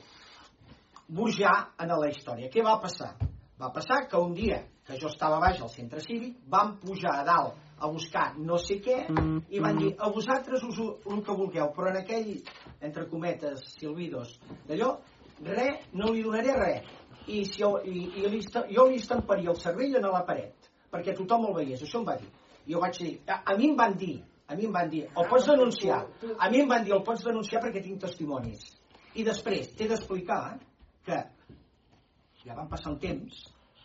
S3: Burjar en la història. Què va passar? Va passar que un dia, que jo estava baix al centre cívic, vam pujar a dalt a buscar no sé què i van dir, a vosaltres us el que vulgueu, però en aquell, entre cometes, silbidos, d'allò, res, no li donaré res. I, si jo, i, i li, jo li estamparia el cervell en la paret, perquè tothom el veiés. Això em va dir. Jo vaig dir, a, a mi em van dir, a mi em van dir, el pots denunciar, a mi em van dir, el pots denunciar perquè tinc testimonis. I després t'he d'explicar que ja van passar un temps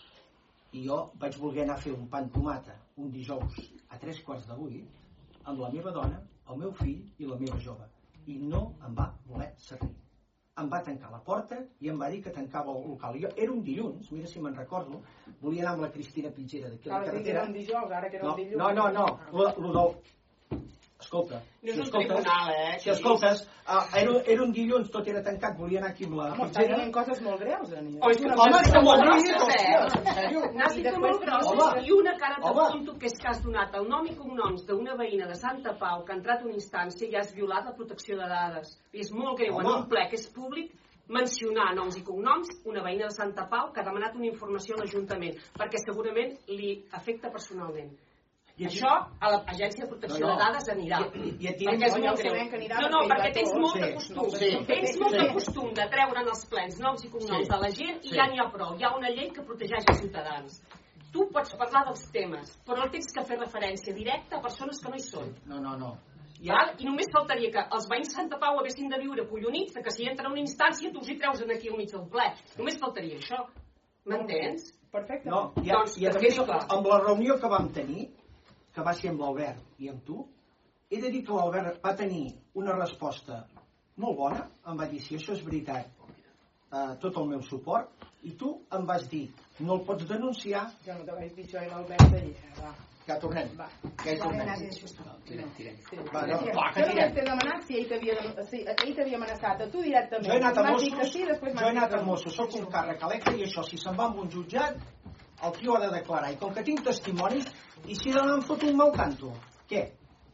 S3: i jo vaig voler anar a fer un pa amb tomata un dijous a tres quarts de vuit amb la meva dona, el meu fill i la meva jove. I no em va voler servir. Em va tancar la porta i em va dir que tancava el local. Jo, era un dilluns, mira si me'n recordo, volia anar amb la Cristina Pitgera d'aquí a la carretera.
S1: Ara que era un dijous, ara que era un dilluns.
S3: No, no, no, lo, lo del... Escolta,
S9: No és
S3: si
S9: un
S3: escoltes,
S9: tribunal, eh?
S3: si escoltes, uh, era, era un dilluns, tot era tancat, volia anar aquí amb la
S1: Home, està dient coses molt greus, Dani.
S9: Oh, és que
S3: Home, és que molt
S9: grosses,
S3: grosses,
S9: eh?
S3: en sèrio?
S9: N'has dit molt grosses
S3: Home.
S9: i una cara de
S3: Home.
S9: tonto que és que has donat el nom i cognoms d'una veïna de Santa Pau que ha entrat a una instància i has violat la protecció de dades. I és molt greu en
S3: Home.
S9: un ple que és públic mencionar noms i cognoms una veïna de Santa Pau que ha demanat una informació a l'Ajuntament perquè segurament li afecta personalment. I això a l'Agència de Protecció
S3: No, no.
S9: de Dades anirà.
S3: I, i et
S9: Perquè
S3: diré,
S9: és
S1: ja ho
S9: molt greu.
S1: sabem que anirà
S9: No, no,
S1: perquè
S9: perquè
S1: hi va
S9: tens
S1: tot.
S9: molt de
S3: Sí,
S9: costum.
S3: sí,
S9: Tens molt
S3: sí.
S9: de costum de treure en els plens noms i cognoms
S3: Sí.
S9: de la gent i
S3: Sí.
S9: ja n'hi ha prou. Hi ha una llei que protegeix els ciutadans. Tu pots parlar dels temes, però no tens que fer referència directa a persones que no hi són.
S3: no, no, no.
S9: Val? I només faltaria que els veïns de Santa Pau haguessin de viure collonits de que si entra una instància tu els hi treus aquí al mig del ple. Només faltaria això. M'entens?
S1: Perfecte.
S3: No, i, a,
S9: Doncs
S3: i a
S9: que
S3: més,
S9: quedi clar.
S3: amb la reunió que vam tenir, que va ser amb l'Albert i amb tu, he de dir que l'Albert va tenir una resposta molt bona, em va dir, si això és veritat, eh, tot el meu suport, i tu em vas dir, no el pots denunciar,
S1: Jo no te vaig dir això i l'Albert allà. Va.
S3: ja tornem,
S1: Va.
S3: ja hi tornem.
S4: Tirem, tirem.
S1: Sí.
S3: Va, no, clar que
S1: Jo només
S3: tirem.
S1: t'he demanat si ell t'havia si ell t'havia amenaçat a tu directament.
S3: Jo he anat a
S1: M'has dit
S3: Mossos,
S1: que sí, després
S3: jo
S1: m'has
S3: he
S1: dit
S3: anat
S1: que
S3: a
S1: no.
S3: Mossos, soc un càrrec electe i això, si se'n va amb un jutjat, el tio ha de declarar. I com que tinc testimonis, i si em fot un mal tanto, què?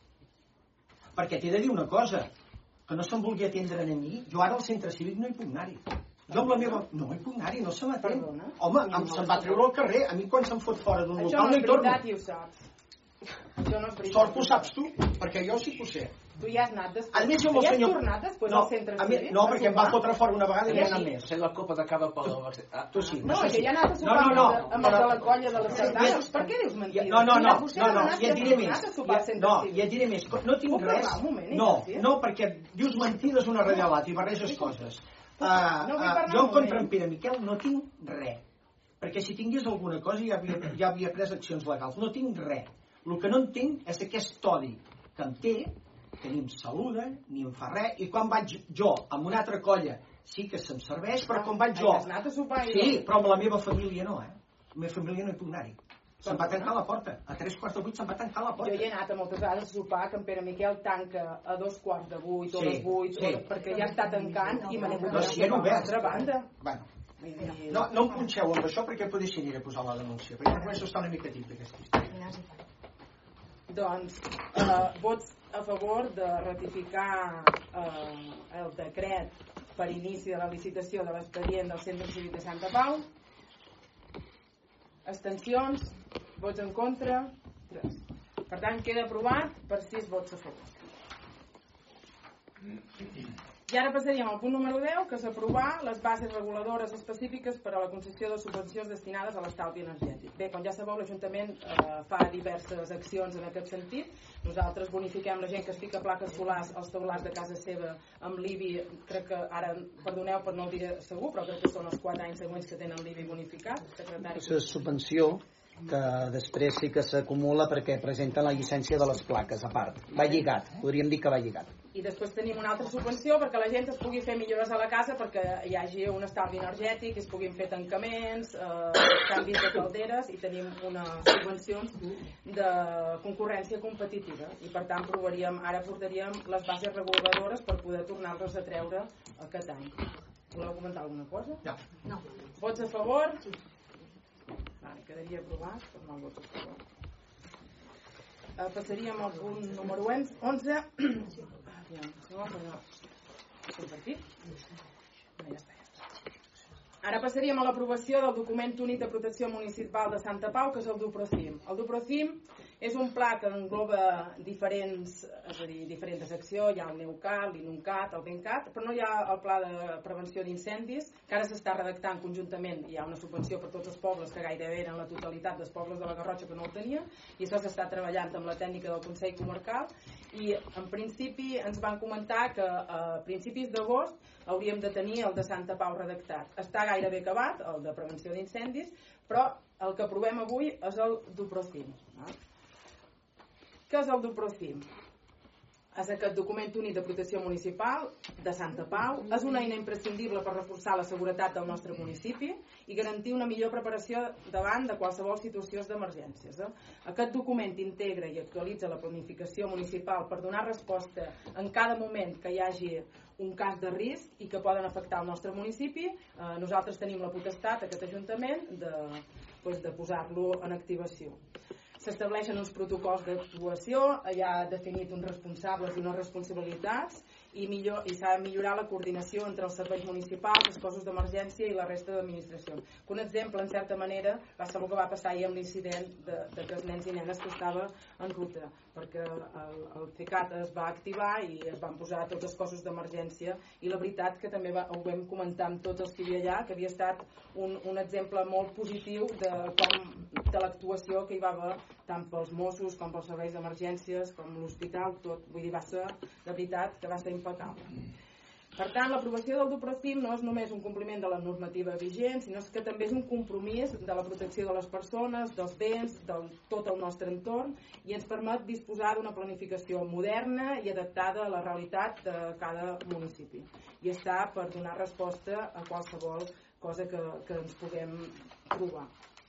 S3: Perquè t'he de dir una cosa, que no se'm vulgui atendre a mi, jo ara al centre cívic no hi puc anar-hi. Jo amb la meva... No hi puc anar-hi, no se m'atén.
S1: Perdona?
S3: Home, em se'm va treure al carrer, a mi quan se'm fot fora d'un
S1: Això
S3: local
S1: no
S3: no
S1: és
S3: hi torno.
S1: veritat i ho saps. Això no és veritat.
S3: Sort que ho saps tu, perquè jo sí que ho sé.
S1: Tu ja has anat després.
S3: A més, jo amb el
S1: ja has
S3: senyor...
S1: tornat després
S3: no,
S1: al centre
S3: a mi-
S1: cívic?
S3: no,
S1: a
S3: perquè em va
S1: sopar?
S3: fotre fora una vegada i
S1: I
S3: n'he
S1: així?
S3: anat més.
S4: Ser la copa de cava pel... Ah,
S3: Tu sí.
S1: No,
S3: això
S1: és que
S3: sí.
S1: ja ha anat a sopar
S3: No, no, no,
S1: amb, amb el de la colla de les sardanes. Per què dius mentides?
S3: No, no, no,
S1: Mira, vostè
S3: no,
S1: ha
S3: no,
S1: demanat
S3: i et
S1: que
S3: diré
S1: has
S3: més.
S1: anat a sopar al
S3: Ja-
S1: centre
S3: No,
S1: cívic.
S3: i et diré més. No tinc
S1: Puc
S3: res.
S1: parlar un moment,
S3: No,
S1: Ignasi?
S3: no, perquè dius mentides una radialat i barreges coses. Uh,
S1: No, vull
S3: uh,
S1: parlar
S3: jo
S1: un
S3: en contra
S1: moment.
S3: en Pere Miquel no tinc res. Perquè si tingués alguna cosa ja havia, ja havia pres accions legals. No tinc res. El que no entenc és aquest odi que em té, que ni em saluda, ni em fa res, i quan vaig jo amb una altra colla sí que se'm serveix, però quan vaig jo...
S1: Has anat a sopar i
S3: Sí,
S1: no.
S3: però amb la meva família no, eh? La meva família no hi puc anar-hi. Se'm va tancar la porta. A tres quarts de vuit se'm va tancar la
S1: Jo
S3: porta.
S1: hi he anat a moltes vegades a sopar que en Pere Miquel tanca a dos quarts de vuit o a
S3: Sí,
S1: les vuit,
S3: sí.
S1: o, perquè ja està tancant i me n'he hagut
S3: No,
S1: d'anar
S3: si
S1: a
S3: era
S1: sopar a
S3: obert.
S1: l'altra banda.
S3: Bueno,
S1: Vull dir,
S3: no, no em punxeu amb això perquè potser si aniré a posar la denúncia. Perquè no començo a estar una mica tip d'aquesta història.
S1: Doncs eh, vots a favor de ratificar eh, el decret per inici de la licitació de l'expedient del Centre Cívic de Santa Pau. Abstencions, vots en contra, tres. Per tant, queda aprovat per sis vots a favor. I ara passaríem al punt número deu, que és aprovar les bases reguladores específiques per a la concessió de subvencions destinades a l'estalvi energètic. Bé, com ja sabeu, l'Ajuntament eh, fa diverses accions en aquest sentit. Nosaltres bonifiquem la gent que es fica plaques solars als teulars de casa seva amb l'I B I, crec que ara, perdoneu per no ho diré segur, però crec que són els quatre anys següents que tenen l'I B I bonificat. Secretari.
S2: És subvenció que després sí que s'acumula perquè presenten la llicència de les plaques a part. Va lligat, podríem dir que va lligat.
S1: I després tenim una altra subvenció perquè la gent es pugui fer millores a la casa perquè hi hagi un estalvi energètic, es puguin fer tancaments, eh, canvis de calderes, i tenim unes subvencions de concurrència competitiva. I per tant provaríem, ara portaríem les bases reguladores per poder tornar-les a treure aquest any. Voleu comentar alguna cosa?
S3: Ja.
S5: No.
S1: Vots a favor? Vale, quedaria aprovat per nou vots a favor. Eh, passaríem al punt número onze. Aviam, segon, però no. Compartit? No, ja està, ja està. Ara passaríem a l'aprovació del document únic de protecció municipal de Santa Pau, que és el DUPROCIM. El DUPROCIM és un pla que engloba diferents, és a dir, diferents accions. Hi ha el NEUCAT, l'INUNCAT, el BENCAT, però no hi ha el pla de prevenció d'incendis, que ara s'està redactant conjuntament. Hi ha una subvenció per tots els pobles, que gairebé eren la totalitat dels pobles de la Garrotxa que no el tenien, i això s'està treballant amb la tècnica del Consell Comarcal, i en principi ens van comentar que a principis d'agost hauríem de tenir el de Santa Pau redactat. Està gairebé acabat, el de prevenció d'incendis, però el que aprovem avui és el DUPROCIM. Què és el DUPROCIM? és aquest document únic de protecció municipal de Santa Pau. És una eina imprescindible per reforçar la seguretat del nostre municipi i garantir una millor preparació davant de qualsevol situació d'emergències. Eh? Aquest document integra i actualitza la planificació municipal per donar resposta en cada moment que hi hagi un cas de risc i que poden afectar el nostre municipi. Eh, nosaltres tenim la potestat, aquest Ajuntament, de, pues, de posar-lo en activació. S'estableixen uns protocols d'actuació, hi ha definit uns responsables i unes responsabilitats i, millor, i s'ha de millorar la coordinació entre els serveis municipals, els cossos d'emergència i la resta d'administracions. Un exemple, en certa manera, va ser el que va passar ahir amb l'incident de, de que els nens i nenes que estava en ruta, perquè el, el CECAT es va activar i es van posar tots els cossos d'emergència i la veritat que també va, ho vam comentar amb tots els que hi havia allà, que havia estat un, un exemple molt positiu de, com, de l'actuació que hi va haver tant pels Mossos com pels serveis d'emergències com l'hospital, tot, vull dir, va ser de veritat que va ser impecable. Per tant, l'aprovació del Duprocim no és només un compliment de la normativa vigent, sinó que també és un compromís de la protecció de les persones, dels béns, de tot el nostre entorn i ens permet disposar d'una planificació moderna i adaptada a la realitat de cada municipi. I està per donar resposta a qualsevol cosa que, que ens puguem trobar.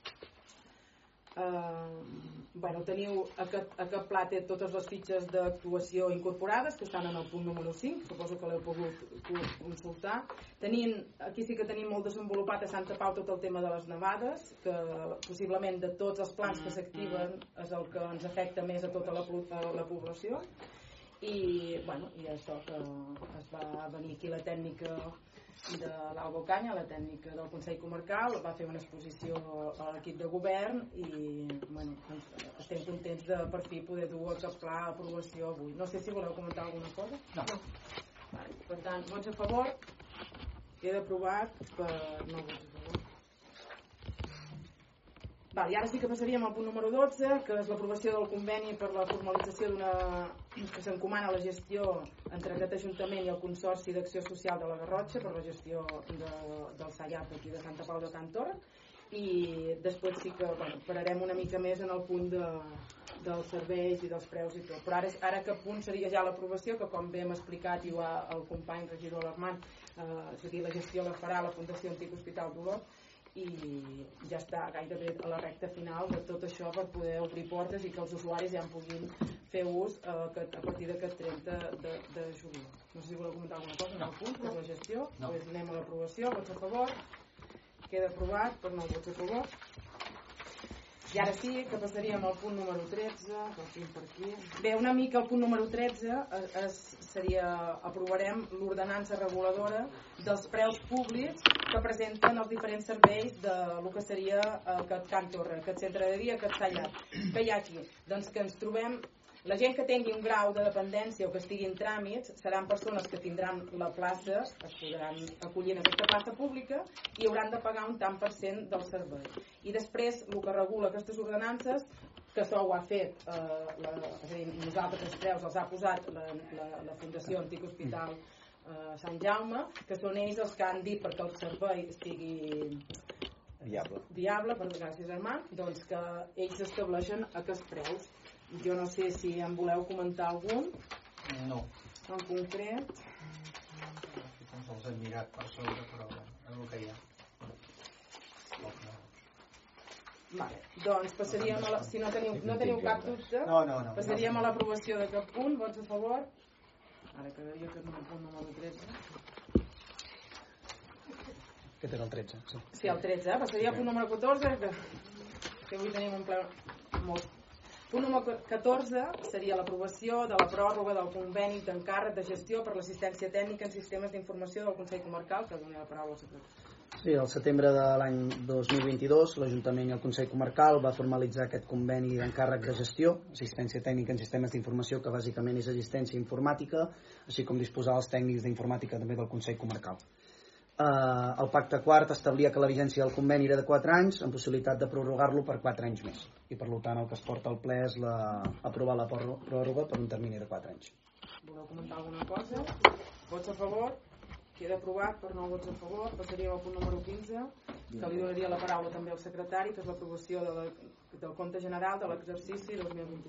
S1: Uh, bueno, teniu aquest, aquest pla té totes les fitxes d'actuació incorporades que estan en el punt número cinc, suposo que l'heu pogut consultar. Tenim, aquí sí que tenim molt desenvolupat a Santa Pau tot el tema de les nevades, que possiblement de tots els plans que s'activen és el que ens afecta més a tota la, a la població. I, bueno, i això que es va venir aquí la tècnica de l'Alba Canya, la tècnica del Consell Comarcal, va fer una exposició a l'equip de govern i bueno, estem contents de per fi poder dur aquest pla a aprovació avui. No sé si voleu comentar alguna cosa.
S4: No.
S1: Vale. Per tant, vots a favor, queda aprovat per no vots a favor. Val, i ara sí que passaríem al punt número dotze, que és l'aprovació del conveni per la formalització d'una que s'encomana la gestió entre aquest Ajuntament i el Consorci d'Acció Social de la Garrotxa per la gestió de, del SAIAP aquí de Santa Pau de Can Torre, i després sí que bueno, pararem una mica més en el punt de, dels serveis i dels preus i tot. Però ara, ara aquest punt seria ja l'aprovació, que com bé hem explicat i ho ha el company regidor Alarmant, eh, és a dir, la gestió la farà la Fundació Antic Hospital d'Olot, i ja està gairebé a la recta final de tot això per poder obrir portes i que els usuaris ja en puguin fer ús a, a partir d'aquest trenta de, de juliol. No sé si voleu comentar alguna cosa en el punt per la gestió. No. Pues anem a l'aprovació, vots a favor, queda aprovat per nou vots a favor. I ara sí que passaríem al punt número tretze, per aquí. Bé, una mica el punt número tretze es, seria, aprovarem l'ordenança reguladora dels preus públics que presenten els diferents serveis de lo que seria aquest Can Torre, aquest centre de dia, aquest SAIAP. Què hi ha aquí? Doncs que ens trobem, la gent que tingui un grau de dependència o que estigui en tràmits seran persones que tindran la plaça, es podran acollir en aquesta plaça pública i hauran de pagar un tant per cent del servei. I després, el que regula aquestes ordenances, que això ho ha fet, eh, la, és a dir, nosaltres els preus els ha posat la, la, la Fundació Antic Hospital eh, Sant Jaume, que són ells els que han dit perquè el servei sigui
S7: viable,
S1: viable per gràcies Armand, doncs que ells estableixen aquests preus. Jo no sé si en voleu comentar algun.
S3: No.
S1: En concret.
S3: Ens els hem mirat per sobre, però és el que hi ha.
S1: Vale. Doncs passaríem a la, si no teniu, no teniu cap dubte,
S3: no, no, no,
S1: passaríem a l'aprovació d'aquest punt. Vots a favor? Ara quedaria aquest punt número tretze.
S2: Aquest era el tretze, sí.
S1: Sí, el tretze. Passaria al punt número catorze, que, que avui tenim un ple molt. Punt número catorze seria l'aprovació de la pròrroga del conveni d'encàrrec de gestió per l'assistència tècnica en sistemes d'informació del Consell Comarcal, que doni la paraula al secretari.
S2: Sí, al setembre de l'any dos mil vint-i-dos l'Ajuntament i el Consell Comarcal va formalitzar aquest conveni d'encàrrec de gestió, assistència tècnica en sistemes d'informació, que bàsicament és assistència informàtica, així com disposar els tècnics d'informàtica també del Consell Comarcal. Uh, el pacte quart establia que la vigència del conveni era de quatre anys amb possibilitat de prorrogar-lo per quatre anys més i per tant el que es porta al ple és la, aprovar la pròrroga per un termini de quatre anys.
S1: Voleu comentar alguna cosa? Vots a favor? Queda aprovat per nou vots a favor. Passaríem al punt número quinze, que li donaria la paraula també al secretari, que és l'aprovació de la, del compte general de l'exercici dos mil vint-i-cinc.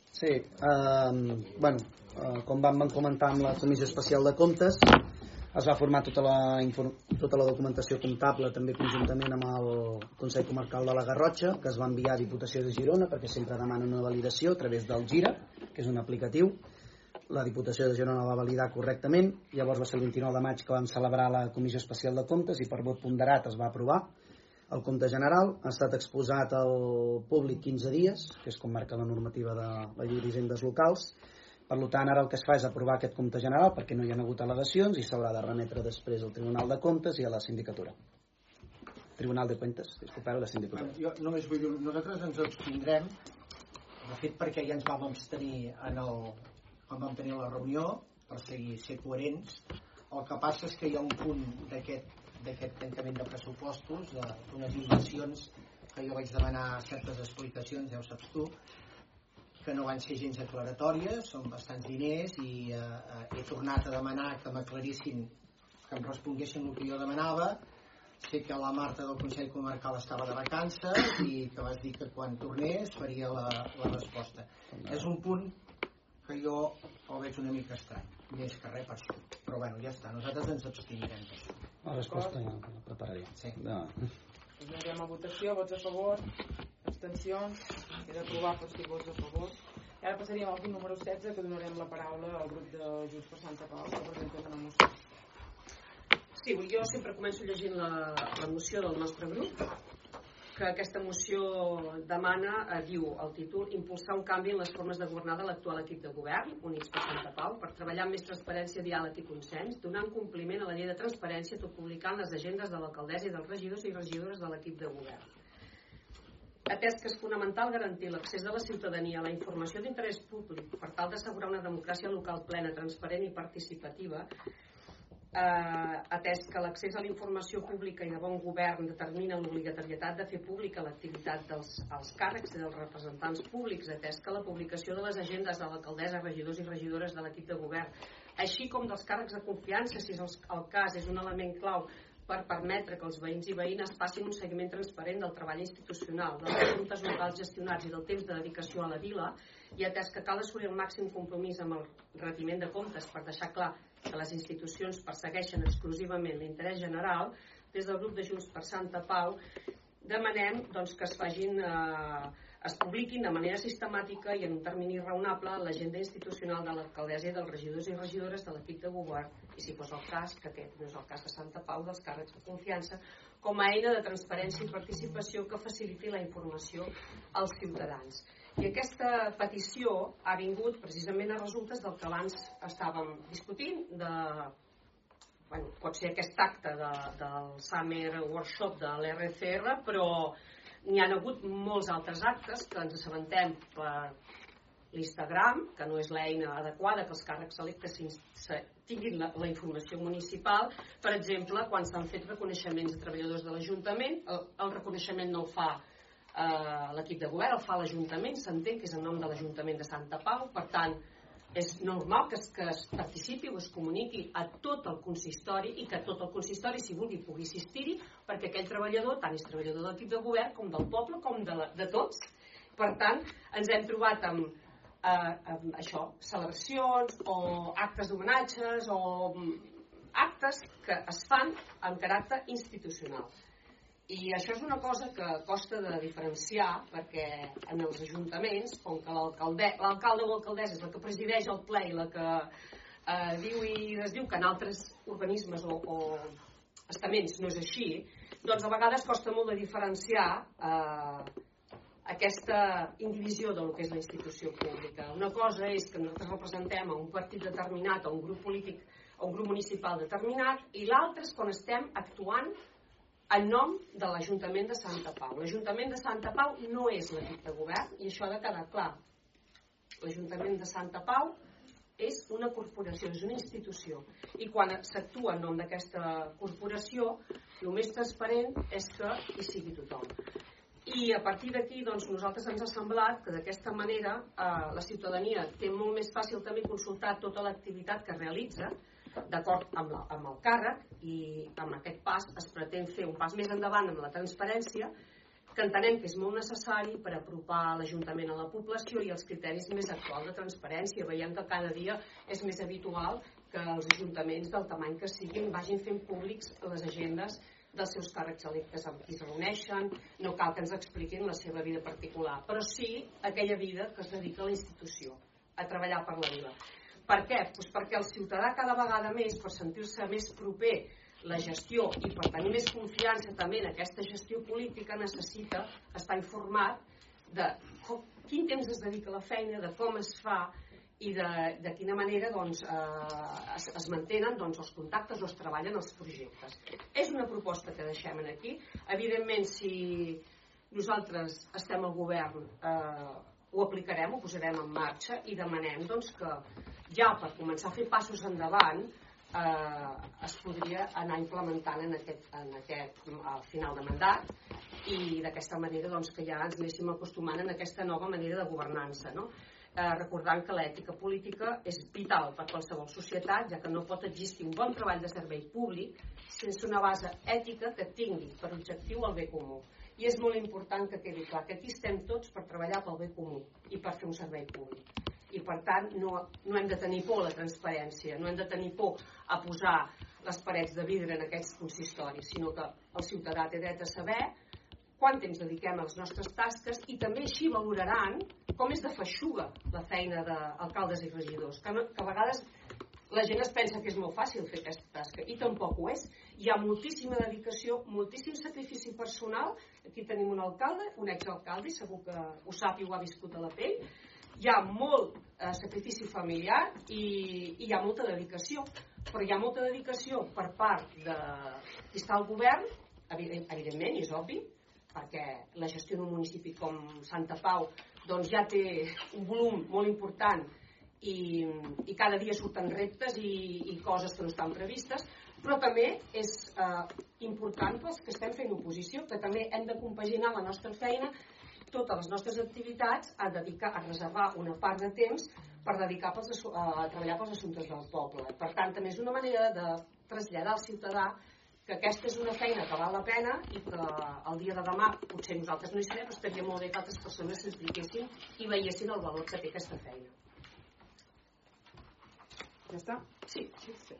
S2: Sí, eh, bueno, eh, com vam comentar amb la Comissió Especial de Comptes, es va formar tota la, tota la documentació comptable també conjuntament amb el Consell Comarcal de la Garrotxa, que es va enviar a Diputació de Girona perquè sempre demanen una validació a través del Gira, que és un aplicatiu. La Diputació de Girona la va validar correctament. Llavors va ser el vint-i-nou de maig que vam celebrar la Comissió Especial de Comptes i per vot ponderat es va aprovar el compte general. Ha estat exposat al públic quinze dies, que és com marca la normativa de la llei d'hisendes locals. Per tant, ara el que es fa és aprovar aquest compte general perquè no hi ha hagut al·legacions i s'haurà de remetre després al Tribunal de Comptes i a la Sindicatura. Tribunal de Cuentas, disculpeu, la Sindicatura.
S3: Bueno, jo només vull dir, nosaltres ens abstindrem, de fet perquè ja ens vam abstenir en el, quan vam tenir la reunió, per seguir ser coherents. El que passa és que hi ha un punt d'aquest d'aquest tancament de pressupostos, d'unes inversions que jo vaig demanar certes explicacions, ja ho saps tu, que no van ser gens aclaratòries, són bastants diners i eh, he tornat a demanar que m'aclarissin, que em responguessin el que jo demanava. Sé que la Marta del Consell Comarcal estava de vacances i que vas dir que quan tornés faria la, la resposta. És un punt que jo el veig una mica estrany, més que res per això. Però bueno, ja està, nosaltres ens abstindrem d'això.
S2: La resposta ja la prepararé.
S3: Sí.
S2: No.
S1: Doncs anem a votació, vots a favor, abstencions, queda aprovat per si vots a favor. I ara passaríem al punt número setze, que donarem la paraula al grup de Junts per Santa Pau, que presenten una moció.
S9: Sí, jo sempre començo llegint la, la moció del nostre grup, que aquesta moció demana, eh, diu el títol, impulsar un canvi en les formes de governar de l'actual equip de govern, Units per Santa Pau, per treballar amb més transparència, diàleg i consens, donant compliment a la llei de transparència, tot publicant les agendes de l'alcaldessa i dels regidors i regidores de l'equip de govern. Atès que és fonamental garantir l'accés de la ciutadania a la informació d'interès públic per tal d'assegurar una democràcia local plena, transparent i participativa, eh, atès que l'accés a la informació pública i de bon govern determina l'obligatorietat de fer pública l'activitat dels els càrrecs i dels representants públics, atès que la publicació de les agendes de l'alcaldessa, regidors i regidores de l'equip de govern, així com dels càrrecs de confiança, si és el cas, és un element clau per permetre que els veïns i veïnes passin un seguiment transparent del treball institucional, dels assumptes locals gestionats i del temps de dedicació a la vila, i atès que cal assolir el màxim compromís amb el retiment de comptes per deixar clar que les institucions persegueixen exclusivament l'interès general, des del grup de Junts per Santa Pau demanem doncs, que es facin eh, es publiquin de manera sistemàtica i en un termini raonable l'agenda institucional de l'alcaldessa i dels regidors i regidores de l'equip de govern, i si fos el cas, que aquest no és el cas de Santa Pau, dels càrrecs de confiança, com a eina de transparència i participació que faciliti la informació als ciutadans. I aquesta petició ha vingut precisament a resultes del que abans estàvem discutint, de, bueno, pot ser aquest acte de, del Summer Workshop de l'R C R, però n'hi ha hagut molts altres actes que ens assabentem per l'Instagram, que no és l'eina adequada que els càrrecs electes tinguin la, la informació municipal. Per exemple, quan s'han fet reconeixements de treballadors de l'Ajuntament, el, el reconeixement no el fa eh, l'equip de govern, el fa l'Ajuntament, s'entén que és en nom de l'Ajuntament de Santa Pau, per tant, és normal que es, que es participi o es comuniqui a tot el consistori i que tot el consistori, si vulgui, pugui assistir-hi, perquè aquell treballador tant és treballador de l'equip de govern com del poble, com de, la, de tots. Per tant, ens hem trobat amb, eh, amb això, celebracions o actes d'homenatges o actes que es fan amb caràcter institucional. I això és una cosa que costa de diferenciar, perquè en els ajuntaments, com que l'alcalde o l'alcaldessa és la que presideix el ple i la que eh, diu i desdiu que en altres organismes o, o estaments no és així, doncs a vegades costa molt de diferenciar eh, aquesta indivisió del que és la institució pública. Una cosa és que nosaltres representem a un partit determinat, a un grup polític, a un grup municipal determinat, i l'altre és quan estem actuant en nom de l'Ajuntament de Santa Pau. L'Ajuntament de Santa Pau no és l'equip de govern i això ha de quedar clar. L'Ajuntament de Santa Pau és una corporació, és una institució, i quan s'actua en nom d'aquesta corporació, el més transparent és que hi sigui tothom. I a partir d'aquí, doncs, nosaltres ens ha semblat que d'aquesta manera eh, la ciutadania té molt més fàcil també consultar tota l'activitat que realitza, d'acord amb, la, amb el càrrec, i amb aquest pas es pretén fer un pas més endavant amb la transparència, que entenem que és molt necessari per apropar l'Ajuntament a la població i els criteris més actuals de transparència. Veiem que cada dia és més habitual que els ajuntaments del tamany que siguin vagin fent públics les agendes dels seus càrrecs electes amb qui es reuneixen. No cal que ens expliquin la seva vida particular, però sí aquella vida que es dedica a la institució, a treballar per la vila. Per què? Pues perquè el ciutadà cada vegada més, per sentir-se més proper la gestió i per tenir més confiança també en aquesta gestió política, necessita estar informat de com, quin temps es dedica a la feina, de com es fa i de, de quina manera doncs, eh, es, es mantenen doncs, els contactes o es treballen els projectes. És una proposta que deixem aquí. Evidentment, si nosaltres estem al govern, eh, ho aplicarem, ho posarem en marxa i demanem doncs, que ja per començar a fer passos endavant eh, es podria anar implementant en aquest, en aquest al final de mandat i d'aquesta manera doncs, que ja ens anéssim acostumant en aquesta nova manera de governança, no? Eh, recordant que l'ètica política és vital per qualsevol societat, ja que no pot existir un bon treball de servei públic sense una base ètica que tingui per objectiu el bé comú. I és molt important que quedi clar que aquí estem tots per treballar pel bé comú i per fer un servei públic. I per tant no, no hem de tenir por a la transparència, no hem de tenir por a posar les parets de vidre en aquests consistoris, sinó que el ciutadà té dret a saber quant temps dediquem a les nostres tasques i també així valoraran com és de feixuga la feina d'alcaldes i regidors, que, no, que a vegades la gent es pensa que és molt fàcil fer aquesta tasca i tampoc ho és. Hi ha moltíssima dedicació, moltíssim sacrifici personal. Aquí tenim un alcalde, un exalcalde, segur que ho sap i ho ha viscut a la pell. Hi ha molt eh, sacrifici familiar i, i hi ha molta dedicació, però hi ha molta dedicació per part de qui està al govern, evidentment, i és obvi, perquè la gestió d'un municipi com Santa Pau doncs ja té un volum molt important i, i cada dia surten reptes i, i coses que no estan previstes, però també és eh, important pels que estem fent oposició, que també hem de compaginar la nostra feina, totes les nostres activitats, a dedicar a reservar una part de temps per dedicar pels, a treballar pels assumptes del poble. Per tant, també és una manera de traslladar al ciutadà que aquesta és una feina que val la pena i que el dia de demà potser nosaltres no hi serem, però estaria molt bé que altres persones s'expliquessin i veiessin el valor que té aquesta feina.
S1: Ja està?
S9: Sí.
S1: Sí, sí.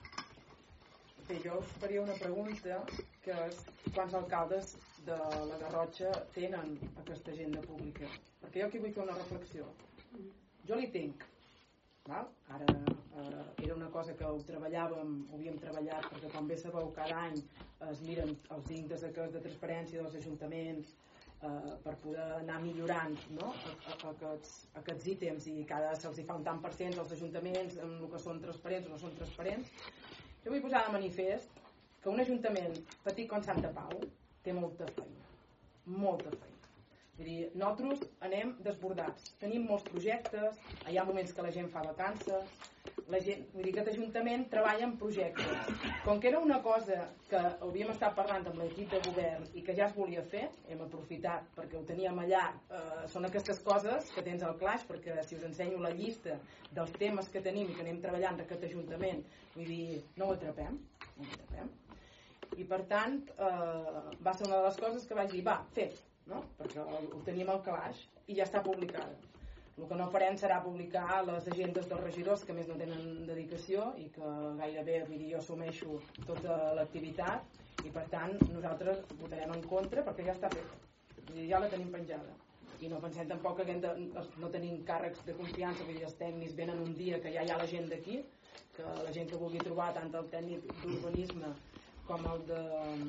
S1: Bé, jo us faria una pregunta, que és quants alcaldes de la Garrotxa tenen aquesta agenda pública? Perquè jo aquí vull fer una reflexió. Jo l'hi tinc. Val? Ara eh, era una cosa que ho treballàvem, ho havíem treballat, perquè com bé sabeu cada any es miren els índexs de transparència dels ajuntaments eh, per poder anar millorant, no? aquests, aquests ítems, i cada se'ls fa un tant per cent als ajuntaments en el que són transparents o no són transparents. Jo vull posar de manifest que un ajuntament petit com Santa Pau té molta feina, molta feina. Vull dir, nosaltres anem desbordats, tenim molts projectes, hi ha moments que la gent fa vacances, la gent, vull dir, aquest ajuntament treballa en projectes. Com que era una cosa que havíem estat parlant amb l'equip de govern i que ja es volia fer, hem aprofitat perquè ho teníem allà, eh, són aquestes coses que tens al claix, perquè si us ensenyo la llista dels temes que tenim i que anem treballant d'aquest ajuntament, vull dir, no ho atrapem, no ho atrapem. I per tant, eh, va ser una de les coses que vaig dir, va, fet, no? Perquè ho tenim al calaix i ja està publicada. El que no farem serà publicar les agendes dels regidors que més no tenen dedicació i que gairebé, vull dir, jo assumeixo tota l'activitat i per tant nosaltres votarem en contra perquè ja està fet, ja la tenim penjada i no pensem tampoc que de, no tenim càrrecs de confiança, vull dir, els tècnics venen un dia que ja hi ha la gent d'aquí, que la gent que vulgui trobar tant el tècnic d'urbanisme com el de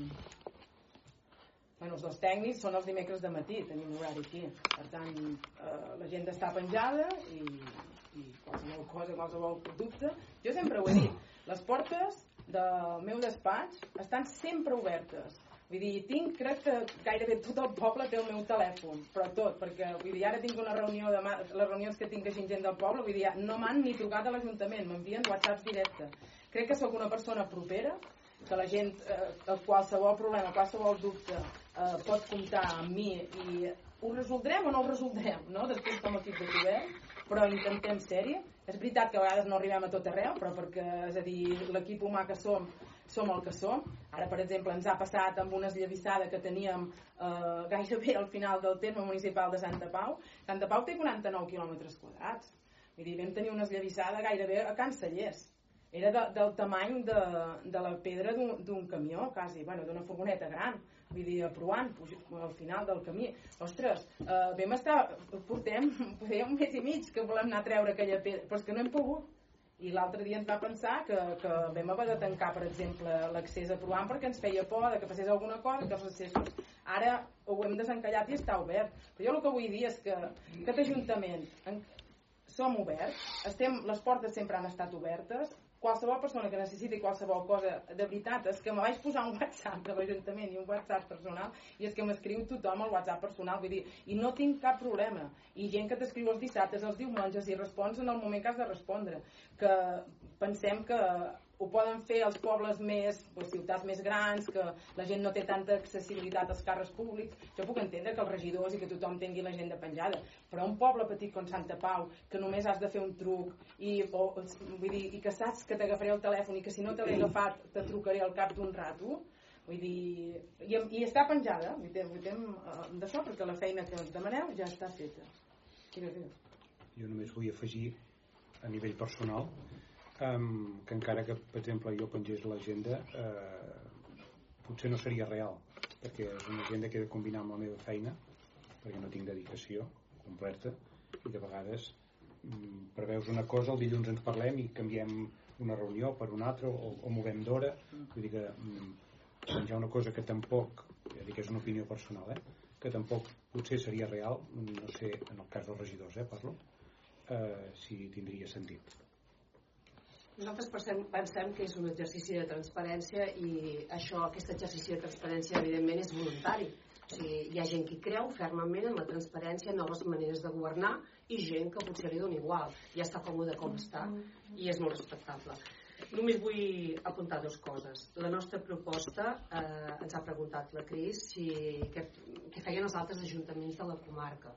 S1: Bueno, els dos tècnics són els dimecres de matí, tenim horari aquí. Per tant, eh, la gent està penjada i, i qualsevol cosa, qualsevol dubte. Jo sempre ho he dit, les portes del meu despatx estan sempre obertes. Vull dir, tinc, crec que gairebé tot el poble té el meu telèfon, però tot, perquè vull dir, ara tinc una reunió, demà, les reunions que tinc així gent del poble, vull dir, no m'han ni trucat a l'Ajuntament, m'envien whatsapps directes. Crec que sóc una persona propera, que la gent, eh, qualsevol problema, qualsevol dubte, eh, pot comptar amb mi i ho resoldrem o no ho resoldrem, no? Després com a equip de govern, però intentem ser-hi. És veritat que a vegades no arribem a tot arreu, però perquè, és a dir, l'equip humà que som, som el que som. Ara, per exemple, ens ha passat amb una esllavissada que teníem eh, gairebé al final del terme municipal de Santa Pau. Santa Pau té quaranta-nou quilòmetres quadrats. Vull dir, vam tenir una esllavissada gairebé a Can Cellers. Era de, del tamany de, de la pedra d'un camió, quasi, bueno, d'una furgoneta gran. Vull dir, aprovant, al final del camí. Ostres, eh, vam estar, portem, feia un mes i mig que volem anar a treure aquella pedra, però és que no hem pogut. I l'altre dia ens va pensar que, que vam haver de tancar, per exemple, l'accés a Provant perquè ens feia por de que passés alguna cosa, que els accessos. Ara ho hem desencallat i està obert. Però jo el que vull dir és que aquest Ajuntament en, som oberts, estem, les portes sempre han estat obertes. Qualsevol persona que necessiti qualsevol cosa de veritat és que me vaig posar un WhatsApp de l'Ajuntament i un WhatsApp personal i és que m'escriu tothom al WhatsApp personal, vull dir, i no tinc cap problema. I gent que t'escriu els dissabtes, els diumenges i respons en el moment que has de respondre, que pensem que ho poden fer els pobles més, les ciutats més grans, que la gent no té tanta accessibilitat als càrrecs públics. Jo puc entendre que els regidors i que tothom tingui l'agenda penjada, però un poble petit com Santa Pau, que només has de fer un truc i, o, vull dir, i que saps que t'agafaré el telèfon i que si no te l'he agafat te trucaré al cap d'un rato, vull dir, i, i està penjada, vull dir, vull dir d'això, perquè la feina que ens demaneu ja està feta.
S6: Jo només vull afegir a nivell personal Um, que encara que, per exemple, jo pengés l'agenda eh, potser no seria real, perquè és una agenda que he de combinar amb la meva feina, perquè no tinc dedicació completa i de vegades mm, preveus una cosa, el dilluns ens parlem i canviem una reunió per una altra o, o movem d'hora. Vull dir que mm, penjar una cosa que tampoc, ja dic que és una opinió personal, eh, que tampoc potser seria real, no sé, en el cas dels regidors, eh, parlo, eh, si tindria sentit.
S9: Nosaltres pensem, pensem que és un exercici de transparència i això, aquest exercici de transparència evidentment és voluntari. O sigui, hi ha gent que creu fermament en la transparència, en noves maneres de governar i gent que potser li dona igual, ja està còmode com està i és molt respectable. Només vull apuntar dues coses. La nostra proposta, eh, ens ha preguntat la Cris si, què, què feien els altres ajuntaments de la comarca.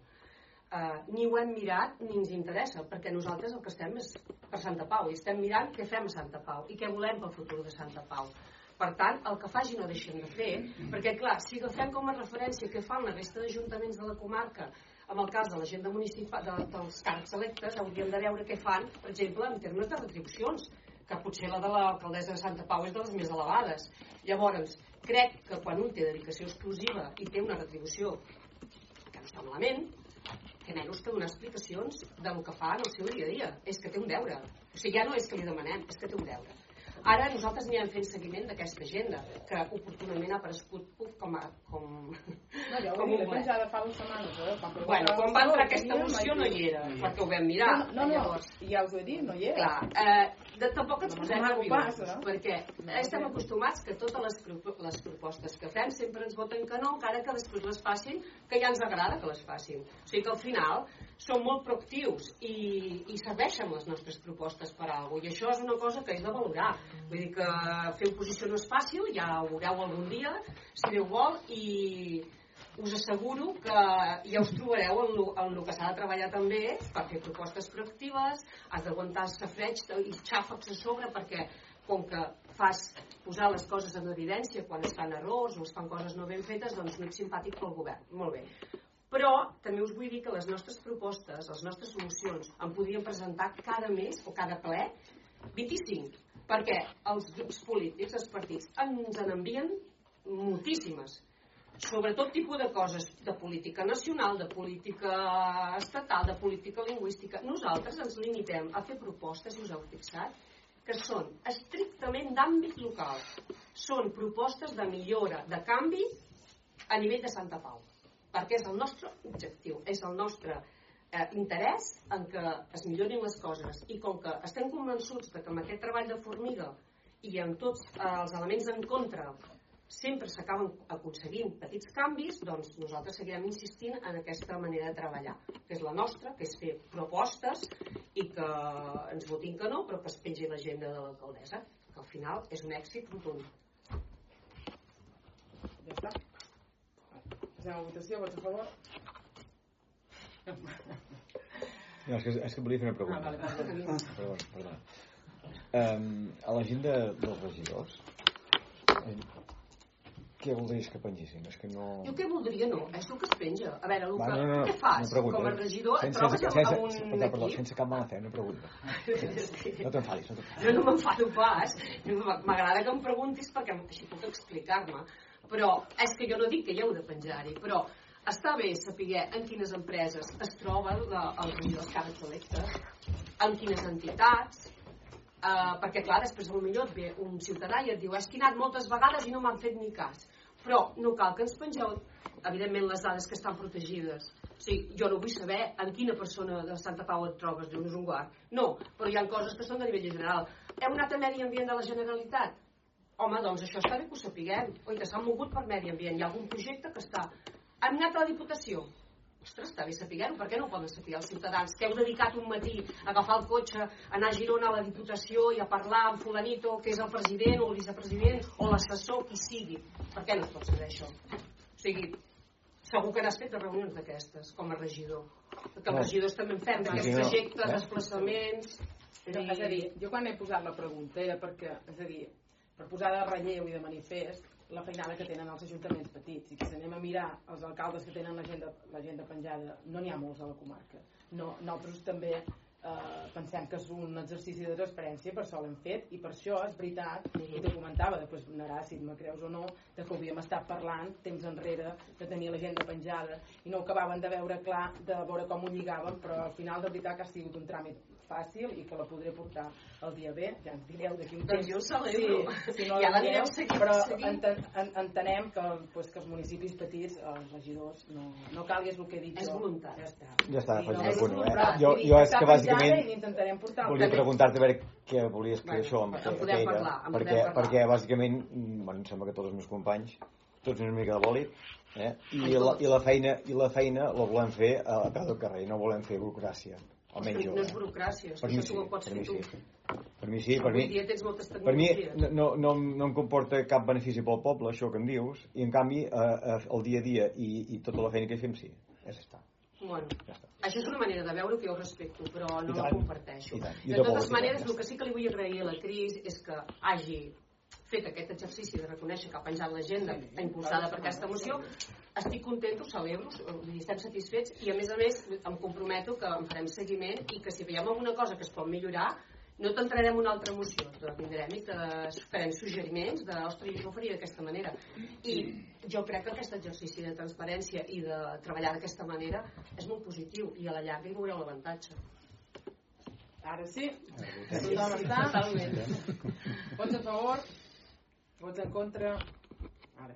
S9: Uh, ni ho hem mirat ni ens interessa, perquè nosaltres el que estem és per Santa Pau i estem mirant què fem a Santa Pau i què volem pel futur de Santa Pau. Per tant, el que faci no deixem de fer, perquè clar, si agafem com a referència què fan la resta d'ajuntaments de la comarca, en el cas de l'agenda municipal de, dels càrrecs electes, hauríem de veure què fan, per exemple, en termes de retribucions, que potser la de l'alcaldessa de Santa Pau és de les més elevades. Llavors, crec que quan un té dedicació exclusiva i té una retribució que no està malament, que menys que donar explicacions del que fa en el seu dia a dia. És que té un deure. O sigui, ja no és que li demanem, és que té un deure. Ara nosaltres anirem fent seguiment d'aquesta agenda, que oportunament ha aparegut uf, com a... Com,
S1: no, ja ho
S9: com
S1: he pensat fa dues setmanes. Eh? Quan,
S9: bueno, quan va entrar aquesta moció no hi era, perquè ho vam mirar.
S1: No, no, llavors, ja us ho he dit, no hi era.
S9: Clar, eh, de, tampoc ens posem nerviosos,
S1: no?
S9: perquè estem acostumats que totes les, les propostes que fem sempre ens voten que no, encara que després les facin, que ja ens agrada que les facin. O sigui que al final som molt proactius i, i serveixen les nostres propostes per a alguna cosa, i això és una cosa que és de valorar. Vull dir que fer oposició no és fàcil, ja ho veureu algun dia, si Déu vol, i us asseguro que ja us trobareu en el, en el que s'ha de treballar també per fer propostes proactives, has d'aguantar el safreig i xàfecs a sobre, perquè com que fas posar les coses en evidència quan es fan errors o es fan coses no ben fetes, doncs no ets simpàtic pel govern. Molt bé. Però també us vull dir que les nostres propostes, les nostres solucions, en podríem presentar cada mes o cada ple vint-i-cinc, perquè els grups polítics, els partits, ens en envien moltíssimes, sobre tot tipus de coses, de política nacional, de política estatal, de política lingüística. Nosaltres ens limitem a fer propostes, si us heu fixat, que són estrictament d'àmbit local. Són propostes de millora, de canvi a nivell de Santa Pau, perquè és el nostre objectiu, és el nostre eh, interès en que es millorin les coses, i com que estem convençuts de que amb aquest treball de formiga i amb tots eh, els elements en contra sempre s'acaben aconseguint petits canvis, doncs nosaltres seguirem insistint en aquesta manera de treballar, que és la nostra, que és fer propostes i que ens votin que no, però que es pengi l'agenda de l'alcaldessa, que al final és un èxit rotund.
S1: Ja està. Passem a votació, vots a favor?
S7: No, és que, és que volia fer una pregunta.
S1: Ah, vale, perdona.
S7: Perdona, perdona. Um, a la gent de, dels regidors, eh, què voldries que pengessin? És que no...
S9: Jo què voldria, no, és el que es penja. A veure, el
S7: Va,
S9: que,
S7: no, no, no,
S9: què fas?
S7: no pregunto,
S9: Com a regidor, et
S7: sense,
S9: trobes
S7: sense,
S9: amb, amb un
S7: sense, perdó, perdó,
S9: equip...
S7: sense cap mala fe, una pregunta. No t'enfadis, no t'enfadis.
S9: No, no m'enfado pas. M'agrada que em preguntis perquè així puc explicar-me. Però és que jo no dic que hi heu de penjar-hi, però està bé saber en quines empreses es troben la, els regidors càrrecs electes, en quines entitats, eh, perquè clar, després potser et ve un ciutadà i et diu és que he anat moltes vegades i no m'han fet ni cas. Però no cal que ens pengeu, evidentment, les dades que estan protegides. O sigui, jo no vull saber en quina persona de Santa Pau et trobes, dius un guard. No, però hi ha coses que són de nivell general. Heu anat a Medi Ambient de la Generalitat? Home, doncs això està bé que ho sapiguem. Oi, que s'han mogut per Medi Ambient. Hi ha algun projecte que està... Hem anat a la Diputació? Ostres, està bé saber-ho. Per què no ho poden saber els ciutadans? Que heu dedicat un matí a agafar el cotxe, a anar a Girona a la Diputació i a parlar amb fulanito, que és el president o el vicepresident o l'assessor, qui sigui. Per què no es pot saber això? O sigui, segur que n'has fet de reunions d'aquestes, com a regidor. Perquè els regidors també en fem, d'aquests projectes, desplaçaments...
S1: Però, és a dir, jo quan he posat la pregunta era perquè, és a dir, per posar de relleu i de manifest la feinada que tenen els ajuntaments petits, i que si anem a mirar els alcaldes que tenen l'agenda penjada, no n'hi ha molts a la comarca. No, nosaltres també eh, pensem que és un exercici de transparència, per això l'hem fet, i per això és veritat, i t'ho comentava, després anarà, si me creus o no, de que havíem estat parlant temps enrere de tenir l'agenda penjada, i no ho acabaven de veure clar, de veure com ho lligàvem, però al final de veritat que ha sigut un tràmit fàcil i que la podré portar el dia B, ja ens direu d'aquí un temps.
S9: Doncs jo ho celebro.
S1: Sí, si no
S9: ja
S1: la direu,
S9: seguint,
S1: però
S9: seguint.
S1: enten, en, entenem que, pues, que els municipis petits, els regidors, no, no calgui, és el que he dit
S9: és
S1: jo.
S9: voluntari.
S1: Ja està.
S7: Ja està,
S1: Sí,
S7: faig
S1: no,
S7: el punt, eh?
S1: clar,
S7: Jo, jo és que bàsicament
S1: i intentarem portar
S7: volia preguntar-te a veure què volies que
S9: Bueno,
S7: això amb,
S9: en
S7: què,
S9: podem
S7: què era,
S9: parlar, en
S7: perquè,
S9: podem parlar.
S7: perquè bàsicament, mm, bueno, em sembla que tots els meus companys, tots una mica de bòlit, eh? I, la, i, la feina, i la feina la volem fer a, a peu del carrer, no volem fer burocràcia. Almenys jo.
S9: No és burocràcia,
S7: Per mi
S9: això
S7: sí,
S9: tu ho pots
S7: per
S9: fer
S7: mi
S9: tu.
S7: sí. Per mi sí, per mi,
S9: Avui dia tens moltes
S7: per mi
S9: tecnologies.
S7: no, no, no em comporta cap benefici pel poble, això que em dius, i en canvi eh, eh, el dia a dia i, i tota la feina que fem sí, ja està.
S9: Bueno,
S7: Ja està.
S9: això és una manera de veure que jo respecto, però no
S7: I
S9: la
S7: tant,
S9: comparteixo.
S7: i tant. Jo
S9: De
S7: tampoc,
S9: totes
S7: i tant,
S9: maneres,
S7: ja
S9: el que sí que li vull agrair a la Cris és que hagi fet aquest exercici de reconèixer que ha penjat l'agenda impulsada per aquesta moció. Estic content, ho celebro, estem satisfets i a més a més em comprometo que en farem seguiment i que si veiem alguna cosa que es pot millorar no t'entrarem una altra moció, te vindrem i te farem suggeriments de, ostres, jo ho faria d'aquesta manera. I jo crec que aquest exercici de transparència i de treballar d'aquesta manera és molt positiu i a la llarga hi veureu l'avantatge.
S1: Ara sí, tothom està. Totalment. Vots a favor? Vots en contra? Ara.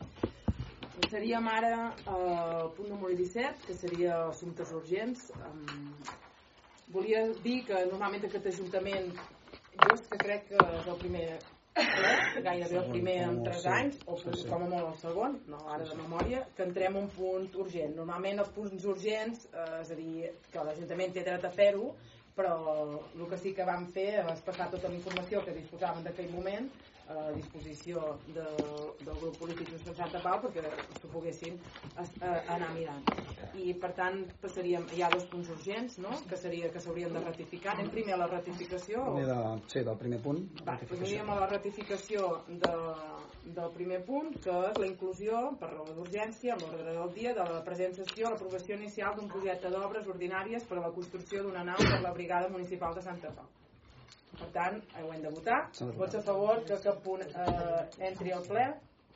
S1: Seríem ara al punt número disset, que seria assumptes urgents. Um, volia dir que normalment aquest Ajuntament, jo és que crec que és el primer ple, gairebé el primer en tres anys, o com a molt el segon, no ara de memòria, que entrem un punt urgent. Normalment els punts urgents, eh, és a dir, que l'Ajuntament té dret a fer-ho, però el que sí que vam fer és passar tota la informació que disposaven d'aquell moment a disposició de, del grup polític de Santa Pau perquè s'ho poguessin anar mirant. I per tant passaríem, hi ha dos punts urgents, no? Que seria que s'haurien de ratificar. Anem primer a la ratificació? O...
S2: De, sí, del primer punt.
S1: Va, doncs aniríem a la ratificació de, del primer punt, que és la inclusió, per raó d'urgència, a l'ordre del dia, de la present sessió, l'aprovació inicial d'un projecte d'obres ordinàries per a la construcció d'una nau per la Brigada Municipal de Santa Pau. Per tant, ho hem de votar. Vots a favor que cap punt eh, entri al ple?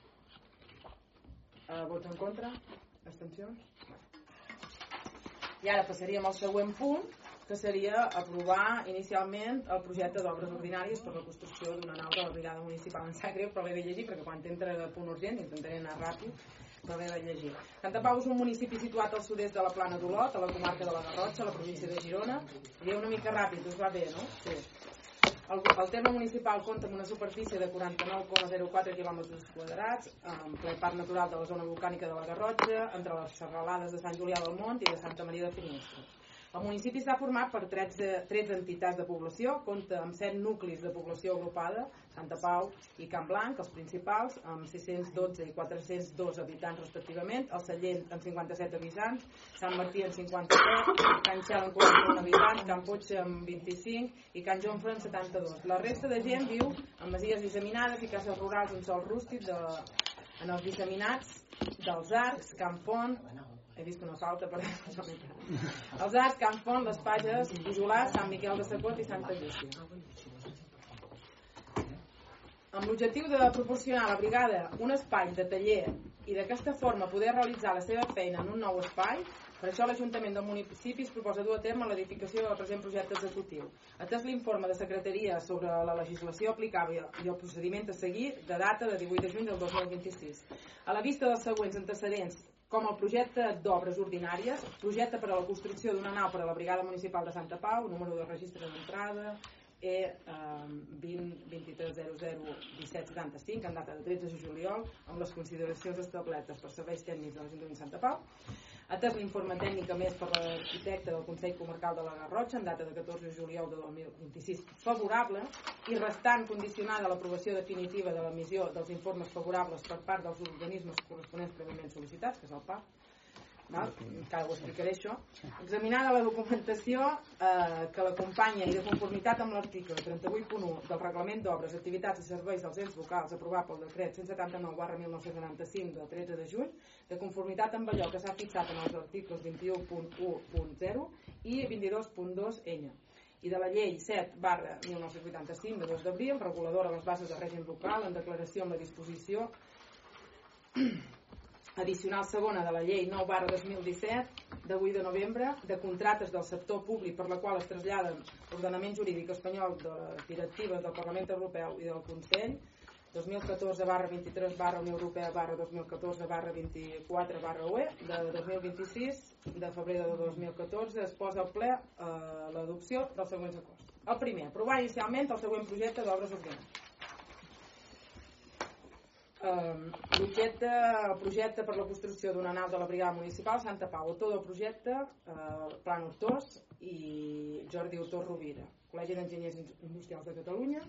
S1: Eh, vots en contra? Abstencions? I ara passaríem al següent punt, que seria aprovar inicialment el projecte d'obres ordinàries per la construcció d'una nau de la Brigada Municipal. Em sap greu, però l'he de llegir, perquè quan entra de punt urgent intentaré anar ràpid, però l'he de llegir. Santa Pau és un municipi situat al sud-est de la Plana d'Olot, a la comarca de la Garrotxa, a la província de Girona. Diré una mica ràpid, us va bé, no? Sí. El, el terme municipal compta amb una superfície de quaranta-nou coma zero quatre quilòmetres quadrats, en ple parc natural de la zona volcànica de la Garrotxa, entre les serralades de Sant Julià del Mont i de Santa Maria de Finestres. El municipi està format per tretze entitats de població, compta amb set nuclis de població agrupada, Santa Pau i Can Blanc, els principals, amb sis-cents dotze i quatre-cents dos habitants respectivament, el Sallent amb cinquanta-set habitants, Sant Martí amb cinquanta-set, Can Xel amb quaranta-un habitants, Can Potxa amb vint-i-cinc i Can Jonfre amb setanta-dos. La resta de gent viu en masies disseminades i cases rurals d'un sol rústic de, en els disseminats dels Arcs, Can Font, he vist una falta per els Arcs, Can Font, les Pages, Isolars, Sant Miquel de Sacot i Santa Llúcia. Amb l'objectiu de proporcionar a la brigada un espai de taller i d'aquesta forma poder realitzar la seva feina en un nou espai, per això l'Ajuntament del municipi es proposa dur a terme l'edificació del present projecte executiu. Atès l'informe de secretaria sobre la legislació aplicable i el procediment a seguir de data de divuit de juny del dos mil vint-i-sis. A la vista dels següents antecedents, com el projecte d'obres ordinàries, projecte per a la construcció d'una nau per a la Brigada Municipal de Santa Pau, número de registre d'entrada E vint vint-i-tres zero zero disset setanta-cinc, en data de tretze de juliol, amb les consideracions establertes per serveis tècnics de l'Ajuntament de Santa Pau. Atès l'informe tècnic emès per l'arquitecte del Consell Comarcal de la Garrotxa en data de catorze de juliol de dos mil vint-i-sis favorable i restant condicionada a l'aprovació definitiva de l'emissió dels informes favorables per part dels organismes corresponents prèviament sol·licitats, que és el P A P, val? Encara ho explicaré això. Examinada la documentació eh, que l'acompanya i de conformitat amb l'article trenta-vuit punt u del Reglament d'Obres, Activitats i Serveis dels Ens Locals aprovat pel decret cent setanta-nou barra mil nou-cents noranta-cinc del tretze de juny, de conformitat amb allò que s'ha fixat en els articles vint-i-u punt u punt zero i vint-i-dos punt dos enya i de la llei set barra mil nou-cents vuitanta-cinc de dos d'abril, reguladora de les bases de règim local en declaració amb la disposició addicional segona de la llei nou barra dos mil disset de vuit de novembre de contractes del sector públic per la qual es traslladen l'ordenament jurídic espanyol de les directives del Parlament Europeu i del Consell dos mil catorze barra vint-i-tres barra Unió Europea barra dos mil catorze barra vint-i-quatre barra U E de dos mil vint-i-sis de febrer de dos mil catorze es posa al ple eh, l'adopció dels següents acords. El primer, aprovar inicialment el següent projecte d'obres ordinàries. L'objecte, el projecte per la construcció d'una nau de la Brigada Municipal Santa Pau, autor del projecte eh, Plan Hortós i Jordi Autor Rovira, Col·legi d'Enginyers Industrials de Catalunya.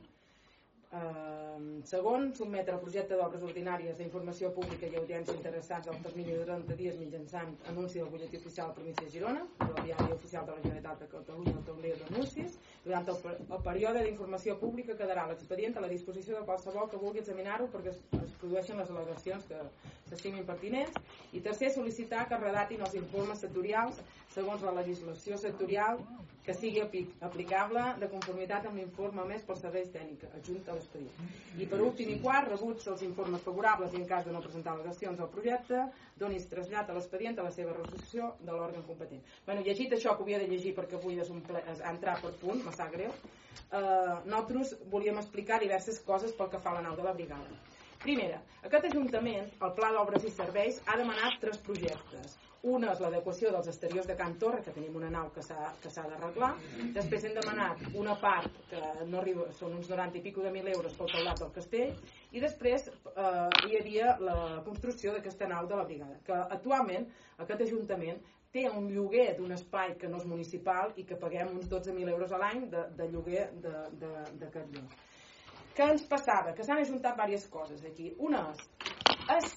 S1: Eh, segon, sotmetre el projecte d'obres ordinàries a informació pública i audiència interessats al termini de trenta dies mitjançant anunci del butlletí oficial de la província de Girona, del diari oficial de la Generalitat de Catalunya, el taulell d'anuncis. Durant el, el període d'informació pública quedarà l'expedient a la disposició de qualsevol que vulgui examinar-ho perquè es, es produeixen les al·legacions que s'estimin pertinents. I tercer, sol·licitar que es redactin els informes sectorials segons la legislació sectorial que sigui aplicable de conformitat amb l'informe emès pels serveis tècnics adjunt a l'expedient. I per últim i quart, rebuts els informes favorables i en cas de no presentar al·legacions al projecte, donis trasllat a l'expedient a la seva resolució de l'òrgan competent. Bueno, llegit això que havia de llegir perquè avui és un ple, és entrar per punt, me sap greu, eh, nosaltres volíem explicar diverses coses pel que fa a la nau de la brigada. Primera, aquest Ajuntament, el Pla d'Obres i Serveis, ha demanat tres projectes. Una és l'adequació dels exteriors de Can Torre, que tenim una nau que s'ha d'arreglar. Després hem demanat una part, que no arriba, són uns noranta i pico de mil euros pel teulat del castell, i després eh, hi havia la construcció d'aquesta nau de la brigada, que actualment aquest Ajuntament té un lloguer d'un espai que no és municipal i que paguem uns dotze mil euros a l'any de, de lloguer d'aquest lloc. Què ens passava? Que s'han ajuntat diverses coses aquí. Una és, és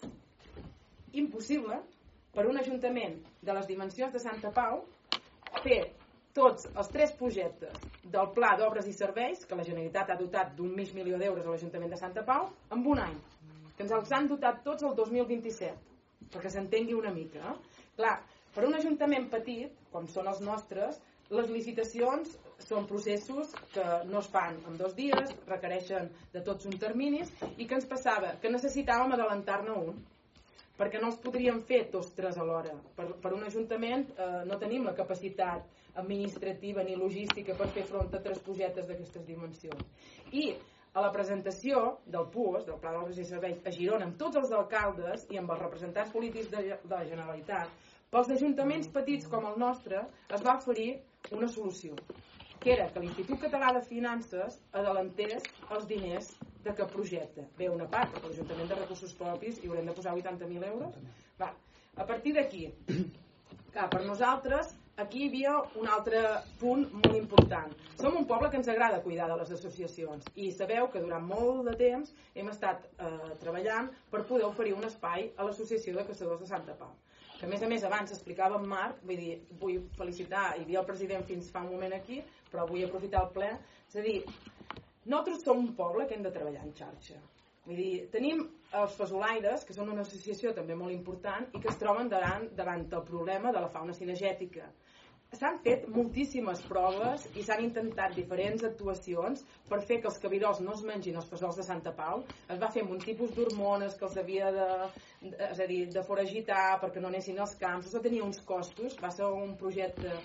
S1: impossible per un ajuntament de les dimensions de Santa Pau fer tots els tres projectes del Pla d'Obres i Serveis, que la Generalitat ha dotat d'un mig milió d'euros a l'Ajuntament de Santa Pau, en un any, que ens els han dotat tots el dos mil vint-i-set, perquè s'entengui una mica. Eh? Clar, per un ajuntament petit, com són els nostres, les licitacions són processos que no es fan en dos dies, requereixen de tots uns terminis, i que ens passava? Que necessitàvem adelantar-ne un, perquè no els podríem fer tots tres alhora. Per, per un ajuntament eh, no tenim la capacitat administrativa ni logística per fer front a tres projectes d'aquestes dimensions. I a la presentació del P U S, del Pla d'Obres i Serveis, a Girona, amb tots els alcaldes i amb els representants polítics de, de la Generalitat, pels ajuntaments petits com el nostre, es va oferir una solució, que era que l'Institut Català de Finances adelantés els diners de cap projecte. Bé, una part, perquè l'Ajuntament de Recursos Propis hi haurem de posar vuitanta mil euros. Va. A partir d'aquí, per nosaltres aquí hi havia un altre punt molt important. Som un poble que ens agrada cuidar de les associacions i sabeu que durant molt de temps hem estat eh, treballant per poder oferir un espai a l'Associació de Caçadors de Santa Pau. Que a més a més abans explicava en Marc, vull dir, vull felicitar, hi havia el president fins fa un moment aquí, però vull aprofitar el ple, és a dir, nosaltres som un poble que hem de treballar en xarxa. Vull dir, tenim els Fesolaires, que són una associació també molt important i que es troben davant, davant del problema de la fauna cinegètica. S'han fet moltíssimes proves i s'han intentat diferents actuacions per fer que els cabirols no es mengin els fesols de Santa Pau. Es va fer amb un tipus d'hormones que els havia de, és a dir, de foragitar perquè no anessin als camps. Això tenia uns costos, va ser un projecte...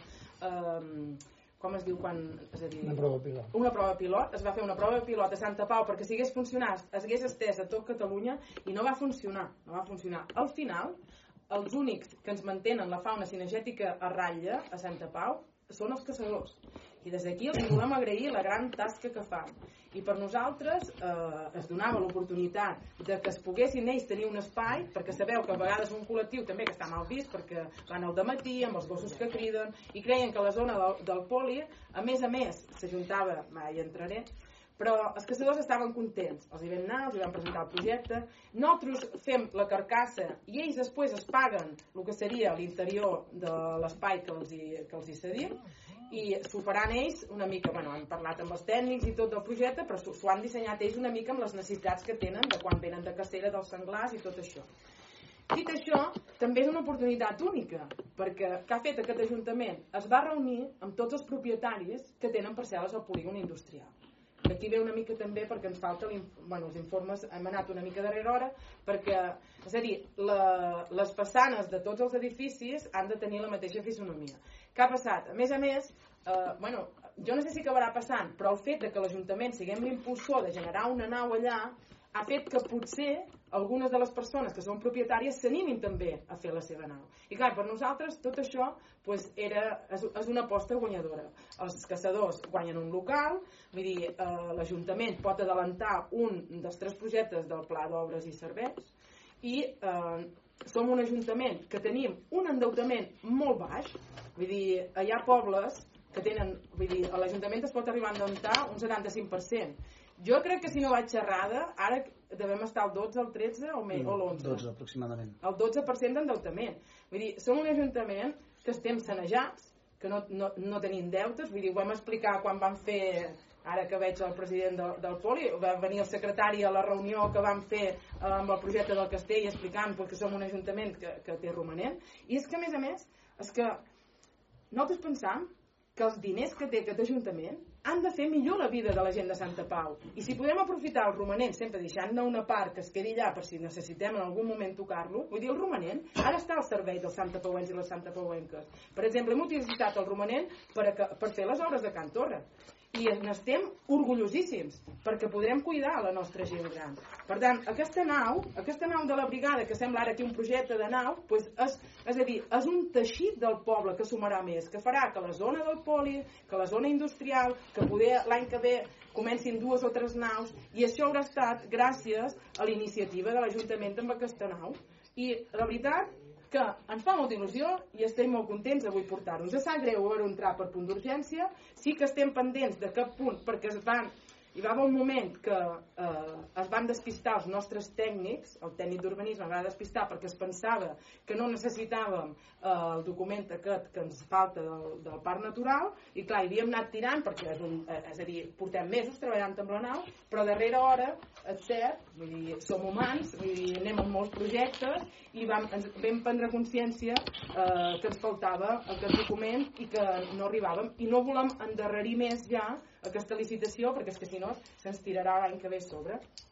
S1: Eh, com es diu quan... És a dir,
S8: una prova pilot.
S1: Una prova pilot. Es va fer una prova pilot a Santa Pau perquè si hagués funcionat, es hagués estès a tot Catalunya i no va funcionar. No va funcionar. Al final, els únics que ens mantenen la fauna cinegètica a ratlla a Santa Pau són els caçadors. I des d'aquí els volem agrair la gran tasca que fan. I per nosaltres eh, es donava l'oportunitat de que es poguessin ells tenir un espai, perquè sabeu que a vegades un col·lectiu també que està mal vist perquè van al dematí amb els gossos que criden i creien que la zona del, del poli, a més a més, s'ajuntava, mai entraré, però els caçadors estaven contents, els hi vam anar, els hi vam presentar el projecte, nosaltres fem la carcassa i ells després es paguen el que seria l'interior de l'espai que els hi, que els hi cedim i s'ho faran ells una mica, bueno, han parlat amb els tècnics i tot del projecte, però s'ho han dissenyat ells una mica amb les necessitats que tenen de quan venen de cacera dels senglars i tot això. Dit això, també és una oportunitat única, perquè què ha fet aquest Ajuntament? Es va reunir amb tots els propietaris que tenen parcel·les al polígon industrial. Aquí ve una mica també perquè ens falta bueno, els informes, hem anat una mica darrere hora perquè, és a dir, la, les façanes de tots els edificis han de tenir la mateixa fisonomia. Què ha passat? A més a més, eh, bueno, jo no sé si acabarà passant, però el fet de que l'Ajuntament siguem l'impulsor de generar una nau allà ha fet que potser algunes de les persones que són propietàries s'animin també a fer la seva nau. I clar, per nosaltres tot això pues, era, és, és una aposta guanyadora. Els caçadors guanyen un local, vull dir, eh, l'Ajuntament pot adelantar un dels tres projectes del Pla d'Obres i Serveis i eh, som un Ajuntament que tenim un endeutament molt baix, vull dir, hi ha pobles que tenen, vull dir, l'Ajuntament es pot arribar a endeutar un setanta-cinc per cent. Jo crec que si no vaig xerrada, ara devem estar al dotze, al tretze o, o l'onze.
S2: dotze aproximadament.
S1: El dotze per cent d'endeutament. Vull dir, som un ajuntament que estem sanejats, que no, no, no tenim deutes, vull dir, ho vam explicar quan vam fer, ara que veig el president del, del Poli, va venir el secretari a la reunió que vam fer eh, amb el projecte del Castell explicant que som un ajuntament que, que té romanent, i és que a més a més, és que nosaltres pensam que els diners que té aquest ajuntament han de fer millor la vida de la gent de Santa Pau. I si podem aprofitar el romanent, sempre deixant-ne una part que es quedi allà per si necessitem en algun moment tocar-lo, vull dir, el romanent ara està al servei dels santapauencs i les santapauenques. Per exemple, hem utilitzat el romanent per, a, per fer les obres de Can Torra. I n'estem orgullosíssims perquè podrem cuidar la nostra gent gran. Per tant, aquesta nau, aquesta nau de la brigada, que sembla ara aquí un projecte de nau, pues és, és a dir, és un teixit del poble que sumarà més, que farà que la zona del poli, que la zona industrial, que poder l'any que ve comencin dues o tres naus, i això haurà estat gràcies a la iniciativa de l'Ajuntament amb aquesta nau. I la veritat que ens fa molta il·lusió i estem molt contents avui portar-nos. Ens sap greu haver entrar per punt d'urgència, sí que estem pendents de cap punt, perquè es van, hi va haver un moment que eh, es van despistar els nostres tècnics, el tècnic d'urbanisme va despistar perquè es pensava que no necessitàvem eh, el document aquest que ens falta del, del parc natural, i clar, hi havíem anat tirant perquè és, un, eh, és a dir, portem mesos treballant amb la nau, però darrere hora, és cert, vull dir, som humans, vull dir, anem amb molts projectes i vam, ens vam prendre consciència eh, que ens faltava aquest document i que no arribàvem, i no volem endarrerir més ja aquesta licitació perquè és que si no se'ns tirarà l'any que ve sobre.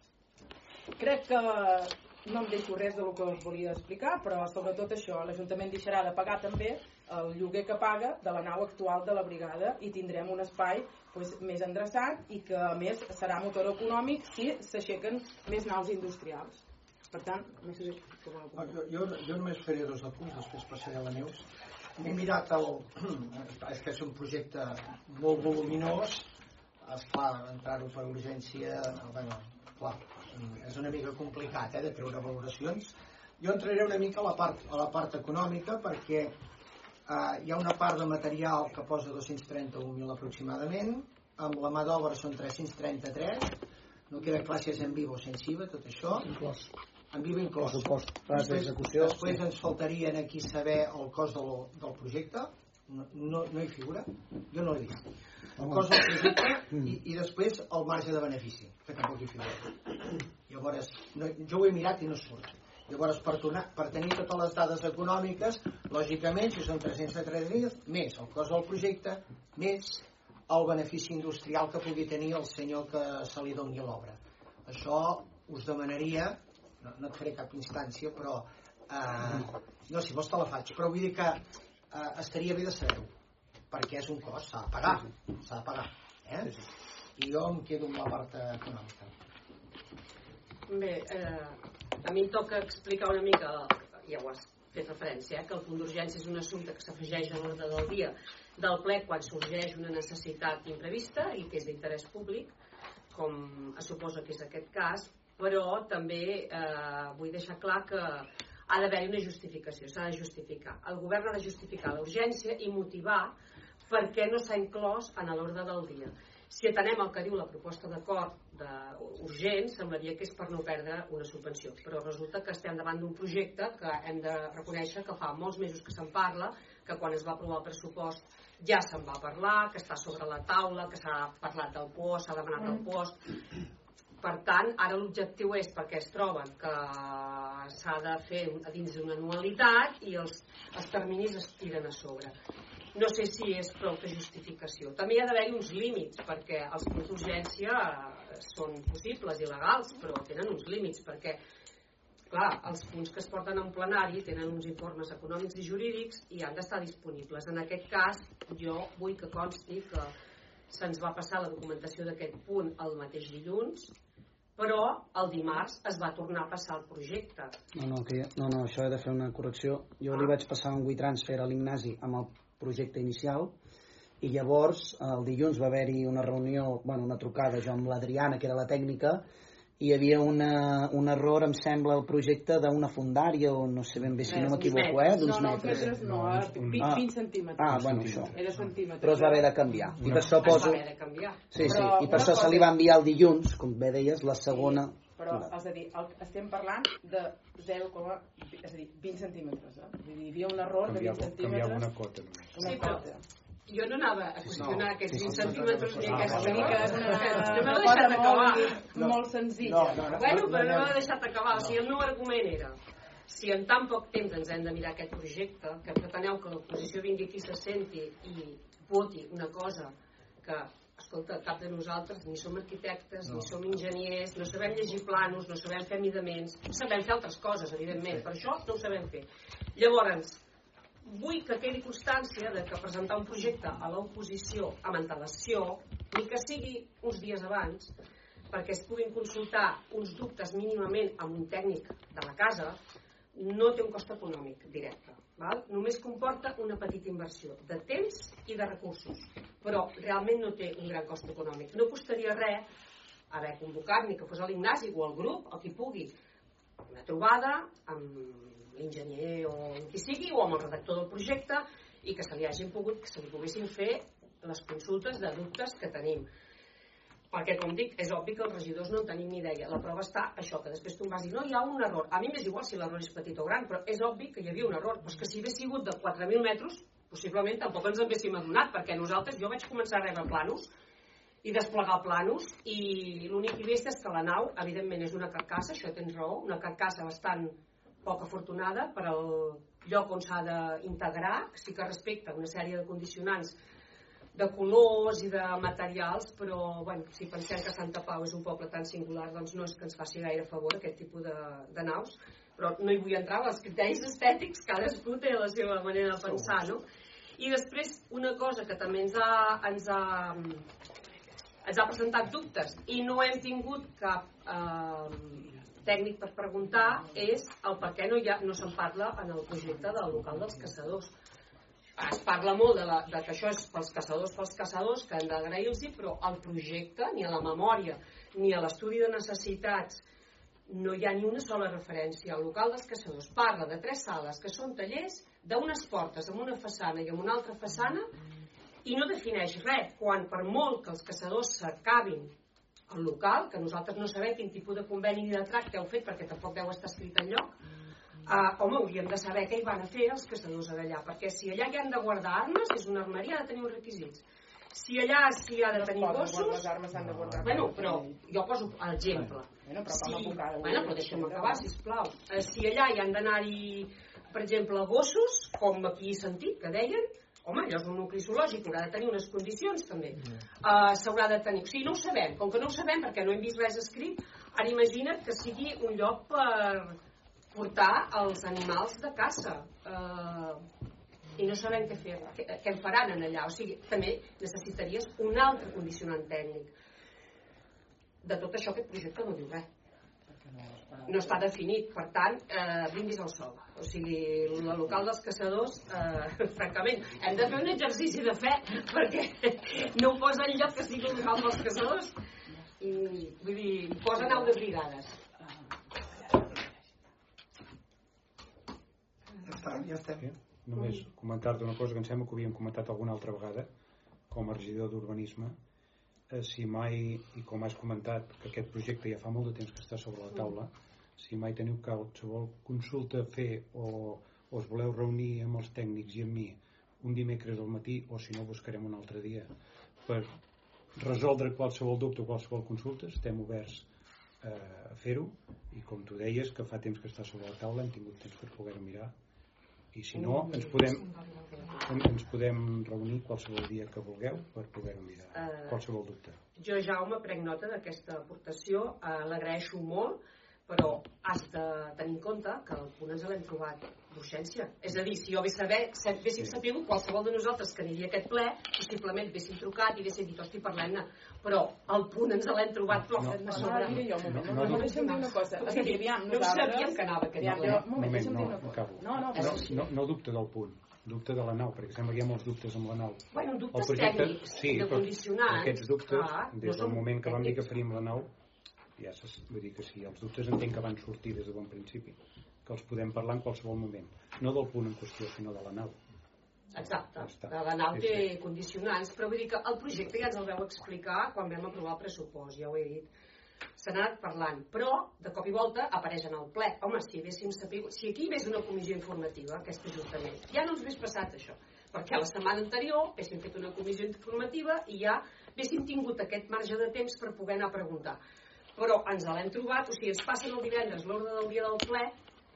S1: Crec que no em deixo res del que us volia explicar, però sobretot això, l'Ajuntament deixarà de pagar també el lloguer que paga de la nau actual de la brigada i tindrem un espai pues, més endreçat i que a més serà motor econòmic si s'aixequen més naus industrials. Per tant, més que
S3: jo, jo, jo només faré dos apunts, després passaré a la Neus. M'he mirat el... és que és un projecte molt voluminós, esclar, entrar-ho per urgència, bueno, clar, és una mica complicat eh, de treure valoracions. Jo entraré una mica a la part, a la part econòmica perquè Uh, hi ha una part de material que posa dos-cents trenta-un mil aproximadament, amb la mà d'obra són tres-cents trenta-tres, no queda clar si és en vivo o sense I V A, tot això.
S8: Inclòs.
S3: En vivo inclòs.
S2: Després,
S3: després ens faltarien aquí saber el cost del, del projecte, no, no, no hi figura, jo no l'he vist. El cost del projecte i, i després el marge de benefici, que tampoc hi figura. Llavors, no, jo ho he mirat i no surt. Llavors, per, tornar, per tenir totes les dades econòmiques, lògicament, si són tres-cents trenta mil, més el cost del projecte, més el benefici industrial que pugui tenir el senyor que se li doni l'obra. Això us demanaria, no, no et faré cap instància, però eh, no, si vols te la faig, però vull dir que eh, estaria bé de saber-ho, perquè és un cost, s'ha de pagar, s'ha de pagar. Eh? I jo em quedo amb la part econòmica.
S9: Bé, eh, a mi em toca explicar una mica, ja ho has fet referència, eh, que el punt d'urgència és un assumpte que s'afegeix a l'ordre del dia del ple quan sorgeix una necessitat imprevista i que és d'interès públic, com es suposa que és aquest cas, però també eh, vull deixar clar que ha d'haver-hi una justificació, s'ha de justificar. El govern ha de justificar la urgència i motivar per què no s'ha inclòs en l'ordre del dia. Si atenem el que diu la proposta d'acord urgent, semblaria que és per no perdre una subvenció, però resulta que estem davant d'un projecte que hem de reconèixer que fa molts mesos que se'n parla, que quan es va aprovar el pressupost ja se'n va parlar, que està sobre la taula, que s'ha parlat del P O S, s'ha demanat el P O S. Per tant, ara l'objectiu és perquè es troben que s'ha de fer dins d'una anualitat i els, els terminis es tiren a sobre. No sé si és prou que justificació. També hi ha d'haver-hi uns límits, perquè els punts d'urgència són possibles i legals, però tenen uns límits, perquè, clar, els punts que es porten en plenari tenen uns informes econòmics i jurídics i han d'estar disponibles. En aquest cas, jo vull que consti que se'ns va passar la documentació d'aquest punt el mateix dilluns, però el dimarts es va tornar a passar el projecte.
S2: No, no, que, no, no això he de fer una correcció. Jo ah. li vaig passar un WeTransfer a l'Ignasi amb el projecte inicial i llavors el dilluns va haver-hi una reunió, bueno, una trucada jo amb l'Adriana, que era la tècnica, i hi havia una, un error, em sembla, el projecte d'una fundària o no sé ben bé si no m'equivoco, eh?
S1: No, no, metres no, vint centímetres.
S2: Ah, bueno, això.
S1: Era centímetres.
S2: Però es va haver de canviar. I per això poso...
S9: Es va haver de canviar.
S2: Sí, sí, i per això se li va enviar el dilluns, com bé deies, la segona...
S1: Però, és a dir, el, estem parlant de zero coma vint centímetres, eh? Vull dir, hi havia un error de vint centímetres.
S6: Canviava una cota només.
S1: Una
S9: sí,
S1: cota.
S9: Jo no anava a qüestionar no, aquests vint centímetres ni
S1: aquesta
S9: mica.
S1: És una cosa molt, molt senzilla.
S9: No, no, no, bueno, però no m'ha deixat acabar. O sigui, el meu argument era, si en tan poc temps ens hem de mirar aquest projecte, que preteneu que l'oposició vingui aquí, se senti i voti una cosa que... Escolta, cap de nosaltres ni som arquitectes, no. ni som enginyers, no sabem llegir planos, no sabem fer midaments, sabem fer altres coses, evidentment, per això no ho sabem fer. Llavors, vull que quedi constància de que presentar un projecte a l'oposició amb antelació, ni que sigui uns dies abans, perquè es puguin consultar uns dubtes mínimament amb un tècnic de la casa, no té un cost econòmic directe. Val? Només comporta una petita inversió de temps i de recursos, però realment no té un gran cost econòmic. No costaria res haver convocat ni que fos a l'Ignasi o al grup, el qui pugui, una trobada amb l'enginyer o qui sigui, o amb el redactor del projecte, i que se li hagin pogut, que se li poguessin fer les consultes de dubtes que tenim. Perquè, com dic, és obvi que els regidors no en tenim ni idea. La prova està això, que després tu em vas dir no, hi ha un error. A mi m'és igual si l'error és petit o gran, però és obvi que hi havia un error. Però és que si hagués sigut de quatre mil metres, possiblement tampoc ens haguéssim adonat, perquè nosaltres, jo vaig començar a rebre planos i desplegar planos, i l'únic que he vist és que la nau, evidentment, és una carcassa, això tens raó, una carcassa bastant poc afortunada per al lloc on s'ha d'integrar, sí que respecta una sèrie de condicionants de colors i de materials, però bueno, si pensem que Santa Pau és un poble tan singular, doncs no és que ens faci gaire favor aquest tipus de, de naus, però no hi vull entrar, els criteris estètics cadascú té la seva manera de pensar, no? I després una cosa que també ens ha, ens ha, ens ha presentat dubtes i no hem tingut cap eh, tècnic per preguntar és el per què no, hi ha, no se'n parla en el projecte del local dels caçadors. Es parla molt de, la, de que això és pels caçadors, pels caçadors, que han d'agrair-los, però al projecte, ni a la memòria, ni a l'estudi de necessitats, no hi ha ni una sola referència al local dels caçadors. Parla de tres sales que són tallers d'unes portes amb una façana i amb una altra façana i no defineix res, quan per molt que els caçadors s'acabin el local, que nosaltres no sabem quin tipus de conveni ni de tracte heu fet perquè tampoc deu estar escrit enlloc, uh, home, hauríem de saber què hi van a fer els caçadors allà, perquè si allà hi han de guardar armes, és una armeria, ha de tenir uns requisits. Si allà s'hi ha de tenir gossos...
S1: Les armes s'han de guardar.
S9: Bueno, però jo poso l'exemple.
S1: Bueno, però com a puc ara...
S9: Bueno, però deixa'm acabar, sisplau. Uh, si allà hi han d'anar-hi, per exemple, gossos, com aquí he sentit, que deien, home, allò és un nucli zoològic, haurà de tenir unes condicions també. Uh, s'haurà de tenir... O sigui, no ho sabem. Com que no ho sabem perquè no hem vist res escrit, ara imagina't que sigui un lloc per portar els animals de caça. Uh, I no sabem què fer, què, què en faran en allà. O sigui, també necessitaries un altre condicionant tècnic. De tot això aquest projecte no diu res. No està definit, per tant, eh, brindis al sol. O sigui, el local dels caçadors, eh, francament, hem de fer un exercici de fe, perquè no ho posa enlloc que sigui el local dels caçadors, i vull dir, posa nau de brigades.
S3: Ja està, ja estem.
S6: Només comentar-te una cosa que em sembla que havíem comentat alguna altra vegada, com a regidor d'urbanisme, eh, si mai, i com has comentat, que aquest projecte ja fa molt de temps que està sobre la taula, si mai teniu qualsevol consulta a fer o, o us voleu reunir amb els tècnics i amb mi un dimecres al matí, o si no buscarem un altre dia, per resoldre qualsevol dubte o qualsevol consulta, estem oberts eh, a fer-ho, i com tu deies, que fa temps que està sobre la taula, hem tingut temps per poder-ho mirar, i si no, ens podem, ens podem reunir qualsevol dia que vulgueu per poder-ho mirar, qualsevol dubte.
S9: Jo, Jaume, prenc nota d'aquesta aportació, eh, l'agraeixo molt, però has de tenir en compte que el punt ens l'hem trobat d'urgència. És a dir, si jo hagués saber, haguéssim sabut qualsevol de nosaltres que aniria a aquest ple, possiblement haguéssim trucat i haguéssim dit, hosti, parlem-ne. Però el punt ens l'hem trobat plofet a sobre.
S1: Mira jo, un moment, no, no, deixa'm dir una cosa.
S9: No sabíem que anava aquest ple.
S1: Un moment, deixa'm dir una cosa.
S6: No, no, no dubte del punt, dubte de la nau, perquè sembla que hi ha molts dubtes amb la nau.
S9: Bueno, dubtes tècnics, de condicionants.
S6: Aquests dubtes, des del moment que vam dir que faríem la nau, ja se, vull dir que sí, els dubtes entenc que van sortir des de bon principi, que els podem parlar en qualsevol moment, no del punt en qüestió sinó de la nau.
S9: Exacte, la nau té condicionants, però vull dir que el projecte ja ens el vau explicar quan vam aprovar el pressupost, ja ho he dit, s'ha anat parlant, però de cop i volta apareix en el ple. Home, si haguéssim sabut, si aquí hi hagués una comissió informativa, aquest ajuntament, ja no ens hagués passat això, perquè la setmana anterior haguéssim fet una comissió informativa i ja haguéssim tingut aquest marge de temps per poder anar a preguntar. Però ens l'hem trobat, o sigui, ens passen el divendres l'ordre del dia del ple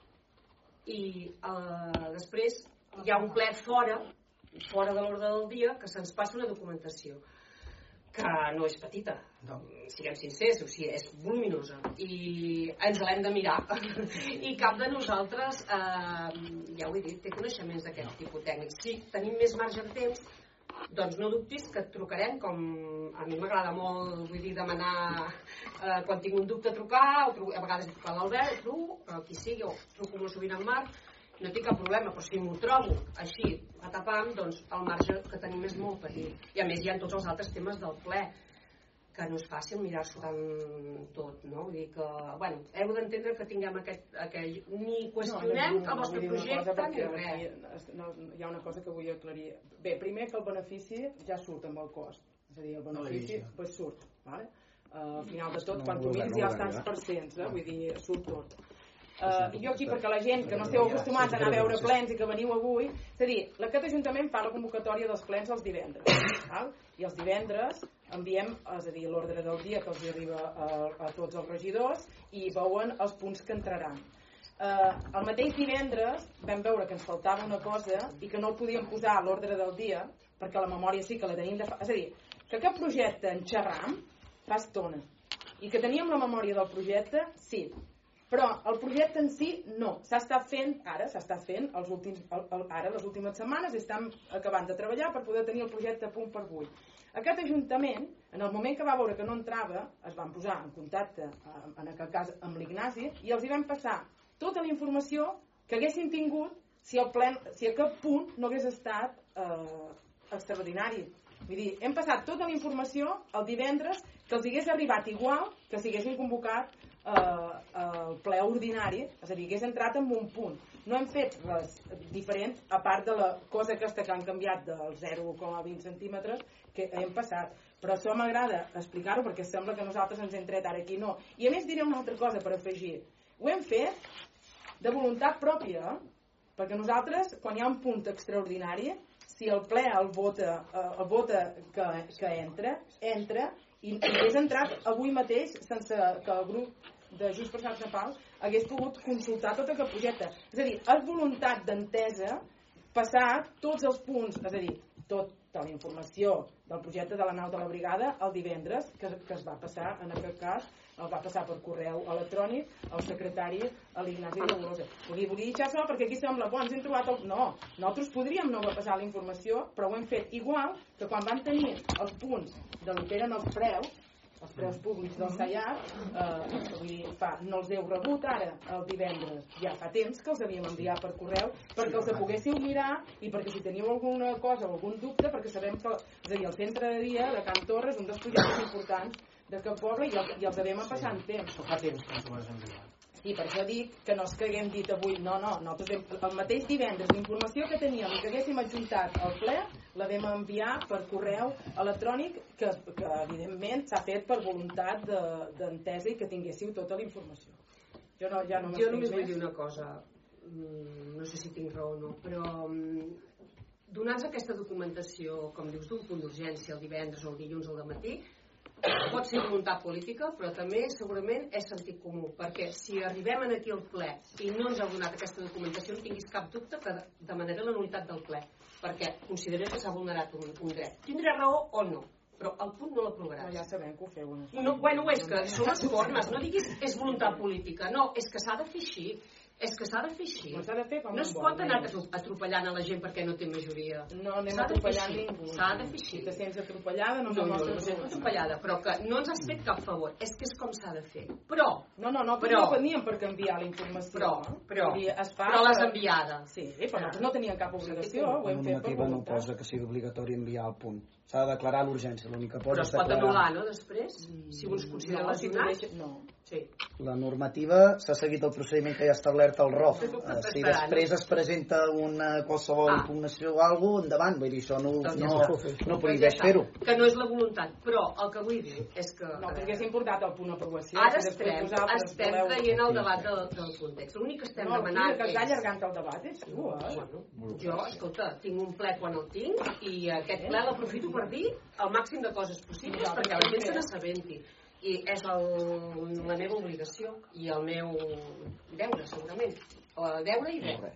S9: i eh, després hi ha un ple fora fora de l'ordre del dia que se'ns passa una documentació que no és petita, no. Siguem sincers, o sigui, és voluminosa i ens l'hem de mirar i cap de nosaltres eh, ja ho he dit, té coneixements d'aquest tipus tècnic. Si tenim més marge de temps, doncs no dubtis que et trucarem, com a mi m'agrada molt, vull dir, demanar eh, quan tinc un dubte trucar, o truco, a vegades he trucat a l'Albert, truco, a qui sigui, o truco molt sovint en Marc, no tinc cap problema, però si m'ho trobo així, a tapam, doncs el marge que tenim és molt petit. I a més hi ha tots els altres temes del ple, que no és fàcil mirar-s'ho tant tot, no? Vull dir que, bueno, heu d'entendre que tinguem aquest, aquell, ni qüestionem no, no, el vostre projecte ni res.
S1: No, hi ha una cosa que vull aclarir. Bé, primer que el benefici ja surt amb el cost, és a dir, el benefici no pues surt, vale? Uh, al final de tot, quan tu mires hi ha els tants percents, eh? Vull dir, surt tot. Uh, jo aquí, perquè la gent que no esteu acostumats a anar a veure plens i que veniu avui, és a dir, aquest Ajuntament fa la convocatòria dels plens els divendres, val? I els divendres enviem, és a dir, l'ordre del dia que els arriba a, a tots els regidors i veuen els punts que entraran. Uh, el mateix divendres vam veure que ens faltava una cosa i que no el podíem posar a l'ordre del dia perquè la memòria sí que la tenim de fa... És a dir, que aquest projecte en xerram fa estona i que teníem la memòria del projecte, sí, però el projecte en si no, s'ha estat fent ara, s'ha estat fent els últims, el, el, ara les últimes setmanes i estan acabant de treballar per poder tenir el projecte a punt per avui. Aquest Ajuntament, en el moment que va veure que no entrava, es van posar en contacte, en aquest cas amb l'Ignasi, i els hi van passar tota la informació que haguessin tingut si, el plen, si aquest punt no hagués estat eh, extraordinari. Vull dir, hem passat tota la informació el divendres que els hagués arribat igual que si haguessin convocat eh, el ple ordinari, és a dir, hagués entrat en un punt. No hem fet res diferent, a part de la cosa aquesta que han canviat del zero coma vint centímetres que hem passat. Però això m'agrada explicar-ho perquè sembla que nosaltres ens hem tret ara aquí. No. I a més diré una altra cosa per afegir. Ho hem fet de voluntat pròpia, perquè nosaltres, quan hi ha un punt extraordinari, si el ple el vota, el vota que, que entra, entra, i hagués entrat avui mateix sense que el grup de Junts per Sant Pau hagués pogut consultar tot aquest projecte. És a dir, és voluntat d'entesa passar tots els punts, és a dir, tota la informació del projecte de la nau de la brigada el divendres, que, que es va passar, en aquest cas, el va passar per correu electrònic al secretari, a l'Ignasi de Bolosa. Vull dir això perquè aquí sembla, bo, ens hem trobat el... No, nosaltres podríem no haver passat la informació, però ho hem fet igual que quan van tenir els punts de lo que eren els preus, els preus públics del Saiar, eh, vull dir, fa, no els heu rebut ara, el divendres. Ja fa temps que els havíem enviat per correu perquè els poguéssiu mirar i perquè si teniu alguna cosa o algun dubte, perquè sabem que, és a dir, el centre de dia de Can Torres és un dels projectes importants d'aquest poble i, el, i els havíem passant temps.
S3: Fa temps que ens ho has enviat.
S1: Sí, per això dic que no és que haguem dit avui, no, no, nosaltres el mateix divendres, la informació que teníem i que haguéssim adjuntat al ple, la vam enviar per correu electrònic, que, que evidentment s'ha fet per voluntat d'entesa de, i que tinguéssiu tota la informació. Jo, no, ja no
S9: jo només vull dir una cosa, no sé si tinc raó o no, però donant-se aquesta documentació, com dius, d'un punt d'urgència el divendres o el dilluns al dematí, pot ser voluntat política, però també segurament és sentit comú, perquè si arribem aquí al ple i no ens ha donat aquesta documentació, no tinguis cap dubte que demanaré la nul·litat del ple, perquè consideré que s'ha vulnerat un, un dret. Tindré raó o no, però el punt no l'aprovaràs.
S1: No, ja sabem que ho feu.
S9: No, bueno, és que són les formes, no diguis és voluntat política, no, és que s'ha de fer així. És que s'ha de fer així.
S1: No, de fer com
S9: no es pot anar atropellant a la gent perquè no té majoria.
S1: No anem atropellant ningú.
S9: S'ha de fer així.
S1: Si te sents atropellada, no,
S9: no, no, no, no sents atropellada, però que no ens has fet cap favor. És que és com s'ha de fer. Però...
S1: No, no, no, però, no veníem per canviar la informació.
S9: Però, però,
S1: dir, es fa
S9: però l'has enviada.
S1: Sí, però nosaltres no teníem cap obligació.
S2: La normativa no posa que sigui obligatori enviar el punt. S'ha de declarar l'urgència, l'única cosa
S9: però es pot anul·lar, no, després? Si un es considera
S1: no,
S9: lesionat?
S1: No.
S9: Sí.
S2: La normativa s'ha seguit el procediment que ja ha establert el R O F. Si després es presenta una qualsevol
S9: ah.
S2: impugnació o alguna cosa, endavant. Vull dir, això no,
S9: doncs
S2: no,
S9: ja
S2: no prohibeix ja fer-ho.
S9: Que no és la voluntat, però el que vull dir és que...
S1: No, perquè és important el punt aprovació.
S9: Ara estem, estem voleu... traient el debat del, del context. L'únic que estem
S1: no,
S9: demanant
S1: és... No, que està allargant el debat, és tu, eh?
S9: Bueno, jo, escolta, tinc un ple quan el tinc i aquest ple l'aprofito per dir el màxim de coses possibles no, perquè la gent se n'assabenti. I és el, la meva obligació i el meu deure, segurament. O deure i deure.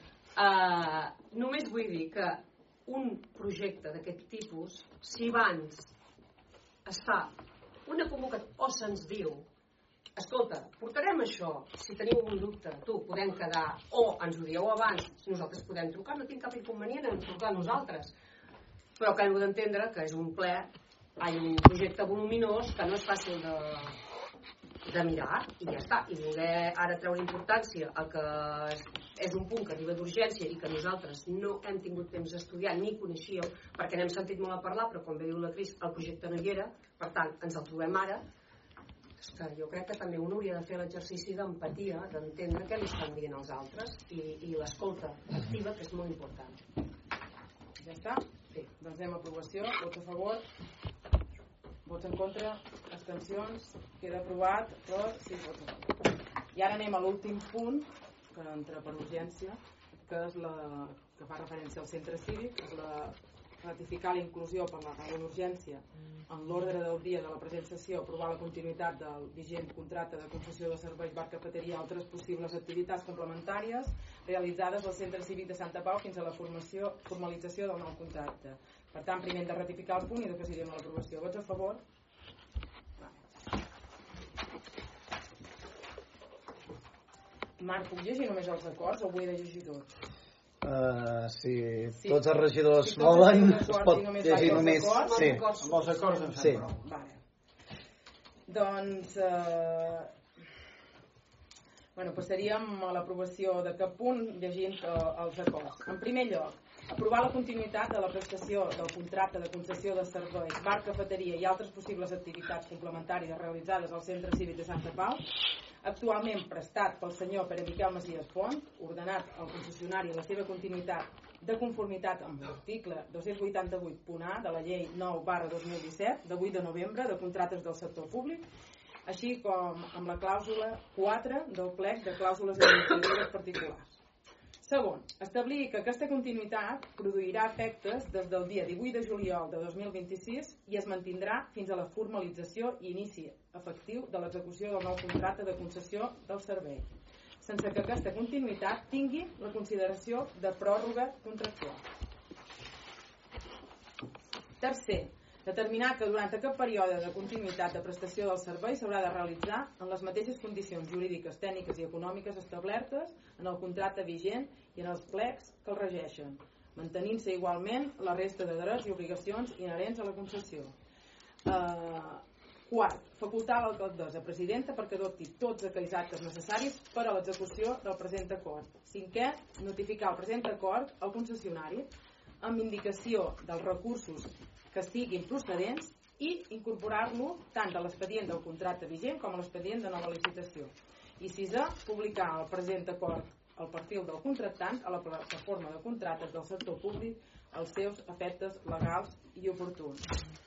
S9: Uh, només vull dir que un projecte d'aquest tipus, si abans es fa una convocatòria o se'ns diu escolta, portarem això, si teniu un dubte, tu, podem quedar, o ens ho dieu abans, nosaltres podem trucar, no tinc cap inconvenient en trucar a nosaltres. Però que heu d'entendre que és un ple, hi ha un projecte voluminós que no és fàcil de, de mirar i ja està. I voler ara treure importància al que és un punt que arriba d'urgència i que nosaltres no hem tingut temps d'estudiar ni coneixíeu, perquè n'hem sentit molt a parlar, però com bé diu la Cris, el projecte no hi era, per tant, ens el trobem ara. És que jo crec que també un hauria de fer l'exercici d'empatia, d'entendre què li estan dient els altres i, i l'escolta activa, que és molt important.
S1: Ja està? Sí, doncs anem a aprovació. Vots a favor? Vots en contra? Abstencions? Queda aprovat per sis vots a favor. I ara anem a l'últim punt, que entra per urgència, que és la que fa referència al centre cívic, és la ratificar la inclusió per la raó d'urgència en l'ordre del dia de la present sessió, aprovar la continuïtat del vigent contracte de concessió de serveis bar cafeteria i altres possibles activitats complementàries realitzades al centre cívic de Santa Pau fins a la formació, formalització del nou contracte. Per tant, primer hem de ratificar el punt i després irem a l'aprovació. Vots a favor? Marc, puc llegir només els acords o ho he de llegir tots?
S2: Uh, si
S1: sí.
S2: Tots els regidors
S1: si
S2: volen,
S1: es
S2: pot llegir només.
S1: Acords,
S2: sí.
S3: Amb els acords em
S2: sí.
S3: prou.
S1: Vale. Doncs eh, bueno, passaríem a l'aprovació d'aquest punt llegint eh, els acords. En primer lloc, Aprovar la continuïtat de la prestació del contracte de concessió de serveis, bar, cafeteria i altres possibles activitats complementàries realitzades al Centre Cívic de Santa Pau, actualment prestat pel senyor Pere Miquel Macias Font, ordenat al concessionari la seva continuïtat de conformitat amb l'article dos-cents vuitanta-vuit punt A de la llei nou barra dos mil disset de vuit de novembre de contractes del sector públic, així com amb la clàusula quatre del plec de clàusules administratives particulars. Segon, establir que aquesta continuïtat produirà efectes des del dia divuit de juliol de dos mil vint-i-sis i es mantindrà fins a la formalització i inici efectiu de l'execució del nou contracte de concessió del servei, sense que aquesta continuïtat tingui la consideració de pròrroga contractual. Tercer, determinar que durant aquest període de continuïtat de prestació del servei s'haurà de realitzar en les mateixes condicions jurídiques, tècniques i econòmiques establertes en el contracte vigent i en els plecs que el regeixen, mantenint-se igualment la resta de drets i obligacions inherents a la concessió. Eh, quart, facultar l'alcaldessa presidenta perquè adopti tots aquells actes necessaris per a l'execució del present acord. Cinquè, notificar el present acord al concessionari amb indicació dels recursos que siguin procedents i incorporar-lo tant a l'expedient del contracte vigent com a l'expedient de nova licitació. I sisè, publicar el present acord al perfil del contractant a la plataforma de contractes del sector públic els seus efectes legals i oportuns.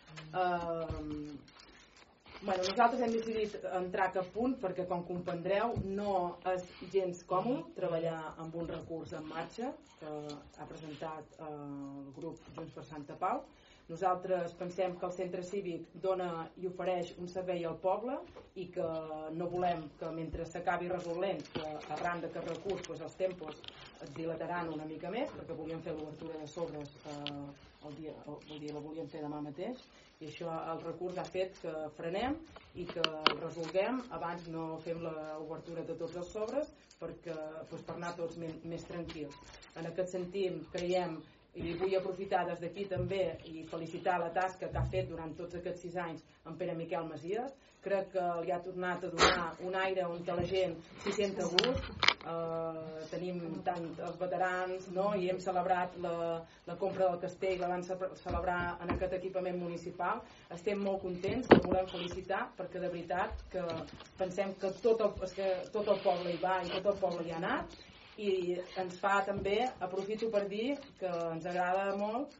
S1: Eh, bueno, nosaltres hem decidit entrar a cap punt perquè, com comprendreu, no és gens còmode treballar amb un recurs en marxa que ha presentat eh, el grup Junts per Santa Pau. Nosaltres pensem que el centre cívic dona i ofereix un servei al poble i que no volem que mentre s'acabi resolent que arran d'aquest recurs doncs, els tempos es dilataran una mica més perquè volíem fer l'obertura de sobres eh, el dia, el dia la volíem fer demà mateix i això el recurs ha fet que frenem i que el resolguem abans no fem l'obertura de tots els sobres perquè, doncs, per anar tots més, més tranquils. En aquest sentit creiem i vull aprofitar des d'aquí també i felicitar la tasca que ha fet durant tots aquests sis anys en Pere Miquel Macias. Crec que li ha tornat a donar un aire on la gent s'hi sent a gust. Eh, tenim tant els veterans, no? I hem celebrat la, la compra del castell, la van celebrar en aquest equipament municipal. Estem molt contents, el volem felicitar perquè de veritat que pensem que tot el, que tot el poble hi va i tot el poble hi ha anat. I ens fa també, aprofito per dir que ens agrada molt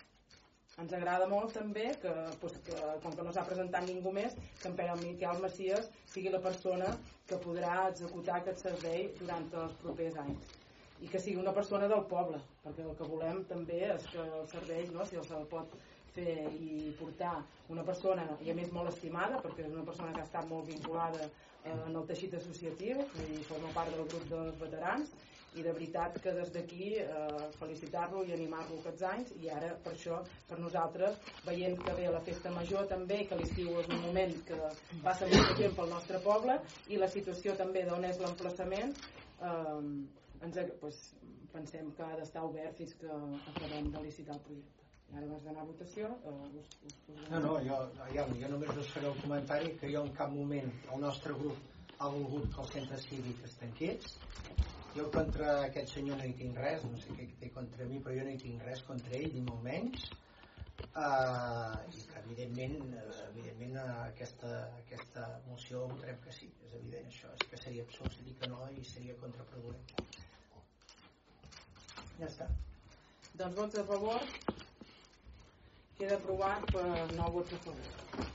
S1: ens agrada molt també que, doncs, que com que no s'ha presentat ningú més, que en Pere Miquel Macias sigui la persona que podrà executar aquest servei durant els propers anys i que sigui una persona del poble perquè el que volem també és que el servei, no, si el se pot fer i portar una persona i a més molt estimada perquè és una persona que ha estat molt vinculada en el teixit associatiu i forma part del grup dels veterans i de veritat que des d'aquí eh, felicitar-lo i animar-lo aquests anys i ara per això per nosaltres veient que ve la festa major també que l'estiu és un moment que passa molta gent pel nostre poble i la situació també d'on és l'emplaçament eh, ens, pues, pensem que ha d'estar obert fins que acabem de licitar el projecte. I ara vas d'anar a votació eh, us, us, us...
S3: No, no, jo, jo, jo només us faré el comentari que jo en cap moment el nostre grup ha volgut que els centres cívics es tanqués. Jo contra aquest senyor no hi tinc res, no sé què té contra mi, però jo no hi tinc res contra ell, ni molt menys. Uh, i que evidentment, evidentment aquesta, aquesta moció votarem que sí, és evident això, és que seria absurd dir que no i seria contraproduent. Ja està.
S1: Doncs vots a favor. Queda aprovat per nou vots a favor.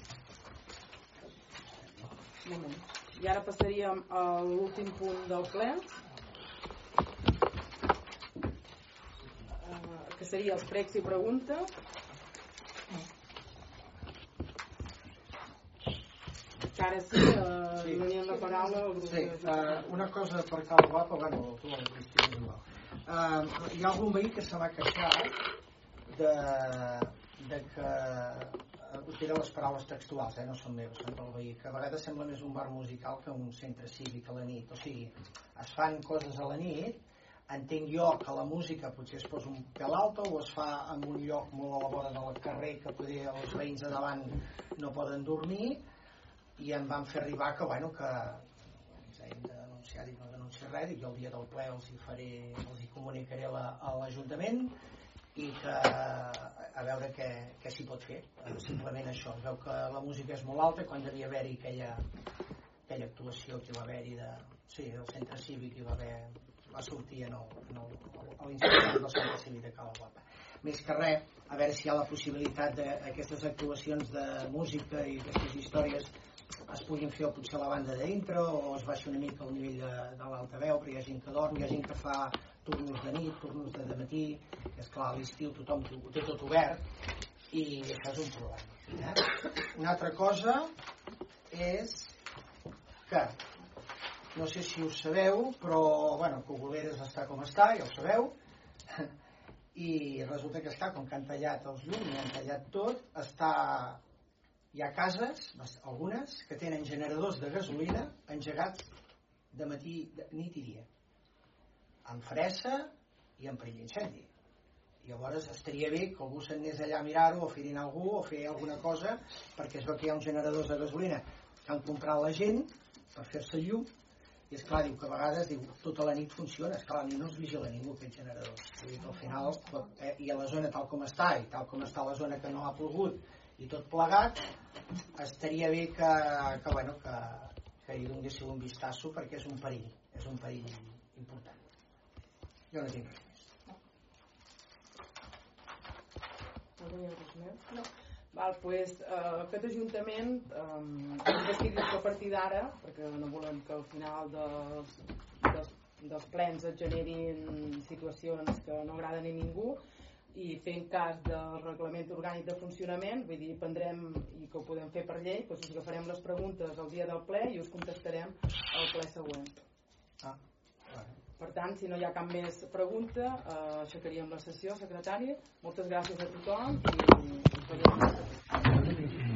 S1: Un moment. I ara passaríem a l'últim punt del ple, que seria els pregs i preguntes. Que ara sí, eh, sí. Donem la paraula al grup
S3: sí,
S1: de...
S3: Uh, una cosa per cal guapa, bueno, tu la Cristina és igual. Uh, hi ha algun veí que se m'ha queixat de, de que us diré les paraules textuals, eh, no són meves, són del veí, que a vegades sembla més un bar musical que un centre cívic a la nit. O sigui, es fan coses a la nit, entenc jo que la música potser es posa un pèl alta o es fa en un lloc molt a la vora del carrer que potser els veïns de davant no poden dormir i em van fer arribar que, bueno, que ens hem de denunciar i no denunciar res, i jo el dia del ple els hi faré, els hi comunicaré la, a l'Ajuntament i que a veure què, què s'hi pot fer. Simplement això, es veu que la música és molt alta. Quan devia haver-hi aquella, aquella actuació que va haver-hi de, sí, del centre cívic, hi va haver, va sortir en el, en el, a l'Institut del Centre Cívic de Cala Guapa. Més que res, a veure si hi ha la possibilitat d'aquestes actuacions de música i aquestes històries es puguin fer potser a la banda de dintre, o es baixi una mica el nivell de, de l'altaveu, perquè hi ha gent que dorm, hi ha gent que fa turnos de nit, turnos de matí, que esclar, a l'estiu tothom ho té tot obert, i això és un problema. Eh? Una altra cosa és que, no sé si ho sabeu, però, bueno, Cogoleres està com està, ja ho sabeu, i resulta que, esclar, com que han tallat els llums, han tallat tot, està... hi ha cases, algunes, que tenen generadors de gasolina engegats de matí, de nit i dia, amb fressa i amb perill d'incendi. Llavors estaria bé que algú s'anés allà a mirar-ho, o fer-hi algú, o fer alguna cosa, perquè es veu que hi ha uns generadors de gasolina que han comprat la gent per fer-se llum, i esclar, diu que a vegades diu, tota la nit funciona, esclar, a nit no es vigila ningú aquests generadors. Vull dir que al final, eh, i a la zona tal com està, i tal com està la zona que no ha plogut, i tot plegat, estaria bé que, que, bueno, que, que hi donguéssiu un vistasso, perquè és un perill, és un perill important. Jo no tinc res més.
S1: No tenia res més? No. Val, pues, eh, aquest Ajuntament eh, investiga a partir d'ara, perquè no volem que al final dels, dels, dels plens es generin situacions que no agraden a ningú, i fent cas del reglament orgànic de funcionament, vull dir, prendrem, i que ho podem fer per llei, doncs us agafarem les preguntes el dia del ple i us contestarem al ple següent.
S3: Ah, vale.
S1: Per tant, si no hi ha cap més pregunta, eh, aixecaríem la sessió, secretari. Moltes gràcies a tothom i us veiem.